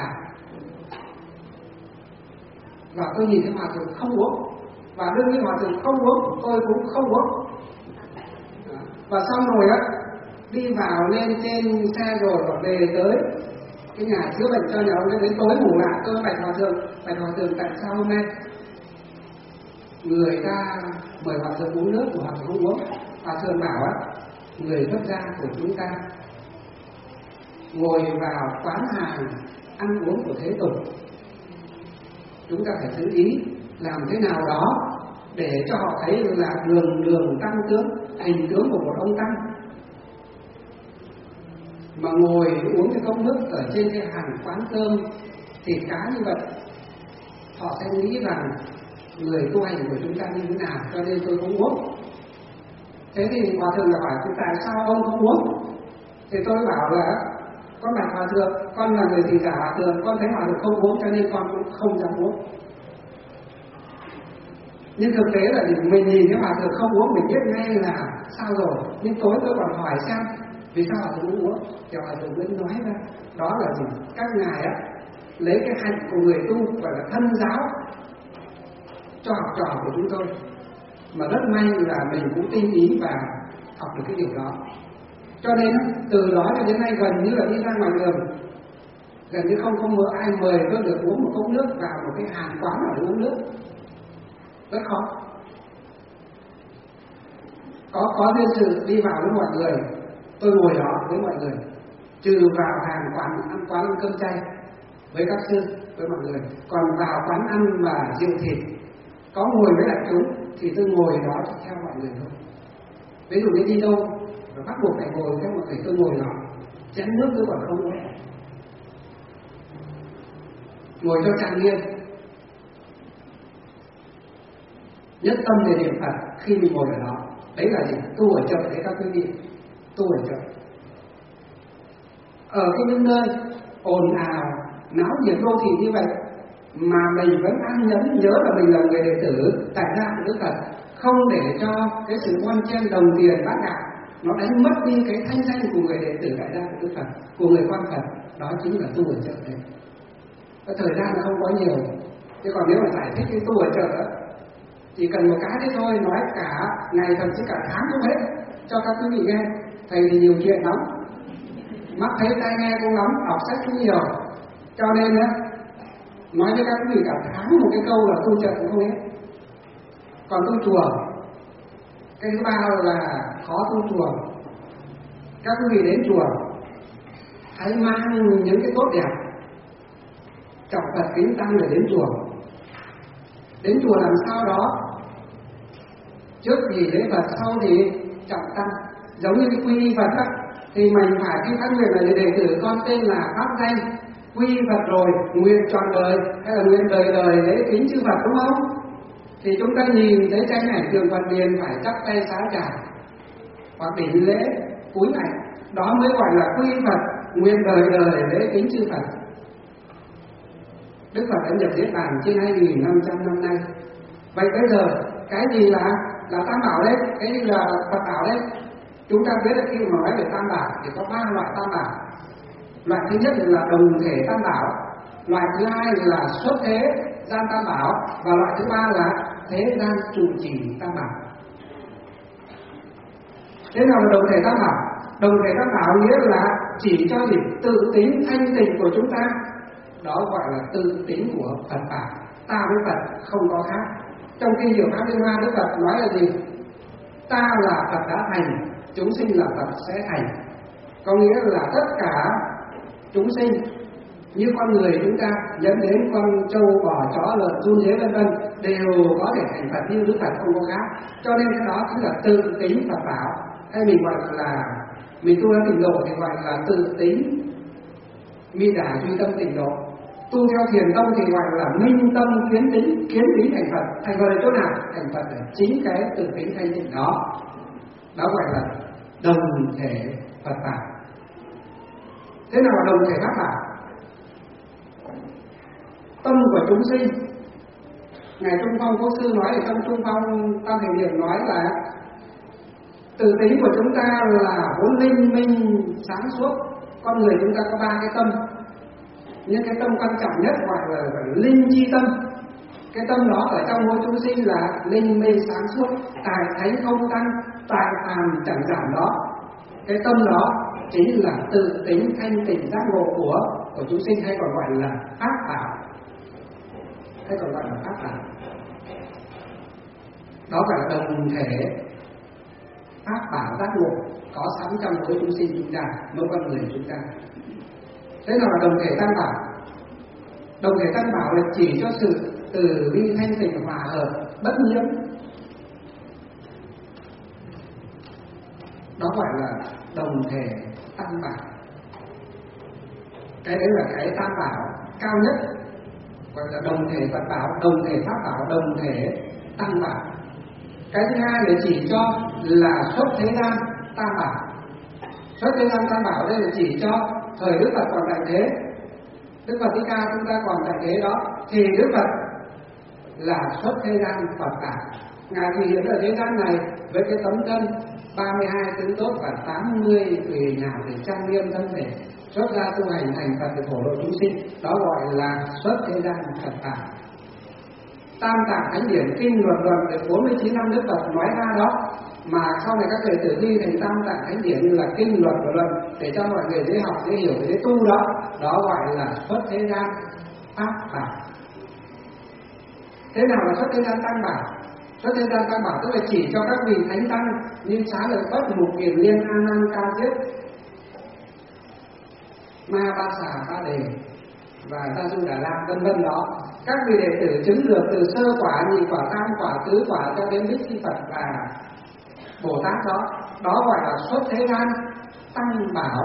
[SPEAKER 1] Và tôi nhìn thấy hòa thượng không uống, và đương nhiên hòa thượng không uống, tôi cũng không uống. Và xong rồi á, đi vào lên trên xe rồi về tới cái nhà chữa bệnh cho nhà ông, đến tối ngủ lại. Tôi bạch hòa thượng tại sao hôm nay người ta mời hòa thượng uống nước của hòa thượng không uống? Hòa thượng bảo á, người xuất gia của chúng ta ngồi vào quán hàng ăn uống của thế tục, chúng ta phải chú ý làm thế nào đó để cho họ thấy là đường tăng tướng, hình tướng của một ông tăng. Mà ngồi uống cái cốc nước ở trên cái hàng quán cơm thịt cá như vậy, họ sẽ nghĩ rằng người tu hành của chúng ta như thế nào, cho nên tôi không uống. Thế thì hòa thượng là hỏi tại sao ông không uống? Thì tôi bảo là con bạch hòa thượng, con là người thị giả hòa thượng, con thấy hòa thượng không uống cho nên con cũng không dám uống. Nhưng thực tế là mình nhìn thấy hòa thượng không uống mình biết ngay là sao rồi. Nhưng tối tôi còn hỏi xem vì sao hòa thượng không uống, thì hòa thượng mới nói ra đó là gì? Các ngài á lấy cái hạnh của người tu gọi là thân giáo cho học trò của chúng tôi, mà rất may là mình cũng tin ý và học được cái điều đó. Cho nên từ đó cho đến nay gần như là đi ra ngoài đường gần như không mơ ai mời tôi được uống một cốc nước vào một cái hàng quán nào để uống nước, rất khó. Có duyên sự đi vào với mọi người, tôi ngồi đó với mọi người, trừ vào hàng quán ăn cơm chay với các sư với mọi người, còn vào quán ăn mà rượu thịt có ngồi với đại chúng thì tôi ngồi đó theo mọi người thôi. Ví dụ như đi đâu và bắt buộc phải ngồi theo mọi người, tôi ngồi đó, chén nước tôi còn không uống, ngồi cho trang nghiêm, nhất tâm để niệm Phật khi mình ngồi ở đó. Đấy là gì? Tu ở chợ đấy các quý vị, tu ở chợ. Ở những nơi ồn ào, náo nhiệt đô thị như vậy mà mình vẫn an nhẫn nhớ là mình là người đệ tử tại gia của Đức Phật, không để cho cái sự bon chen đồng tiền bát gạo nó đánh mất đi cái thanh danh của người đệ tử tại gia của Đức Phật, của người quan Phật. Đó chính là tu ở chợ đấy. Cái thời gian là không có nhiều, chứ còn nếu mà giải thích cái tu ở chợ chỉ cần một cái thế thôi, nói cả ngày thậm chí cả tháng không hết cho các quý vị nghe. Thầy thì nhiều chuyện lắm, mắt thấy tai nghe cũng lắm, đọc sách cũng nhiều, cho nên á nói với các quý vị cả tháng một cái câu là tu chợ cũng không hết. Còn tu chùa, cái thứ ba là khó tu chùa. Các quý vị đến chùa hãy mang những cái tốt đẹp, trọng Phật kính tăng để đến chùa. Đến chùa làm sao đó, trước thì lễ Phật, sau thì trọng tăng. Giống như cái quy y Phật á, thì mình phải khi phát nguyện là đệ tử con tên là pháp danh quy y Phật rồi, nguyện trọn đời hay là nguyện đời đời lễ kính chư Phật, đúng không? Thì chúng ta nhìn thấy tranh ảnh Tường Phật Điền phải chắp tay xá trả hoặc đỉnh lễ cúi này, đó mới gọi là quy y Phật, nguyện đời đời lễ kính chư Phật. Đức Phật đã nhập Niết Bàn trên 2.500 năm nay. Vậy bây giờ cái gì là Tam Bảo đấy, cái gì là Phật Bảo đấy? Chúng ta biết là khi mà nói về Tam Bảo thì có 3 loại Tam Bảo. Loại thứ nhất là đồng thể Tam Bảo, loại thứ hai là xuất thế gian Tam Bảo, và loại thứ ba là thế gian trụ trì Tam Bảo. Thế nào là đồng thể Tam Bảo? Đồng thể Tam Bảo nghĩa là chỉ cho gì tự tính thanh tịnh của chúng ta, đó gọi là tự tính của Phật Pháp. Ta với Phật không có khác. Trong kinh Diệu Pháp Liên Hoa, Đức Phật nói là gì? Ta là Phật đã thành, chúng sinh là Phật sẽ thành. Có nghĩa là tất cả chúng sinh như con người chúng ta, dẫn đến con trâu, bò, chó, lợn, giun, dế vân vân đều có thể thành Phật như Đức Phật, không có khác. Cho nên cái đó chính là tự tính Phật bảo, hay mình gọi là mình tu theo tịnh độ thì gọi là tự tính mi đà duy tâm tịnh độ. Tu theo thiền tông thì gọi là minh tâm kiến tính thành Phật. Thành Phật ở chỗ nào? Thành Phật ở chính cái tự tính thanh tịnh đó. Đó gọi là đồng thể Phật Pháp. Thế nào là đồng thể Pháp Pháp? Tâm của chúng sinh, Ngài Trung Phong Quốc Sư nói ở trong Trung Phong Tam Thể Niệm nói là tự tính của chúng ta là vốn linh minh sáng suốt. Con người chúng ta có 3 cái tâm, nhưng cái tâm quan trọng nhất gọi là linh chi tâm. Cái tâm đó ở trong mỗi chúng sinh là linh mê sáng suốt, tài thánh không tăng, tài phàm chẳng giảm đó. Cái tâm đó chính là tự tính thanh tịnh giác ngộ của chúng sinh, hay còn gọi là pháp bảo, đó gọi là đồng thể pháp bảo giác ngộ có sẵn trong mỗi chúng sinh chúng ta, mỗi con người chúng ta. Thế nào là đồng thể tam bảo? Đồng thể tam bảo là chỉ cho sự từ bi thanh tịnh hòa hợp bất nhiễm, đó gọi là đồng thể tam bảo. Cái đấy là cái tam bảo cao nhất, gọi là đồng thể Phật bảo, đồng thể pháp bảo, đồng thể tam bảo. Cái thứ hai là chỉ cho là xuất thế gian tam bảo. Xuất thế gian tam bảo đây là chỉ cho thời Đức Phật còn tại thế, Đức Phật Thích Ca chúng ta còn tại thế đó, thì Đức Phật là xuất thế gian Phật bảo. Ngài thì hiện ở thế gian này với cái tấm thân 32 tướng tốt và 80 tùy nhào để trang nghiêm thân thể, xuất ra tu hành thành Phật để phổ độ chúng sinh, đó gọi là xuất thế gian Phật bảo. Tam Tạng Thánh Điển Kinh Luận Luận được 49 năm Đức Phật nói ra đó mà sau này các đệ tử đi thành tam tạng thánh điển như là kinh luật và luận để cho mọi người dễ học, dễ hiểu, dễ tu đó, đó gọi là xuất thế gian pháp bảo. Thế nào là xuất thế gian tam bảo? Xuất thế gian tam bảo tức là chỉ cho các vị thánh tăng như Xá Lợi Phất, Mục Kiền Liên, A Nan, Ca Diếp, Ma Ba Xà, Ba Đề và Gia Du Đà La vân vân đó, các vị đệ tử chứng được từ sơ quả, nhị quả, tam quả, tứ quả cho đến Bích Chi Phật và Bồ Tát đó, đó gọi là xuất thế gian tăng bảo.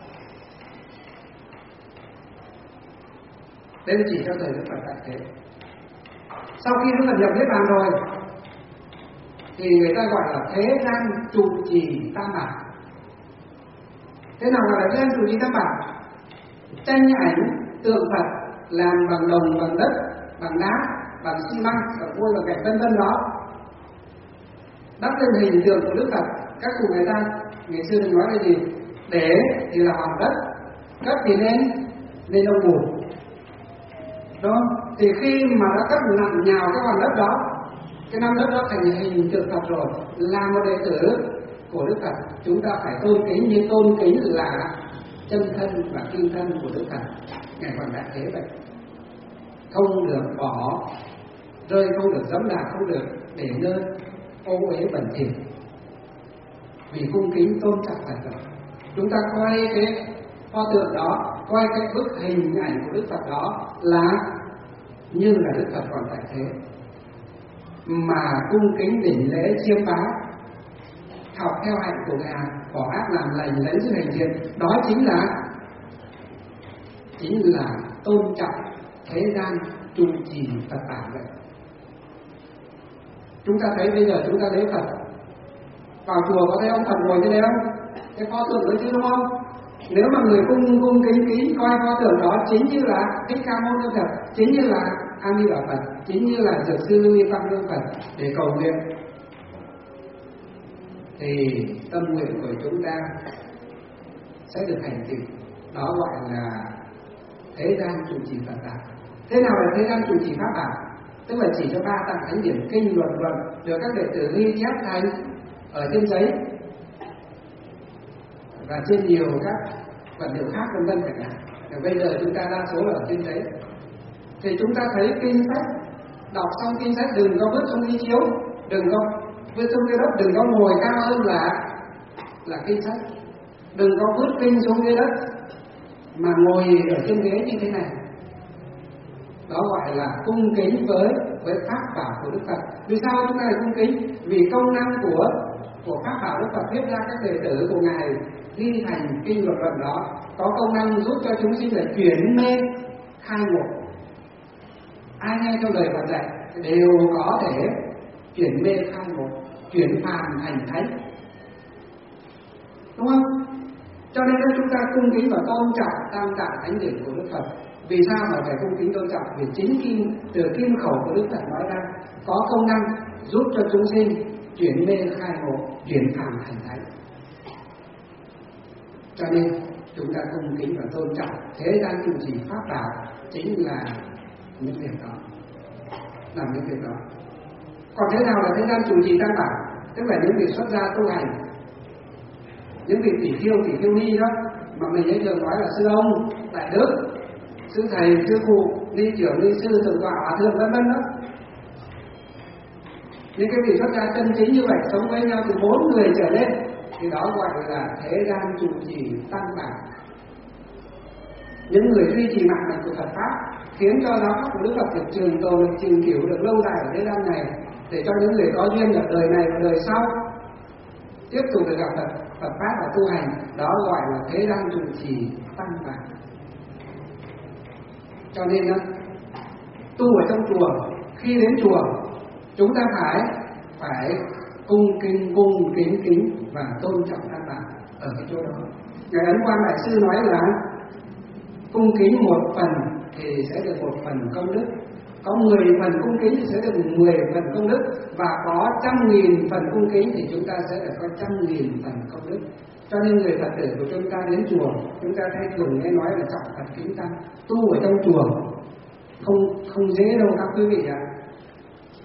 [SPEAKER 1] Đây là chỉ cho thời Đức Phật tại thế. Sau khi Đức Phật nhập Niết Bàn rồi thì người ta gọi là thế gian trụ trì tam bảo. Thế nào gọi là thế gian trụ trì tam bảo? Tranh ảnh tượng Phật làm bằng đồng, bằng đất, bằng đá, bằng xi măng, bằng vôi, bằng gạch vân vân đó, đắp lên hình tượng của Đức Phật. Các cụ người ta ngày xưa đừng nói là gì, để thì là bằng đất, cất thì nên ông bùn đó. Thì khi mà đã cất nặng nhào cái hòn đất đó, cái năm đất đó thành hình tượng Phật rồi, là một đệ tử của Đức Phật, chúng ta phải tôn kính như tôn kính là chân thân và kim thân của Đức Phật ngày còn đại thế vậy. Không được bỏ rơi, không được dẫm đạp, không được để nơi ô uế bẩn thỉu, vì cung kính tôn trọng Phật rồi. Chúng ta coi cái pho tượng đó, coi cái bức hình ảnh của Đức Phật đó là như là Đức Phật còn tại thế, mà cung kính đỉnh lễ chiêm bá, học theo hạnh của Ngài, bỏ ác làm lành, lấy sự hành thiện, đó chính là tôn trọng thế gian trụ trì Phật bảo vậy. Chúng ta thấy bây giờ chúng ta lấy Phật vào chùa, có thấy ông Phật ngồi trên đấy không? Cái pho tượng đấy chứ, đúng không? Nếu mà người cung kính coi pho tượng đó chính như là Thích Ca Mâu Ni Phật, chính như là A Di Đà Phật, chính như là Dược Sư Lưu Ly Pháp Luân Phật để cầu nguyện, thì tâm nguyện của chúng ta sẽ được thành tựu. Đó gọi là thế gian trụ trì Phật đạo. Thế nào là thế gian trụ trì pháp bảo? Tức là chỉ cho ba tạng thánh điển, kinh, luận được các đệ tử ghi chép thành ở trên giấy và trên nhiều các vật liệu khác vân vân cả nhà. Bây giờ chúng ta đa số là ở trên giấy. Thì chúng ta thấy kinh sách, đọc xong kinh sách đừng có vứt xuống ghi chiếu, đừng có vứt xuống dưới đất, đừng có ngồi cao hơn là kinh sách, đừng có vứt kinh xuống dưới đất mà ngồi ở trên ghế như thế này. Đó gọi là cung kính với pháp bảo của Đức Phật. Vì sao chúng ta lại cung kính? Vì công năng của pháp bảo Đức Phật viết ra, các đệ tử của Ngài ghi thành kinh luận đó có công năng giúp cho chúng sinh là chuyển mê khai ngộ. Ai nghe theo lời Phật dạy đều có thể chuyển mê khai ngộ, chuyển phàm thành thánh, đúng không? Cho nên chúng ta cung kính và tôn trọng tam tạng thánh điển của Đức Phật. Vì sao mà phải cung kính tôn trọng? Vì chính từ kim khẩu của Đức Phật nói ra có công năng giúp cho chúng sinh chuyển mê khai ngộ, chuyển phàm thành thánh. Cho nên chúng ta cung kính và tôn trọng thế gian trụ trì pháp bảo chính là những việc đó, làm những việc đó. Còn thế nào là thế gian trụ trì tam bảo? Tức là những việc xuất gia tu hành, những vị tỷ khiêu ni đó mà mình ấy thường nói là sư ông, đại đức, sư thầy, sư phụ, ni trưởng, ni sư, thượng tọa, hòa thượng vân vân đó. Những cái vị xuất gia chân chính như vậy sống với nhau từ 4 người trở lên thì đó gọi là thế gian trụ trì tam bảo. Những người duy trì mạng lệnh của Phật pháp khiến cho giáo pháp của Đức Phật được trường tồn, được trường cửu, được lâu dài ở thế gian này, để cho những người có duyên ở đời này và đời sau tiếp tục được gặp Phật pháp và tu hành. Đó gọi là thế gian trụ trì tam bảo. Cho nên tu ở trong chùa, khi đến chùa chúng ta phải cung kính và tôn trọng tam bảo ở cái chỗ đó. Ngài Ấn Quang Đại Sư nói là cung kính một phần thì sẽ được một phần công đức, có 10 phần cung kính thì sẽ được 10 phần công đức, và có 100.000 phần cung kính thì chúng ta sẽ được có 100.000 phần công đức. Cho nên người Phật tử của chúng ta đến chùa, chúng ta hay thường nghe nói là trọng Phật kính tăng. Tu ở trong chùa không dễ đâu các quý vị ạ.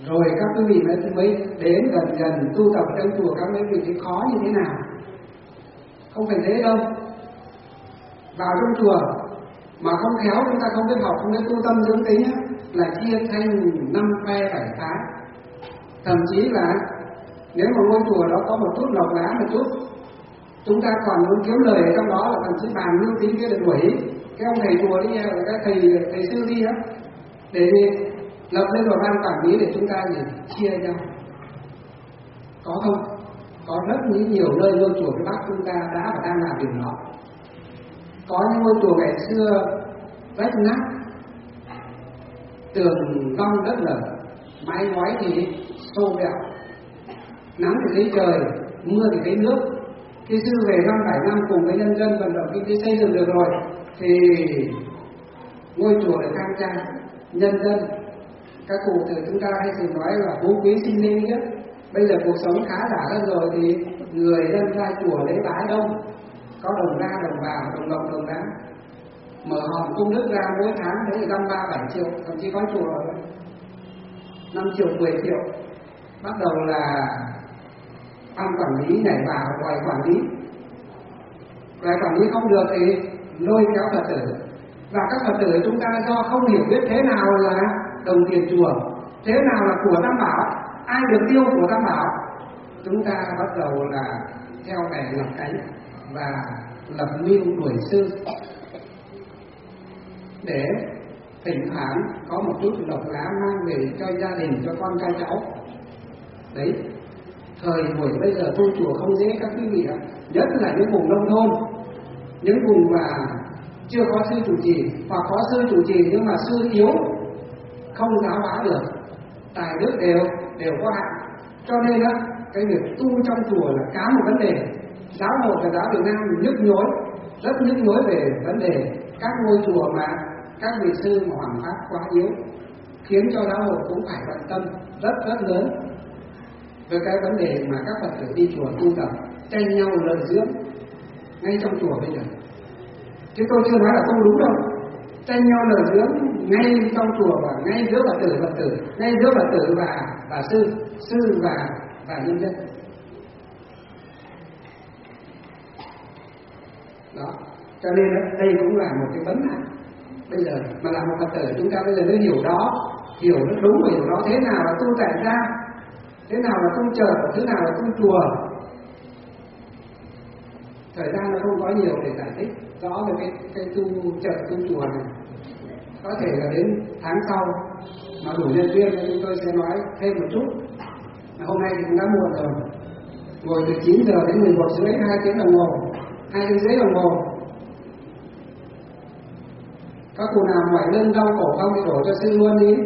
[SPEAKER 1] Rồi các quý vị mới đến gần gần tu tập trong chùa, các quý vị thấy khó như thế nào. Không phải dễ đâu. Vào trong chùa mà không khéo, chúng ta không biết học, không biết tu tâm dưỡng tính là chia thành 5 phe 7 phái. Thậm chí là nếu mà ngôi chùa đó có một chút lộc lá một chút, chúng ta còn muốn kiếm lời ở trong đó, là thậm chí bàn mưu tính kia được đuổi cái ông thầy chùa đi, cái thầy sư đi đó, để lập lên một ban quản lý để chúng ta chia nhau. Có không? Có rất nhiều nơi ngôi chùa phía Bắc chúng ta đã và đang làm điều đó. Có những ngôi chùa ngày xưa vách nát, tường vong đất lở, mái ngói thì xô vẹo, nắng thì thấy trời, mưa thì thấy nước. Khi sư về 5-7 năm cùng với nhân dân vận động kinh tế xây dựng được rồi, thì ngôi chùa được khang trang, nhân dân, các cụ từ chúng ta hay thường nói là phú quý sinh linh nhất. Bây giờ cuộc sống khá giả hơn rồi thì người dân ra chùa lễ bái đông, có đồng ra đồng vào, đồng lộc đồng đáng, mở hòm công đức ra mỗi tháng thấy 5-3-7 triệu, thậm chí có chùa 5 triệu 10 triệu. Bắt đầu là ban quản lý nhảy vào đòi quản lý, đòi quản lý không được thì lôi kéo Phật tử. Và các Phật tử chúng ta do không hiểu biết thế nào là đồng tiền chùa, thế nào là của Tam Bảo, ai được tiêu của Tam Bảo, chúng ta bắt đầu là theo bè lập cánh và lập mưu đuổi sư để thỉnh thoảng có một chút lộc lá mang về cho gia đình, cho con cái cháu. Đấy, thời buổi bây giờ tu chùa không dễ các quý vị ạ, nhất là những vùng nông thôn, những vùng mà chưa có sư chủ trì, hoặc có sư chủ trì nhưng mà sư yếu, không giáo hóa được, tài đức đều có hạn. Cho nên á, cái việc tu trong chùa là cả một vấn đề. Giáo hội và giáo Việt Nam nhức nhối, rất nhức nhối về vấn đề các ngôi chùa mà các vị sư mà hoằng pháp quá yếu, khiến cho giáo hội cũng phải bận tâm rất lớn với cái vấn đề mà các Phật tử đi chùa tu tập tranh nhau lợi dưỡng ngay trong chùa bây giờ. Chứ tôi chưa nói là không đúng đâu. Tranh nhau lợi dưỡng ngay trong chùa và ngay giữa Phật tử, ngay giữa Phật tử và sư và nhân dân. Đó, cho nên đây cũng là một cái vấn nạn. Bây giờ mà là một Phật tử, chúng ta bây giờ mới hiểu đó, hiểu nó đúng và hiểu đó. Thế nào là tu tại gia, thế nào là tu chợ, thế nào là tu chùa. Thời gian nó không có nhiều để giải thích rõ về cái tu chợ, tu chùa này. Có thể là đến tháng sau mà đủ nhân viên thì chúng tôi sẽ nói thêm một chút. Hôm nay thì cũng đã muộn rồi, ngồi từ 9 giờ đến 11 rưỡi, 2 tiếng đồng hồ, 2 tiếng rưỡi đồng hồ. Các cụ nào mỏi lưng đau cổ không thì đổ cho sư luôn đi.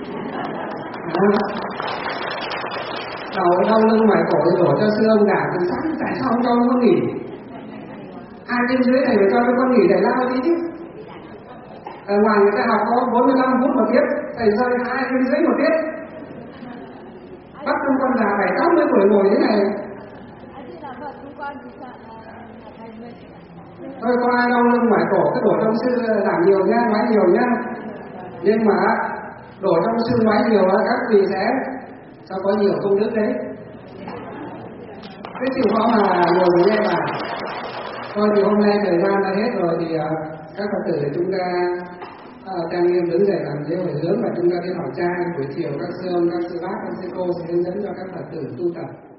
[SPEAKER 1] Đau lưng mỏi cổ thì đổ cho sư ông cả từ sáng, tại sao không cho nó nghỉ? 2 tiếng rưỡi này phải cho nó con nghỉ để lao đi chứ. Ở ngoài người ta học có 45 phút một tiết, thầy rơi 2 tiếng rưỡi một tiết. Bắt trong con già 70-80 tuổi ngồi thế này. Thôi có ai đau lưng mỏi cổ, cái đổ trong sư giảm nhiều nha, nói nhiều nha. Nhưng mà đổ trong sư nói nhiều là các vị sẽ sao có nhiều công đức đấy. Cái chịu khó mà ngồi nghe mà. Thôi thì hôm nay thời gian đã hết rồi thì các Phật tử chúng ta trang nghiêm đứng dậy làm lễ hồi hướng và chúng ta đi hỏi trai. Buổi chiều các sư ông, các sư bác, các sư cô sẽ hướng dẫn cho các Phật tử tu tập.